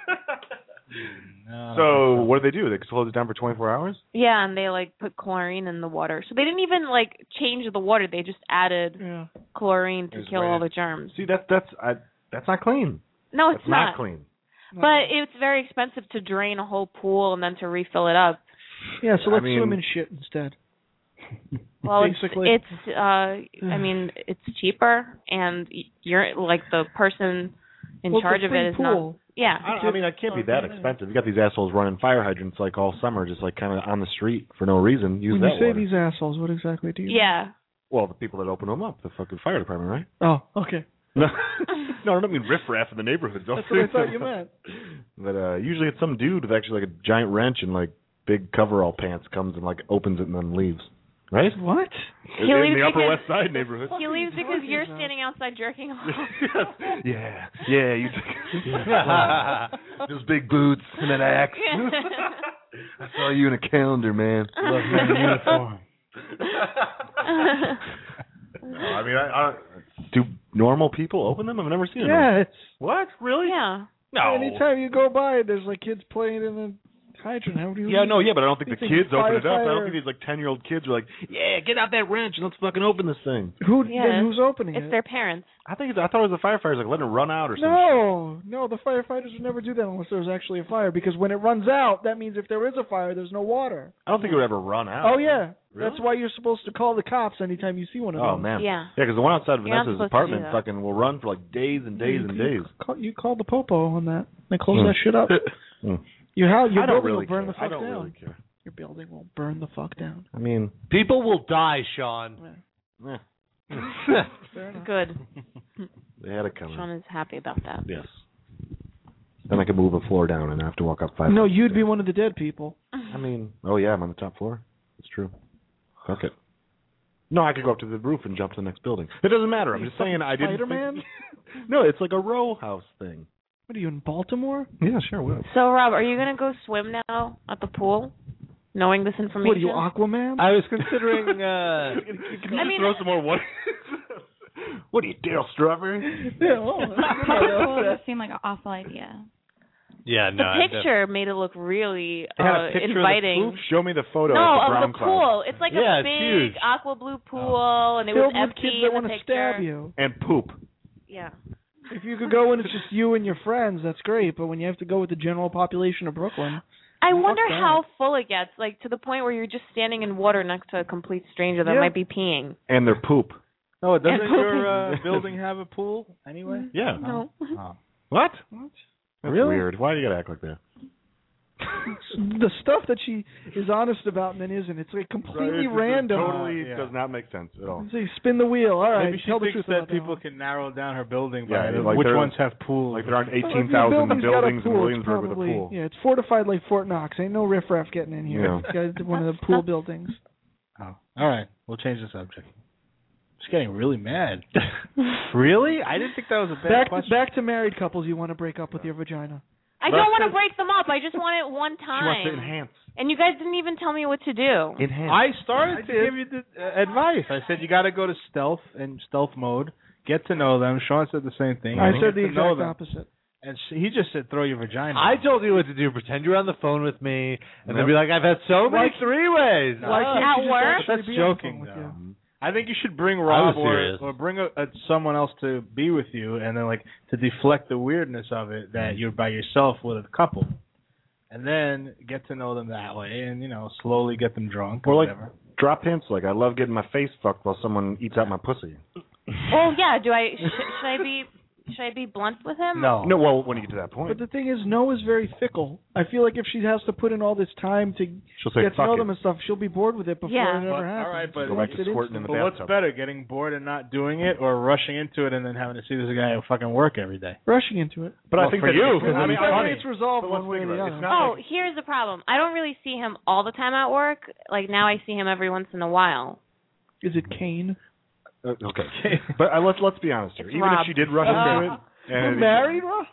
No. So what did they do? They closed it down for 24 hours? Yeah, and they like put chlorine in the water. So they didn't even like change the water. They just added Yeah. chlorine to Just kill all waited. the germs. See, that's not clean. No, it's That's not clean. But it's very expensive to drain a whole pool and then to refill it up. Yeah, so I let's mean- swim in shit instead. Well, Basically. I mean, it's cheaper, and you're like the person in Well, charge it's a of it free is not. pool. Yeah. I mean, it can't be that expensive. You got these assholes running fire hydrants like all summer, just like kind of on the street for no reason. Use When that you say water. these assholes, what exactly do you mean? Yeah. Well, the people that open them up, the fucking fire department, right? Oh, okay. No, I don't mean riffraff in the neighborhoods. That's what I thought you meant. But usually it's some dude with actually like a giant wrench and like big coverall pants comes and like opens it and then leaves. Right? What? He In leaves the Upper because- West Side neighborhood. He leaves because you're standing outside jerking off. Yeah, you took those big boots and an axe. I saw you in a calendar, man. Love men in uniform. I mean, I do normal people open them? I've never seen them. Yeah, it's What? Really? Yeah. No. anytime you go by, there's like kids playing in the hydrant. How do you? Yeah, no, yeah, but I don't think You the think kids open it up. I don't firefighter- think these like 10-year-old kids are like, yeah, get out that wrench and let's fucking open this thing. Yeah. Who's opening It's it? their parents. I thought it was the firefighters like letting it run out or something. No, the firefighters would never do that unless there was actually a fire. Because when it runs out, that means if there is a fire, there's no water. I don't think it would ever run out. Oh yeah, Really? that's why you're supposed to call the cops anytime you see one of them. Oh man. Yeah. Yeah, because the one outside You're not Vanessa's supposed to apartment do that. fucking will run for like days and days and days. You call the popo on that. They close that shit up. Your I building don't really will burn care. the fuck I don't down. really care. Your building will burn the fuck down. I mean, People will die, Sean. eh, Fair enough. Good. they had it coming. Sean is happy about that. Yes. Then I could move a floor down and I have to walk up 5. No, you'd be one of the dead people. I mean, oh yeah, I'm on the top floor. It's true. Fuck it. No, I could go up to the roof and jump to the next building. It doesn't matter. I'm just saying I didn't. Spider-Man? No, it's like a row house thing. What are you in Baltimore? Yeah, sure. Will. So, Rob, are you going to go swim now at the pool, knowing this information? What are you, Aquaman? I was considering. Can you I mean- throw some more water? What are you, Dale Strawberry? Yeah, oh, Pool just seemed like an awful idea. Yeah, no. The picture made it look really They had a picture inviting. of the pool. Show me the photo No, of the of brown the cloud. pool. It's like Yeah, a it's big huge. aqua blue pool, and it filled was with empty kids in that the want to picture. stab you. And poop. Yeah. If you could go and it's just you and your friends, that's great. But when you have to go with the general population of Brooklyn, I Fuck wonder that. how full it gets, like to the point where you're just standing in water next to a complete stranger that Yeah. might be peeing. And their poop. Oh, doesn't And your building have a pool anyway? Yeah. No. Oh. What? what? That's Really? weird. Why do you gotta act like that? The stuff that she is honest about and then isn't. It's like completely random. Totally Yeah. does not make sense at all. So you spin the wheel. All right, Maybe she tell the thinks truth that about people one. can narrow down her building Yeah, by like which there- ones have pools. Like there aren't Well, if your 18,000 building's got a buildings in pool, it's Williamsburg with a probably- pool. Yeah, it's fortified like Fort Knox. Ain't no riffraff getting in here. Yeah. It's got one of the pool buildings. Oh. All right, we'll change the subject. Just getting really mad. Really? I didn't think that was a bad question. Back to married couples you want to break up with your vagina. I don't want to break them up. I just want it one She wants to time. enhance. And you guys didn't even tell me what to do. Enhance. I started to give you the advice. I said you got to go to stealth mode, get to know them. Sean said the same thing. I Get said the to know exact them. opposite. And he just said throw your vagina. I told you what to do. Pretend you're on the phone with me, and then be like, "I've had so many three-ways." No. Why can't At you just work? actually That's be on the joking, phone with though. you? I think you should bring I Rob was serious. or bring someone else to be with you, and then like to deflect the weirdness of it that you're by yourself with a couple, and then get to know them that way, and slowly get them drunk or Or like whatever. drop hints like I love getting my face fucked while someone eats out my pussy. Well, yeah. Do I? Should I be blunt with him? No, No, well, when you get to that But point, the thing is, No is very fickle. I feel like if she has to put in all this time to she'll say get to fuck know it. them and stuff, she'll be bored with it before Yeah. it ever But- happens. all right, but- Go back to Once it squirting in the But what's bathtub. better, getting bored and not doing it, or rushing into it and then having to see this guy fucking work every day? rushing into it. But I Well, think for that you, it's- because I mean, it's I funny. think it's resolved But let's one way or think the about it. other. It's not Oh, here's the problem. I don't really see him all the time at work. Like now, I see him every once in a while. Is it Kane? Okay, but let's be honest here. It's Even Rob. if she did rush into it, We're and married, Ross?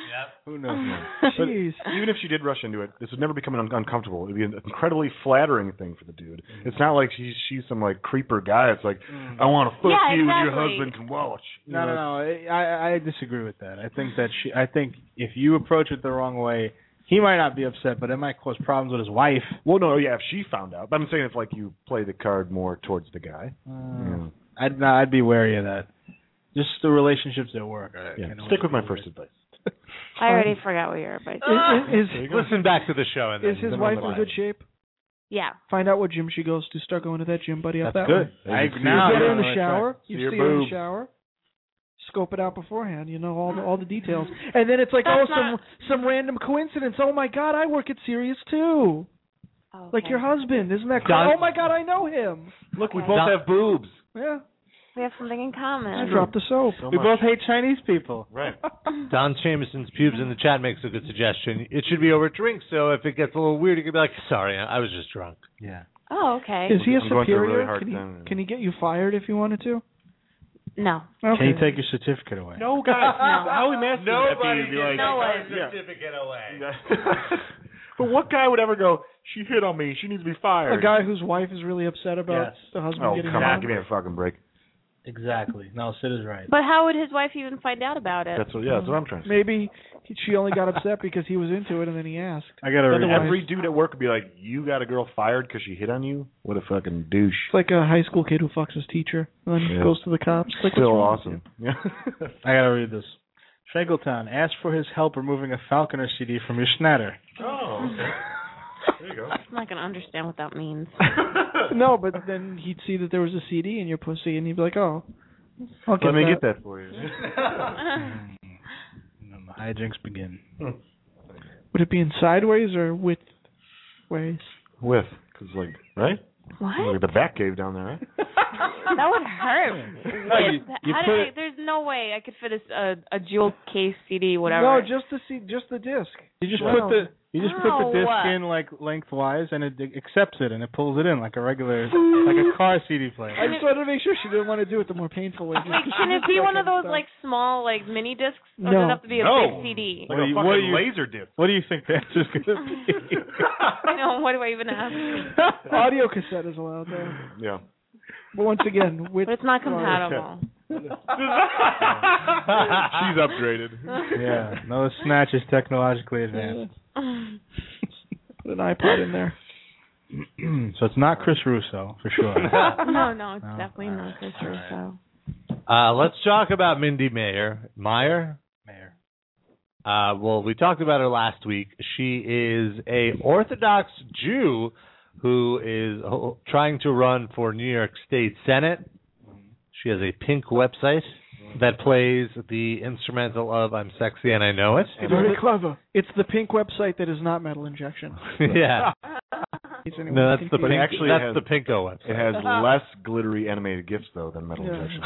Who knows? But Jeez. even if she did rush into it, this would never become uncomfortable. It would be an incredibly flattering thing for the dude. It's not like she's some like creeper guy. It's like I want to fuck Yeah, you and your exactly. husband can watch. No. I disagree with that. I think if you approach it the wrong way, he might not be upset, but it might cause problems with his wife. Well, no, yeah, if she found out. But I'm saying if like you play the card more towards the guy. Yeah. I'd be wary of that. Just the relationships at work. Yeah. Stick with my first advice. I already forgot what your advice. Is Listen back to the show, and then his then wife we'll in good shape? Yeah. Find out what gym she goes to. Start going to that gym, buddy. Up That's that good. way. You see now You get her I in know the that's right. shower. See You your see her in the boobs. shower. Scope it out beforehand. You know all the details. And then it's like, That's some random coincidence. Oh my God, I work at Sirius too. Like your husband, isn't that cool? Done. Oh my God, I know him. Look, we Okay. both Done. have boobs. Yeah. We have something in common. I dropped the soap. We both hate Chinese people. Right. Don Jameson's pubes in the chat makes a good suggestion. It should be over drinks, so if it gets a little weird, you could be like, sorry, I was just drunk. Yeah. Oh, okay. Is he a I'm going through a really superior? hard time. Can he get you fired if you wanted to? No. Okay. Can you take your certificate away? No, guys. No. Howie Masterson. Nobody would be gets like, No way. their certificate away. But what guy would ever go, she hit on me, she needs to be fired? A guy whose wife is really upset about Yes. the husband Oh, getting come hit on, give me a fucking break. Exactly. No, Sid is right. But how would his wife even find out about it? That's what I'm trying to say. Maybe she only got upset because he was into it, and then he asked. I got to But read every dude at work would be like, you got a girl fired because she hit on you? What a fucking douche. It's like a high school kid who fucks his teacher and then Yeah. goes to the cops. It's like, Still what's wrong awesome. Yeah. I got to read this. Shankletown, ask for his help removing a Falconer CD from your Schnatter. Oh, okay. There you go. I'm not going to understand what that means. with you? No, but then he'd see that there was a CD in your pussy, and he'd be like, oh, I'll Let me that. get that for you. And then the hijinks begin. Would it be in sideways or width ways? With, because right? What? Look at the back cave down there, right? That would hurt. you How put did it- there's no way I could fit a jewel case CD, whatever. No, just the disc. You just Wow. put the disc Wow. in like lengthwise, and it accepts it, and it pulls it in like a regular, like a car CD player. I just wanted to make sure she didn't want to do it the more painful way. Like, can it be one of those like small like mini discs, or does it have to be a No. big CD? Like What a do you- fucking what do you- laser disc. What do you think the answer's gonna be? I know. What do I even ask? Audio cassette is allowed though. Yeah. But once again, with But it's not compatible. She's upgraded. Yeah, no, Snatch is technologically advanced. Put an iPod in there. So it's not Chris Russo for sure. No, it's No? definitely All not right. Chris All Russo. Let's talk about Mindy Meyer. Mayor. Well, we talked about her last week. She is a Orthodox Jew who is trying to run for New York State Senate. She has a pink website that plays the instrumental of "I'm Sexy and I Know It." Very clever. It's the pink website that is not metal injection. Yeah. No, that's the But pink, actually that's it has- the Pinko website. It has less glittery animated GIFs, though, than Metal Injection.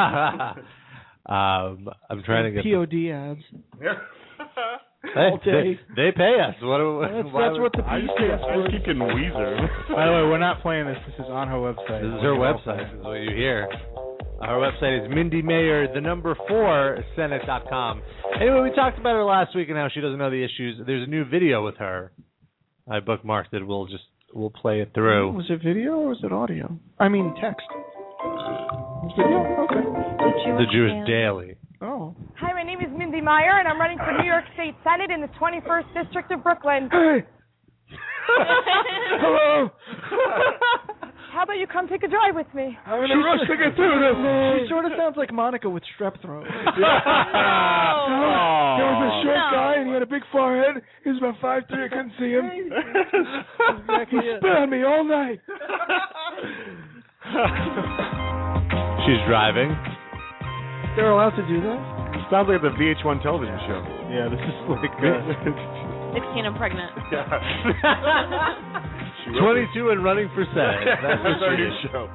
I'm trying to get POD ads. Hey, all day. they pay us. What? That's what the P stands I for. just keep getting Weezer. By the way, we're not playing this. This is on her website. This is her website. This is what you hear. Our website is Mindy Mayer, 4 Senate.com. Anyway, we talked about her last week and how she doesn't know the issues. There's a new video with her. I bookmarked it. We'll play it through. Was it video or was it audio? I mean text. Video? Okay. The Jewish Daily. Oh. Hi, my name is Mindy Meyer, and I'm running for New York State Senate in the 21st District of Brooklyn. Hey. Hello. How about you come take a drive with me? I'm in a rush to get through this. She sort of sounds like Monica with strep throat. There was a short guy and he had a big forehead. He was about 5'3". I couldn't see him. He spit on me all night. She's driving. They're allowed to do that? Sounds like the VH1 television show. Yeah, this is like 16 and pregnant. 22 and running for Senate. That's our new show.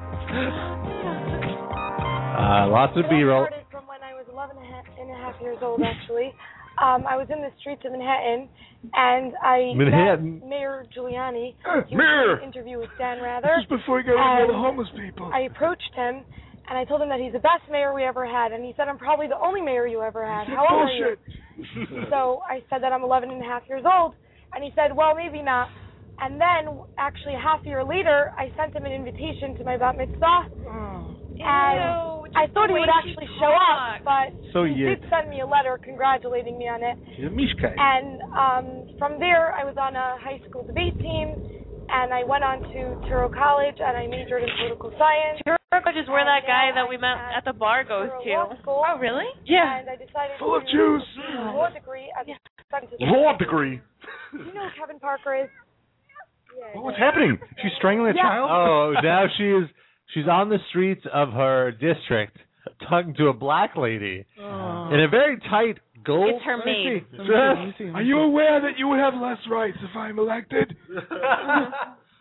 Lots of B-roll. I started from when I was 11 and a half years old, actually. I was in the streets of Manhattan, and I Manhattan. met Mayor Giuliani. He Mayor! was in an interview with Dan Rather. Just before he got rid of all the homeless people. I approached him, and I told him that he's the best mayor we ever had, and he said, I'm probably the only mayor you ever had. How old are you? So I said that I'm 11 and a half years old, and he said, well, maybe not. And then, actually, a half a year later, I sent him an invitation to my bat mitzvah, and I thought he would actually show up, but So he did send me a letter congratulating me on it. She's a Mishka. And from there, I was on a high school debate team, and I went on to Touro College, and I majored in political science. Touro College is where that guy that we met at the bar goes to. Oh, really? Yeah. And I decided Full of to Jews. do a law degree at Law degree. You know who Kevin Parker is? Yeah, What's happening? She's strangling a child? Oh, now she's on the streets of her district talking to a black lady in a very tight gold. It's her maid. dress. Are you aware that you would have less rights if I'm elected?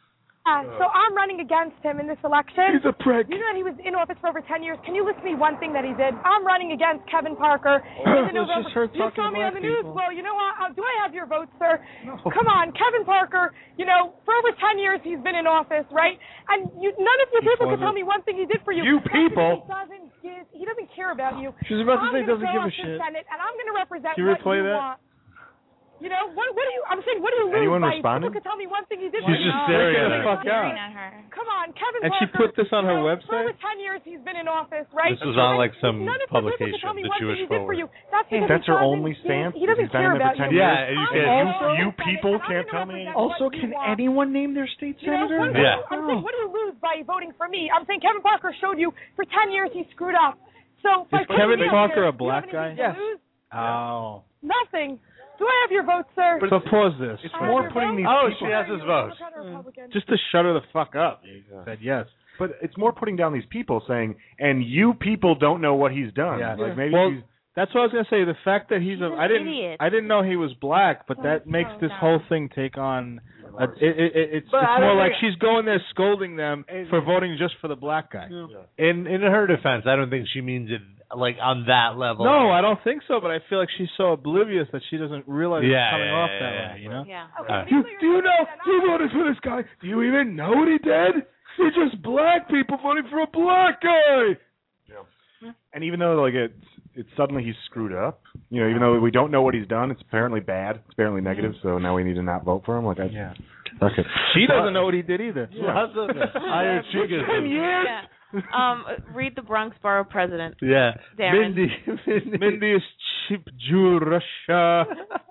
So I'm running against him in this election. He's a prick. You know that he was in office for over 10 years. Can you list me one thing that he did? I'm running against Kevin Parker. In November. Just her You talking saw me on black the news. people. Well, you know what? Do I have your vote, sir? No. Come on, Kevin Parker. You know, for over 10 years he's been in office, right? And none of your people can tell me one thing he did for you. You people. He doesn't care about you. She was about to say I'm gonna doesn't go give a up to shit. Senate, and I'm going to represent Can you what replay you that? want. You know, what do you, I'm saying, what do you lose Anyone by responding? people can tell me one thing he did She's for you. just staring at her. Fuck out. Staring at her. Come on, Kevin And she Parker. put this on her For website? over 10 years he's been in office, right? This was on like some None of your people publication, can tell me the one thing Jewish he did for Forward. you. That's because That's he her doesn't- only stance? He doesn't He's been care in there about for 10 you. years? Yeah, you I'm said gonna also- represent you Senate, people and I'm can't gonna tell me represent Also, what you can want. anyone name their state You know, senator? Yeah. I'm saying, what do you lose by voting for me? I'm saying Kevin Parker showed you for 10 years he screwed up. So by Is putting Kevin me up Parker here, a black you have guy? anything to lose? Oh. Nothing. Do I have your vote, sir? So pause this. It's I more have your putting vote? these Oh, people... she has his vote. Democrat or Republican? Just to shut her the fuck up. You said yes. But it's more putting down these people saying, and you people don't know what he's done. Yeah. Like maybe Well, he's... that's what I was gonna say. The fact that he's She's I an idiot. didn't know he was black, but that makes this whole thing take on. It's But I more don't like think- she's going there scolding them for voting just for the black guy. In her defense, I don't think she means it like on that level. No, I don't think so. But I feel like she's so oblivious that she doesn't realize Yeah, it's coming yeah, off yeah, that yeah. way. You know. Yeah. Do you know? You voted for this guy. Do you even know what he did? It's just black people voting for a black guy. And even though like it's suddenly he's screwed up, you know, even though we don't know what he's done, it's apparently bad, it's apparently negative, so now we need to not vote for him. Like, Yeah. okay. She doesn't know what he did either. Lots of iron chickens. Yeah. Read the Bronx Borough President. Yeah. Darren. Mindy is cheap Jew Russia.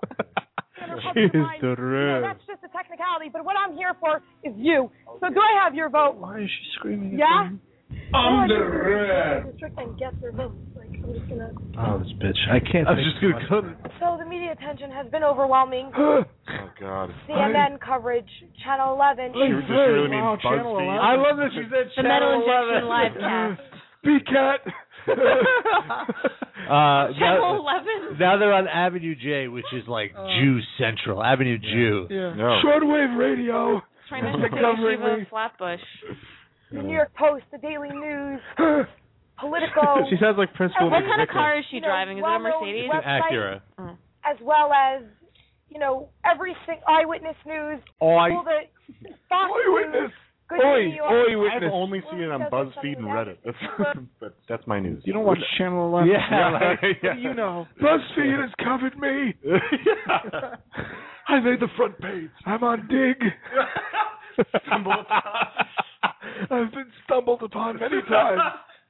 She is the real. That's just a technicality, but what I'm here for is you. So do I have your vote? Why is she screaming? Yeah? I'm the red. Restrict and get their votes. Like, I'm just gonna. Oh, this bitch! I can't. I was just gonna cut it. So the media attention has been overwhelming. Oh God. CNN coverage, Channel 11. She just really means Channel BuzzFeed. 11. I love that she said The Metal Channel Injection 11. live cast. B-Cat. Channel 11. Now they're on Avenue J, which is like Jew Central. Avenue Jew. Yeah. No. Shortwave radio. Prime Minister Yeshiva Flatbush. The New York Post, the Daily News, Politico. She sounds like Principal. What kind of McVicker. car is she driving? Is it a Mercedes? It's an Acura. As well as, you know, everything, Eyewitness News, all the Fox News. Good New York. I've only seen it on BuzzFeed and Reddit. That's my news. You don't watch Channel 11. Yeah. What do you know? BuzzFeed has covered me. I made the front page. I'm on Dig. I've been stumbled upon many times.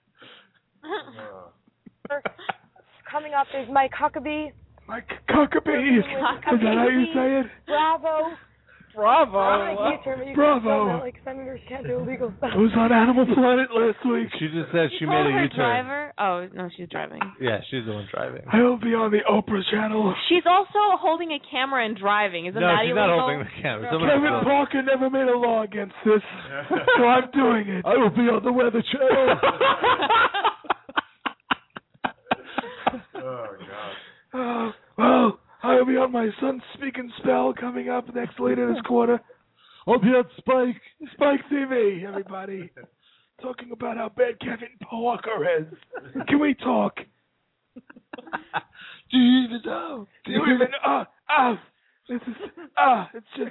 Coming up is Mike Huckabee. Mike Huckabee. Is that how you say it? Bravo. Bravo. Bravo. Like senators can't do illegal stuff. I was on Animal Planet last week. She just said she made Told a her U-turn. driver. Oh no, she's driving. Yeah, she's the one driving. I will be on the Oprah channel. She's also holding a camera and driving. Isn't No, that she's illegal? not holding the camera. Someone Kevin else. Parker never made a law against this, so I'm doing it. I will be on the Weather Channel. Oh God. Well, I will be on my Sun Speaking Spell coming up later this quarter. I'll be on Spike TV, everybody. Talking about how bad Kevin Parker is. Can we talk? Do you even know? Do you even This is it's just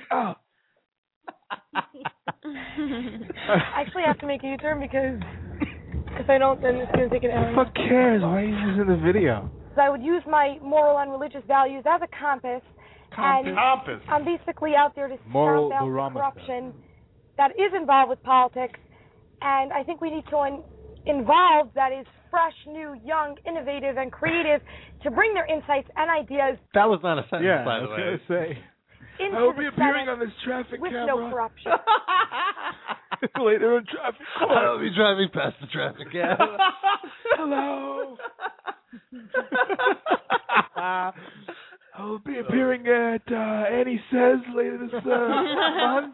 I actually have to make a U-turn because if I don't, then it's going to take an hour. Fuck cares? Why are you using the video? So I would use my moral and religious values as a compass. And Compass. I'm basically out there to Moral stamp out the barometer. corruption that is involved with politics. And I think we need someone involved that is fresh, new, young, innovative, and creative to bring their insights and ideas That was not a sentence, Yeah, by I the was way. gonna say. into I will the be appearing Senate on this traffic with camera no corruption. later in traffic court. I'll be driving past the traffic cam. Hello. I will be appearing at Annie Says later this month.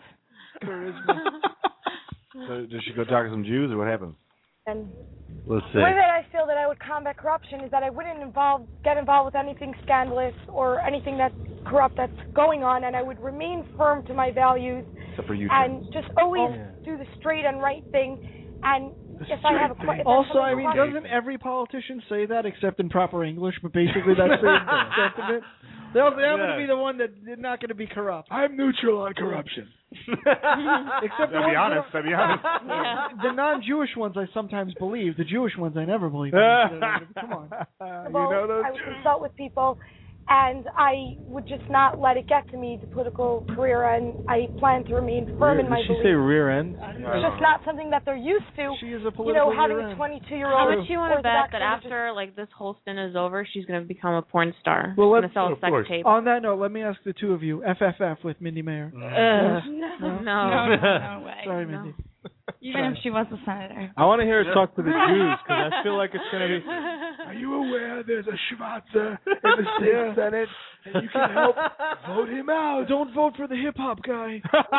So does she go talk to some Jews, or what happens? And Let's the way that I feel that I would combat corruption is that I wouldn't get involved with anything scandalous or anything that's corrupt that's going on, and I would remain firm to my values Except for you. and just always do the straight and right thing. And if I have a question, also, I mean, doesn't every politician say that except in proper English? But basically, that's the sentiment. They're going to be the one they're not going to be corrupt. I'm neutral on corruption. Except to be honest. The non-Jewish ones I sometimes believe. The Jewish ones I never believe. Come on. I would consult with people, and I would just not let it get to me, the political career, and I plan to remain firm in my Did she beliefs. say rear end? It's just not something that they're used to. She is a political having rear a end. 22-year-old. How much you want to bet Orthodox that religious- after like this whole stint is over, she's going to become a porn star? Well, She's going to sell a sex tape. On that note, let me ask the two of you: FFF with Mindy Mayer. No way. Sorry, Mindy. Even if she was a senator. I want to hear her talk to the Jews because I feel like it's going to be. Are you aware there's a Schwarzer in the state senate, and you can help vote him out? Don't vote for the hip hop guy.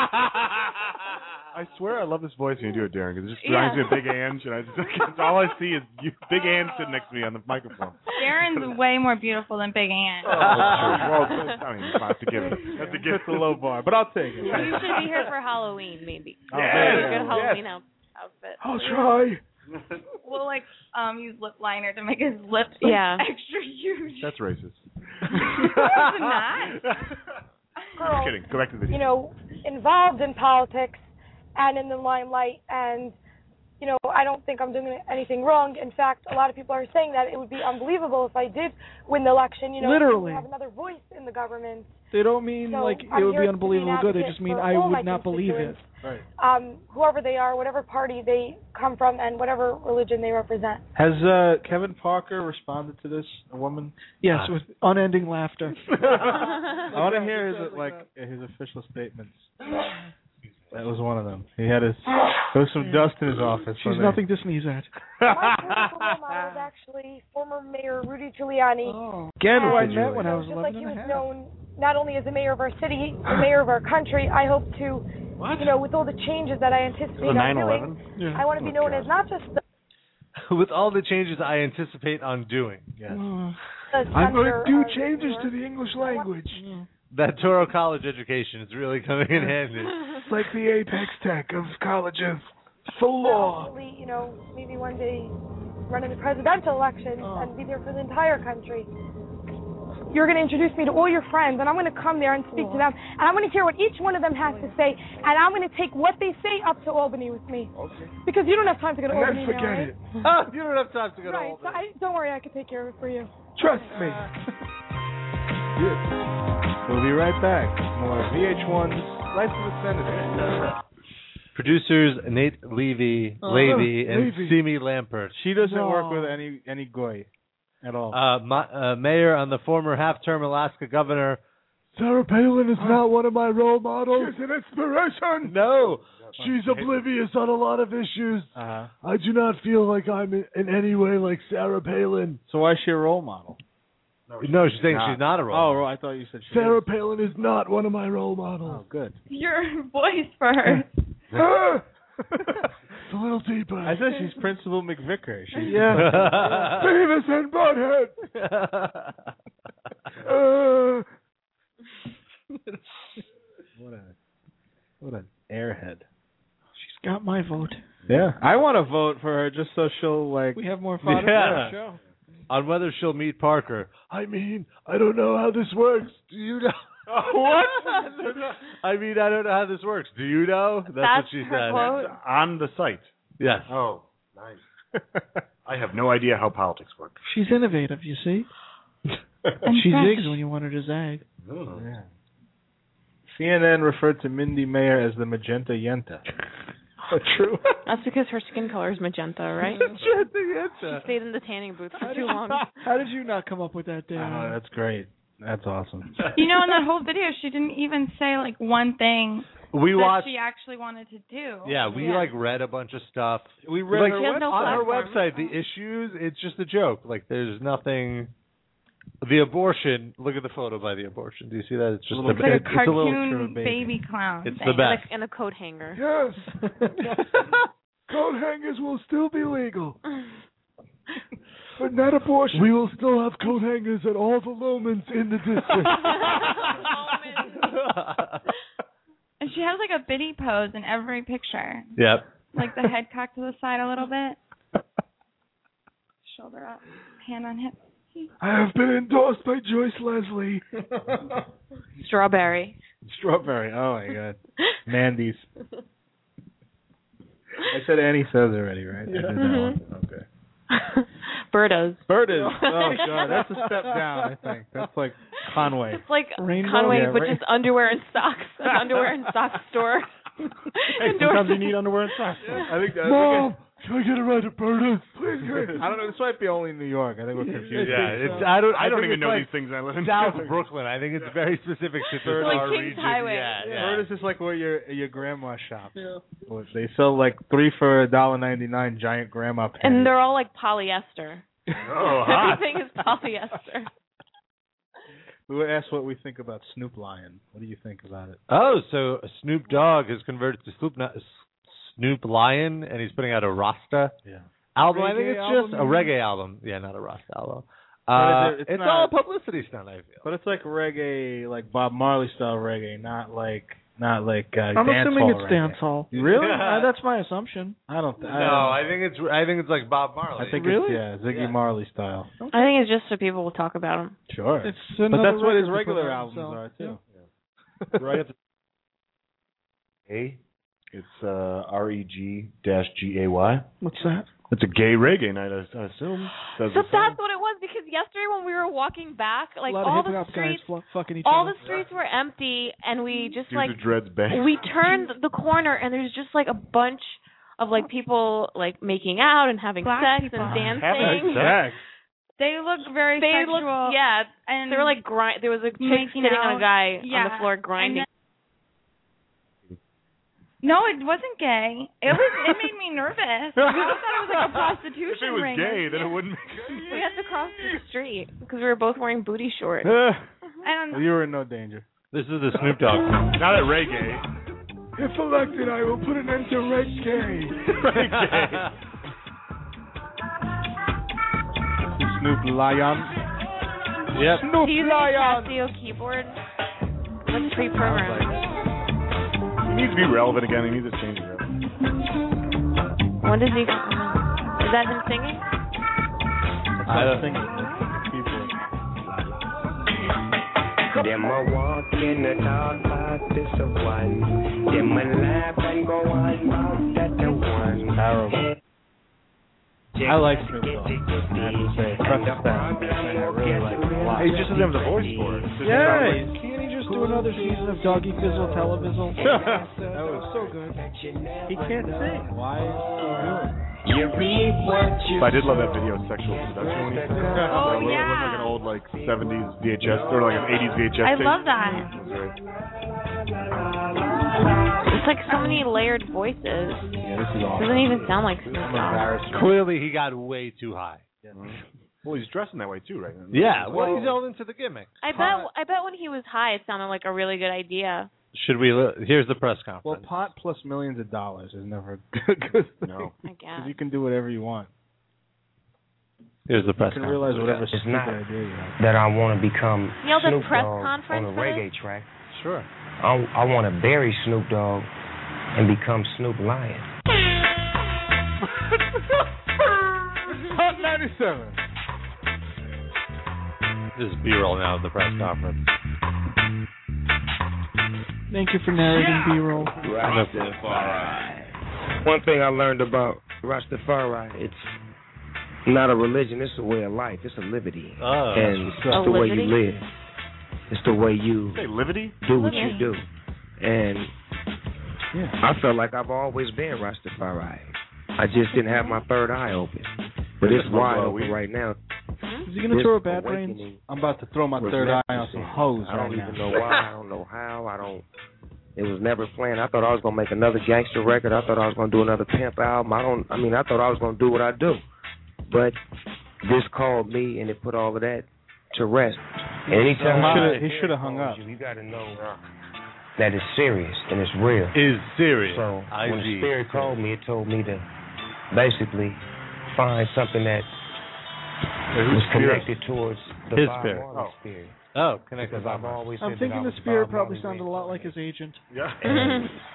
I swear I love this voice when you do it, Darren, because it just reminds me of Big Ange, and all I see is Big Ange sitting next to me on the microphone. Darren's way more beautiful than Big Ann. Well, I mean, I have to give it. It's a low bar, but I'll take it. You should be here for Halloween, maybe. Oh, Good Halloween outfit. I'll try. We'll use lip liner to make his lips extra huge. That's racist. It's not. Just kidding. Go back to the video. Involved in politics and in the limelight, and I don't think I'm doing anything wrong. In fact, a lot of people are saying that it would be unbelievable if I did win the election. Literally. have another voice in the government. They don't mean So like I'm it would here be to unbelievable good. They advocate just mean for I all my would not believe it. constituents. Whoever they are, whatever party they come from, and whatever religion they represent. Has Kevin Parker responded to this, a woman? Yes, with unending laughter. I want to hear his official statements. That was one of them. He had there was some dust in his office. She's nothing to sneeze at. My political role model is actually former Mayor Rudy Giuliani. Again, who I And, met when I was just 11 like he and a was half. known not only as the mayor of our city, the mayor of our country, I hope to, with all the changes that I anticipate on doing, I want to be known as not just the With all the changes I anticipate on doing. Yes. I'm going to do changes to the English language. That Toro College education is really coming in handy. It's like the apex tech of colleges. So law. Hopefully, maybe one day run in the presidential election and be there for the entire country. You're going to introduce me to all your friends, and I'm going to come there and speak to them, and I'm going to hear what each one of them has to say, and I'm going to take what they say up to Albany with me. Okay. Because you don't have time to go to Albany now, right? You don't have time to go to Right. Albany. So don't worry, I can take care of it for you. Trust me. We'll be right back. More VH1's Life of a Senator. Producers Nate Levy and Simi Lampert. She doesn't work with any goy at all. Mayor on the former half-term Alaska governor. Sarah Palin is not one of my role models. She's an inspiration. No. She's oblivious on a lot of issues. Uh-huh. I do not feel like I'm in any way like Sarah Palin. So why is she a role model? No, she's saying she's not a role model. Oh, I thought you said she Sarah is. Palin is not one of my role models. Oh, good. Your voice for her. It's a little deeper. I said she's Principal McVicker. She's Beavis and Butthead. What an airhead. She's got my vote. Yeah, I want to vote for her just so she'll We have more fodder for the show. On whether she'll meet Parker. I mean, I don't know how this works. Do you know? What? I mean, I don't know how this works. Do you know? That's what she said. Quote. On the site. Yes. Oh, nice. I have no idea how politics work. She's innovative, you see. She zigs when you want her to zag. Oh. Yeah. CNN referred to Mindy Mayer as the Magenta Yenta. True. That's because her skin color is magenta, right? Magenta She Yenta. stayed in the tanning booth for too long. How did you not come up with that, Dan? Oh, that's great. That's awesome. In that whole video, she didn't even say one thing We watched. she actually wanted to do. Yeah, we read a bunch of stuff. We read She has no on her platform. website. The issues, it's just a joke. Like there's nothing. The abortion. Look at the photo by the abortion. Do you see that? It's just It's like a it's a little cartoon baby clown. It's thing. the best. And a coat hanger. Yes. Coat hangers will still be legal. But not abortion. We will still have coat hangers at all the Lomans in the district. And she has like a biddy pose in every picture. Yep. Like the head cocked to the side a little bit. Shoulder up, hand on hip. I have been endorsed by Joyce Leslie. Strawberry. Strawberry. Oh my God. Mandy's. I said Annie says already, right? Yeah. I did that one. Okay. Birdos. Birdos. Oh God, that's a step down. I think that's like Conway. It's like Rainbow? Conway, Yeah, but right. just underwear and socks. An underwear and socks store. Hey, sometimes you need underwear and socks. I think that's Mom, can I get a ride at Berta? Please, I don't know. This might be only in New York. I think we're confused. Yeah, it's I don't think even it's know these things I live in. South Brooklyn. I think it's very specific to It's like our Kings region. Highway. Yeah. Bird is just like where your grandma shops. Yeah. They sell like 3 for $1.99 giant grandma pants. And they're all like polyester. Oh, hot. Everything is polyester. We were asked what we think about Snoop Lion. What do you think about it? Oh, so Snoop Dogg has converted to Snoop Lion, and he's putting out a Rasta album. I think Reggae it's just album? a reggae album. Yeah, not a Rasta album. But It's not- all a publicity stunt, I feel. But it's like reggae, like Bob Marley style reggae, not like I'm dance assuming hall it's reggae. dance hall. Really? That's my assumption. I don't. No, I think it's like Bob Marley. I think Really? it's Ziggy Marley style. I think it's just so people will talk about him. Sure. It's But another that's what his record to put regular out, albums so, are too. Right at the it's REG-GAY. What's that? It's a gay reggae night, I assume. Says So the sign. that's what it was, because yesterday when we were walking back, like a lot all of the hip hop guys streets, fucking each all other. the streets were empty, and we just Dudes like with dreads bang. we turned the corner, and there's just like a bunch of like people like making out and having Black sex people. and dancing. Having sex. They look very They sexual. looked, yeah, and they were like there was a chick making sitting on a out. guy on Yeah. the floor grinding. No, it wasn't gay. It made me nervous. I thought it was like a prostitution If it was ring. gay, then it wouldn't make We had to cross the street because we were both wearing booty shorts. And You were in no danger. This is the Snoop Dogg. Not at reggae. If elected, I will put an end to reggae. Reggae. Snoop Lion. Yep. Snoop He's using a Lion. Casio keyboard. Like pre-programmed. He needs to be relevant again. He needs to change it. When does he? Is that him singing? I don't think. Them a walk in the dark about this a one. Them a laugh and go on about that a one. Terrible. I like Snoop Dogg. I have to say, trust that. I really like it a lot. He just doesn't have the voice for it. Yeah, can't he just do another season of Doggy Fizzle Televizzle? That was so good. He can't sing. Why is he doing it? But I did love that video, Sexual Seduction, when he sang it. Oh, It looked yeah. like an old 70s VHS, or like an 80s VHS I tape. love that. It was great. It's like so many layered voices. Yeah, this is awesome. Doesn't even sound like Snoop I'm Dogg. embarrassed. Clearly, he got way too high. Well, he's dressing that way too, right? Yeah, well, he's all into the gimmick. I bet when he was high, it sounded like a really good idea. Should we? Here's the press conference. Well, pot plus millions of dollars is never good. No. I guess. Because you can do whatever you want. Here's the press You can conference. realize whatever It's stupid not idea you have. that I want to become You know the Snoop press Dogg conference on a for reggae this? track. Sure. I want to bury Snoop Dogg and become Snoop Lion. Hot 97. This is B-roll now of the press conference. Thank you for narrating B-roll. Rastafari. One thing I learned about Rastafari, it's not a religion, it's a way of life. It's a liberty. Oh, And that's it's what's up. the way liberty? you live. It's the way you Say liberty? do what you do. And Yeah. I felt like I've always been Rastafari. I just didn't have my third eye open. But it's wide open right now. Is he gonna throw a Bad Brains? I'm about to throw my was third eye necessary. on some hoes I don't right even now. know why. I don't know how. It was never planned. I thought I was gonna make another gangster record. I thought I was gonna do another pimp album. I thought I was gonna do what I do. But this called me and it put all of that to rest. And anytime He should have hung up. you gotta know that it's serious and it's real. Is serious. So I when the see. spirit called me, it told me to basically find something that was connected towards the His Bob spirit. Marley spirit. Oh, connected. Because I've always I'm said thinking that I the was spirit Bob probably Marley sounded a lot like his agent. Yeah. And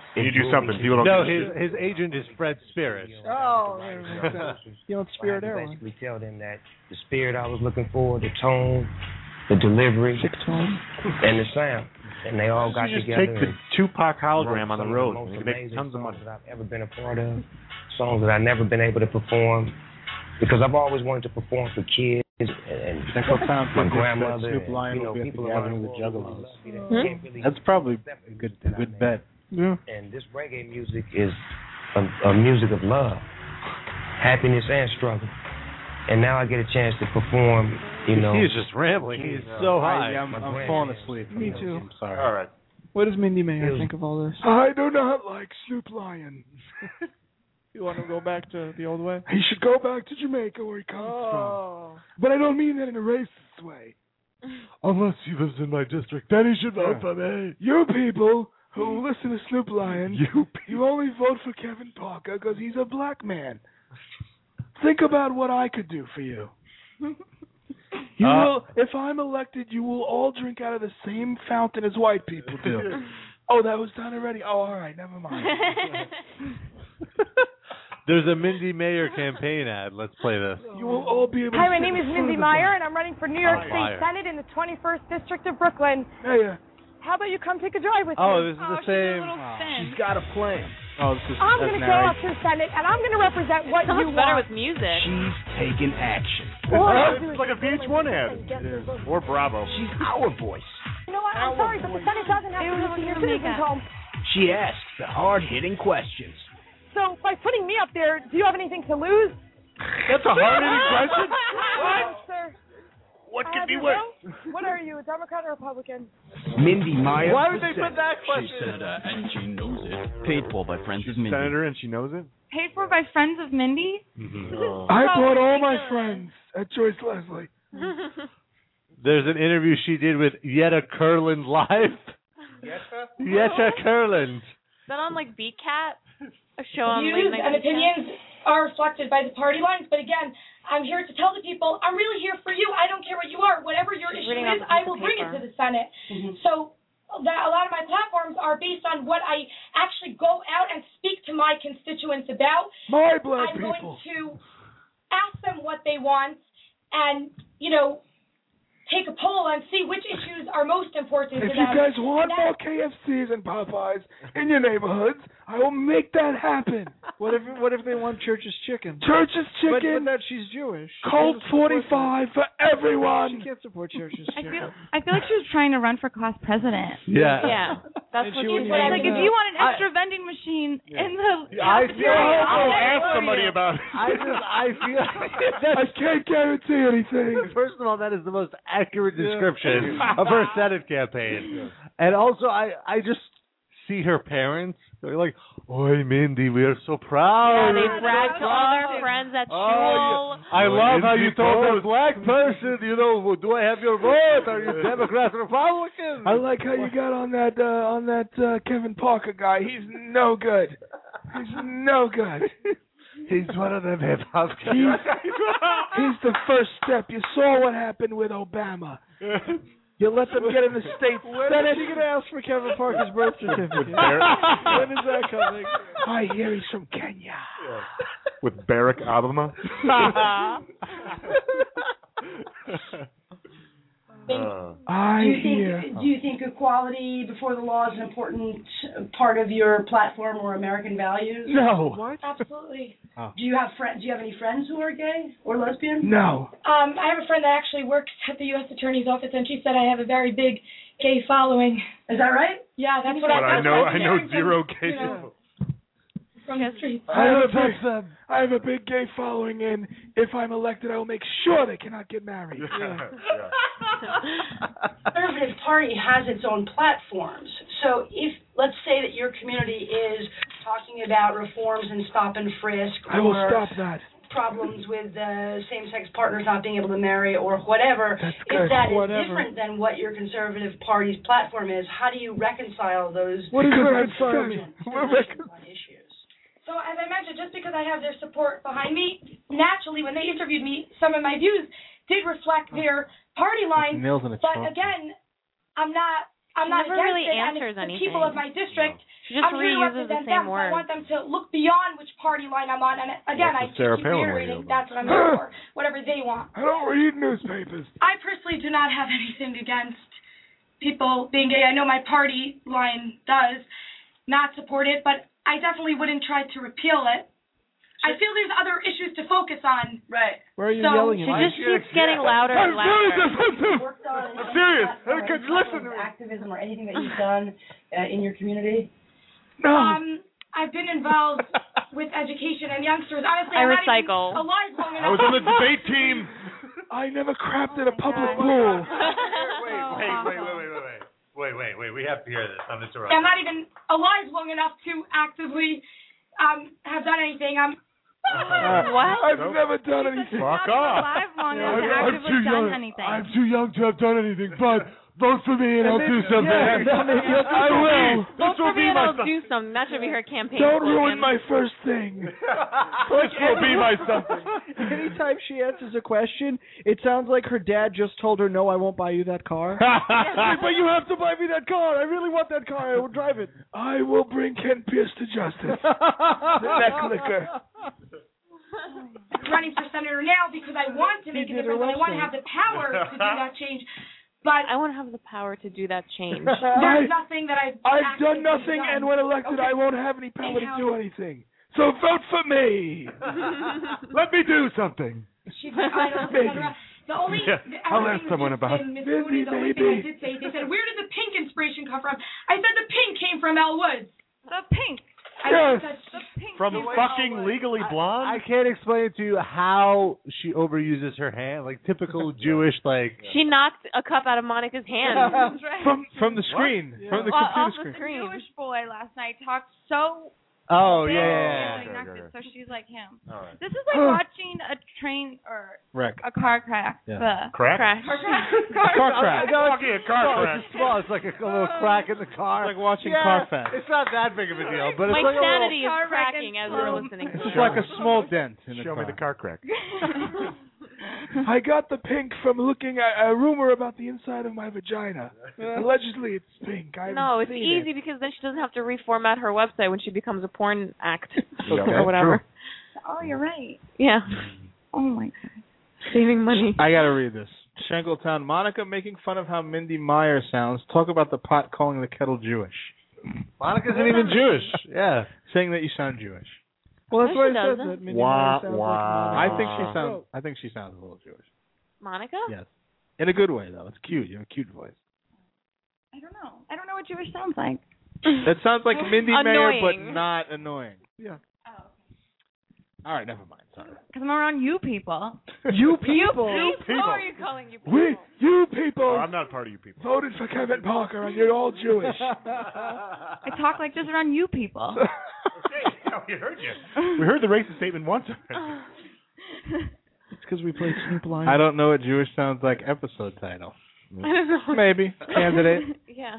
You do something. People don't. No, his agent is Fred Spirit. Oh, you don't Spirit I Airlines. basically tell them that the spirit I was looking for, the tone, the delivery, and the sound, and they all got just together. take the Tupac hologram on the road. Most You make amazing tons of songs money. that I've ever been a part of, songs that I've never been able to perform, because I've always wanted to perform for kids and my grandmother. Snoop Lion and, will be at people the around gathering the with world Juggalos. can't really That's probably a good bet. Yeah. And this reggae music is a music of love, happiness, and struggle. And now I get a chance to perform, He's just rambling. He's so high. I'm falling asleep. Me too. I'm sorry. All right. What does Mindy Mayer think of all this? I do not like Snoop Lion. You want to go back to the old way? He should go back to Jamaica where he comes from. But I don't mean that in a racist way. Unless he lives in my district, then he should vote for me. You people who listen to Snoop Lion, you only vote for Kevin Parker because he's a black man. Think about what I could do for you. You will, if I'm elected, you will all drink out of the same fountain as white people do. Oh, that was done already? Oh, all right, never mind. There's a Mindy Mayer campaign ad. Let's play this. You will all be able to Hi, my sit name in is front Mindy of the Meyer, bus. and I'm running for New York State Senate in the 21st District of Brooklyn. Hey, How about you come take a drive with me? This is the same. She's got a plan. Oh, this is I'm going to go up to the Senate, and I'm going to represent what you Sounds better want. with music. She's taking action. It's like a VH1 ad. Or Bravo. She's our voice. You know what? I'm sorry, but the Senate doesn't have to listen to your citizens' home. She asks the hard-hitting questions. So by putting me up there, do you have anything to lose? That's a hard-hitting question. What? Sir. What could be you worse? know? What are you, a Democrat or Republican? Mindy Meyer. Why would they put that question? She's senator and she knows it. Paid for by friends of Mindy. Senator and she knows it? Paid for by friends of Mindy? I brought all my friends at Joyce Leslie. There's an interview she did with Yetta Kurland live. Yetta Kurland. Is that on like Beat Cat? A show on late Views night and Beat Cat? opinions are reflected by the party lines, but again, I'm here to tell the people, I'm really here for you. I don't care what you are. Whatever your issue reading is, off a I piece will of bring it paper. to the Senate. So that a lot of my platforms are based on what I actually go out and speak to my constituents about. My black I'm people. going to ask them what they want and, take a poll and see which issues are most important If to you them. guys want And more KFCs and Popeyes in your neighborhoods, I will make that happen. What if they want Church's chicken? Church's But chicken, that she's Jewish. She Colt can't support 45 for that. everyone. She can't support Church's I chicken. feel like she was trying to run for class president. Yeah. Yeah. That's And what she she's wouldn't like. Like, if you want an extra vending machine in the I cafeteria, I'll ask somebody about it. I feel I can't guarantee anything. First of all, that is the most accurate description of her Senate campaign. And also, I just see her parents. They're like, "Oi, Mindy, we are so proud." Yeah, they brag to all their friends at school. I love how you told a black person, do I have your vote? Are you Democrat, Republican? I like how you got on that Kevin Parker guy. He's no good. He's no good. He's one of them hip hop guys. He's the first step. You saw what happened with Obama. You let them get in the state Senate. She gonna ask for Kevin Parker's birth certificate. When is that coming? I hear he's from Kenya. With Barack Obama. Do you think equality before the law is an important part of your platform or American values? No. What? Absolutely. Oh. Do you have any friends who are gay or lesbian? No. I have a friend that actually works at the U.S. Attorney's Office, and she said I have a very big gay following. Is that right? Yeah, that's what But I know hearing zero from, gay people. From the street. I have a big gay following, and if I'm elected, I will make sure they cannot get married. The Conservative Party has its own platforms. So if, let's say that your community is talking about reforms in stop and frisk, I will or stop that. problems with same-sex partners not being able to marry or whatever, if that is different than what your Conservative Party's platform is, how do you reconcile those? What does reconcile me? Issues? So as I mentioned, just because I have their support behind me, naturally when they interviewed me, some of my views did reflect their party line. Nails in a But chalk. again, I'm not I'm not never against really it, and answers it's the anything. people of my district. She just I'm here to reuses the represent same them. So word. I want them to look beyond which party line I'm on. And again, I What's the Sarah keep Palin reiterating radio that's what I'm here for. Whatever they want. I don't read newspapers. I personally do not have anything against people being gay. I know my party line does not support it, but I definitely wouldn't try to repeal it. I feel there's other issues to focus on. Right. Where are you So- yelling She at? just keeps getting louder and louder. Worked on I'm serious. listen to me. Activism or anything that you've done in your community? I've been involved with education and youngsters. Honestly, I I'm not even recycle. alive long enough. I was on the debate team. I never crapped at a public pool. Wait. We have to hear this. I'm interrupting. I'm not even alive long enough to actively have done anything. What? I've never done anything. Fuck off. Alive long enough to actively done anything. I'm too young to have done anything, but vote for me and I'll do something. Yeah, I will. Vote for me and I'll do something. That should be her campaign Don't slogan. ruin my first thing. This will be my something. Anytime she answers a question, it sounds like her dad just told her, "No, I won't buy you that car." But you have to buy me that car. I really want that car. I will drive it. I will bring Ken Pierce to justice. The neck licker. Running for senator now because I want to make a difference and I want to have the power to do that change. But I want to have the power to do that change. there's nothing that I've done nothing, and when elected, I won't have any power to do anything. So vote for me. Let me do something. Maybe. The only I'll ask someone about Miss Mooney, the only thing I did say, they said, where did the pink inspiration come from? I said the pink came from Elle Woods. The pink. Yes. From fucking Legally Blonde? I can't explain to you how she overuses her hand, like typical Jewish, like. She knocked a cup out of Monica's hand. That's right. From the screen, from the Off computer the screen. Jewish boy last night talked so. Oh, big, yeah. he knocked it, so she's like him. All right. This is like watching a train or Wreck. a car crash. Yeah. Crack? Crash. Car crash. Fucking a car crack. It's small. It's like a little crack in the car. It's like watching yeah, Carfax. It's not that big of a deal, but it's My like sanity is car wreck cracking and as we're slow. listening. It's just like a small dent in the Show car. me the car crack. I got the pink from looking at a rumor about the inside of my vagina. Allegedly, it's pink. I No, it's seen easy because then she doesn't have to reformat her website when she becomes a porn act Okay, or whatever. Oh, you're right. Yeah. Oh my god. Saving money. I gotta read this. Shankletown, Monica making fun of how Mindy Meyer sounds. Talk about the pot calling the kettle Jewish. Monica isn't even Jewish. Yeah. Saying that you sound Jewish. Well, that's No, why she I said doesn't. that. Mindy Wah, Meyer sounds wah. like I think she sounds a little Jewish. Monica? Yes. In a good way though. It's cute. You have a cute voice. I don't know. I don't know what Jewish sounds like. That sounds like Mindy Meyer, but Annoying. not annoying. Yeah. Oh. All right, never mind. Sorry. Because I'm around you people. You people. Who are you calling you people? You people Oh, I'm not part of you people. voted for Kevin Parker, and you're all Jewish. I talk like this around you people. We heard you. We heard the racist statement once. It's because we played Snoop Lion. I don't know what Jewish sounds like episode title. I don't know. Maybe. Candidate. Yeah.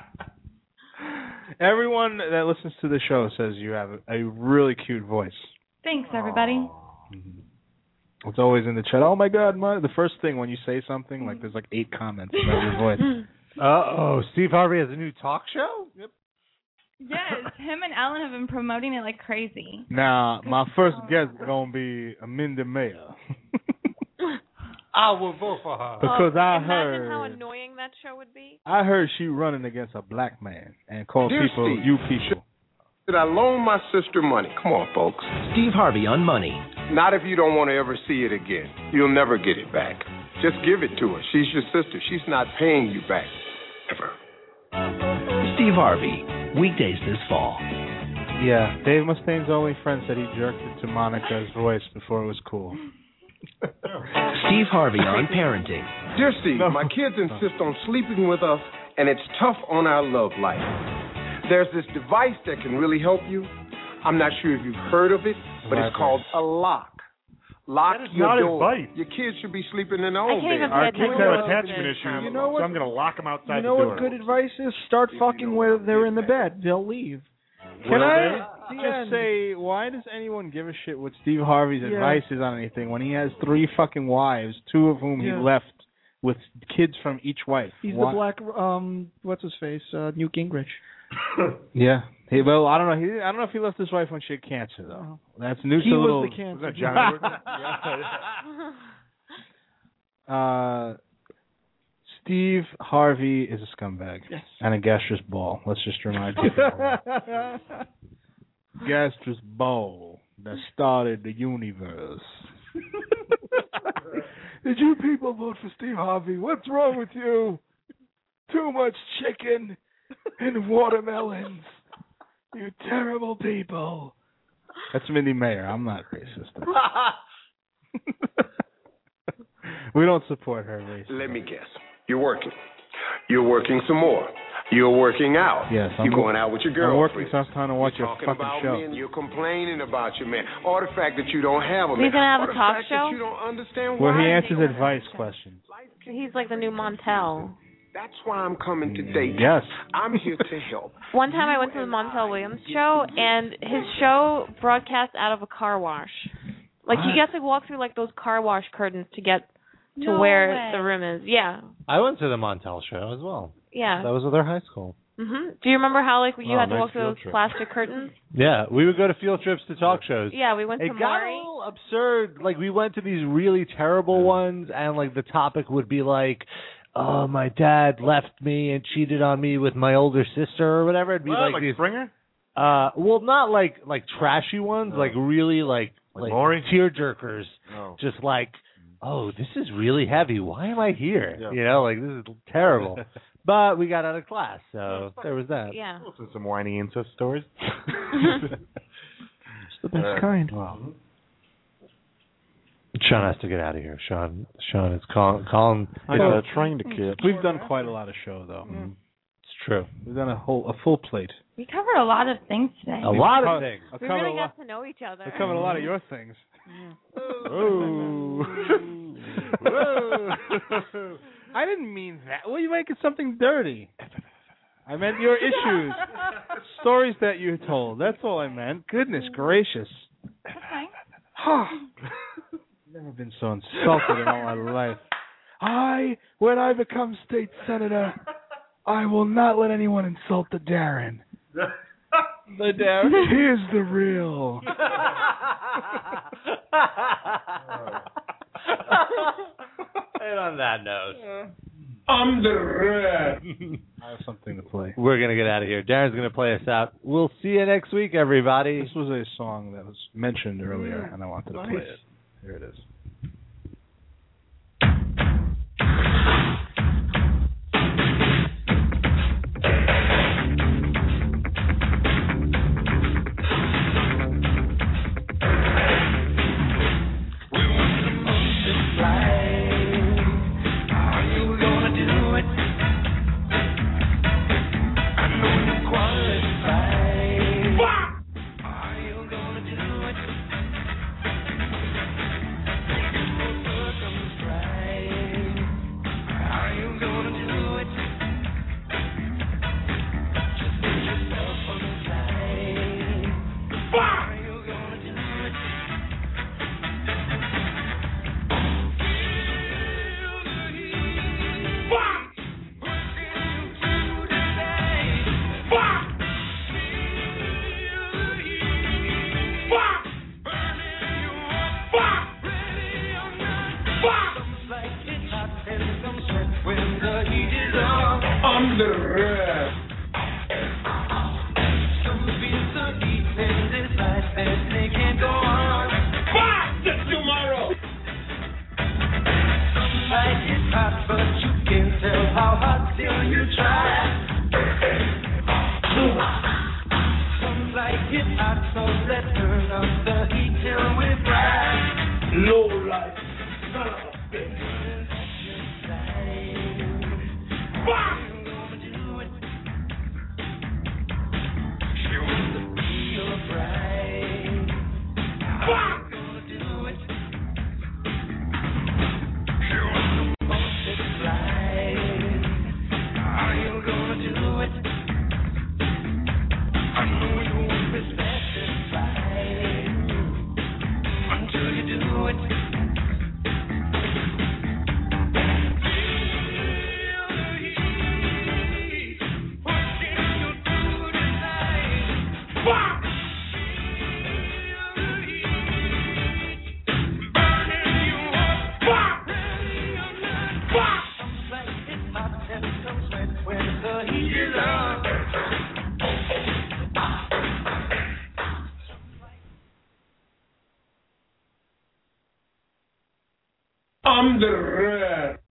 Everyone that listens to the show says you have a really cute voice. Thanks, everybody. It's always in the chat. Oh my God, the first thing when you say something, like there's like 8 comments about your voice. Oh, Steve Harvey has a new talk show? Yep. Yes, him and Ellen have been promoting it like crazy. Now, my first guest is gonna be Mindy Meyer. I will vote for her. Because I Imagine how heard annoying that show would be. she running against a black man and called Dear people Steve, you people. Did I loan my sister money? Come on, folks. Steve Harvey on money. Not if you don't want to ever see it again. You'll never get it back. Just give it to her. She's your sister. She's not paying you back. Ever. Steve Harvey, weekdays this fall. Yeah, Dave Mustaine's only friend said he jerked it to Monica's voice before it was cool. Steve Harvey on parenting. Dear Steve, my kids insist on sleeping with us, and it's tough on our love life. There's this device that can really help you. I'm not sure if you've heard of it, but it's called a lock. Lock That is your not door. advice. Your kids should be sleeping in their own can't even bed. Our pay kids attention have to attachment this. issues, You know what? so I'm going to lock them outside You know the door. what good advice is? Start fucking where they're in the bed. They'll leave. Can I just say, why does anyone give a shit what Steve Harvey's Yeah. advice is on anything when he has 3 fucking wives, 2 of whom he Yeah. left with kids from each wife. He's the black. What's his face? Newt Gingrich. Yeah. Well, I don't know. I don't know if he left his wife when she had cancer though. That's Newt's He a was little. the cancer. Was that John Edward? Steve Harvey is a scumbag. Yes. And a gaseous ball. Let's just remind you. Gaseous ball that started the universe. Did you people vote for Steve Harvey? What's wrong with you? Too much chicken and watermelons. You terrible people. That's Mindy Mayer. I'm not racist. We don't support her racism. Let me guess. You're working. You're working some more. You're working out. Yes, You're going out with your girlfriend. I'm working, so I'm trying to watch You're your talking fucking about show. men. You're complaining about your man. Or the fact that you don't have a man. He's gonna have or a the talk fact show? that you don't understand Where why. he answers advice questions. He's like the new Montel. That's why I'm coming today. Yes. I'm here to help. One time I went to the Montel Williams show, and his show broadcast out of a car wash. Like, you have to walk through, like, those car wash curtains to get to No where way. the room is. Yeah. I went to the Montel show as well. Yeah. That was with our high school. Do you remember how, like, you Oh, had to nice walk through field those trip. plastic curtains? Yeah, we would go to field trips to talk shows. Yeah, we went It to got a Maury. little absurd. Like, we went to these really terrible ones, and, like, the topic would be, like, oh, my dad left me and cheated on me with my older sister or whatever. It'd be like these Springer? well, not like trashy ones, like really like Maury? tearjerkers. Oh. Just like, oh, this is really heavy. Why am I here? Yeah. You know, like, this is terrible. But we got out of class, so there was that. Yeah. Listen to some whiny incest stories. It's the best kind. Wow. Sean has to get out of here. Sean is calling. Trying to kid. We've done quite a lot of show, though. It's true. We've done a full plate. We covered a lot of things today. A lot of things. We really got to know each other. We covered a lot of your things. Whoa. I didn't mean that. Well, you making something dirty. I meant your issues, stories that you told. That's all I meant. Goodness gracious. Never been so insulted in all my life. When I become state senator, I will not let anyone insult the Darren. The Darren? Here's the real. And on that note, I'm the red. I have something to play. we're going to get out of here. Darren's going to play us out. We'll see you next week, everybody. This was a song that was mentioned earlier, and I wanted to play it. Here it is. I'm the rat.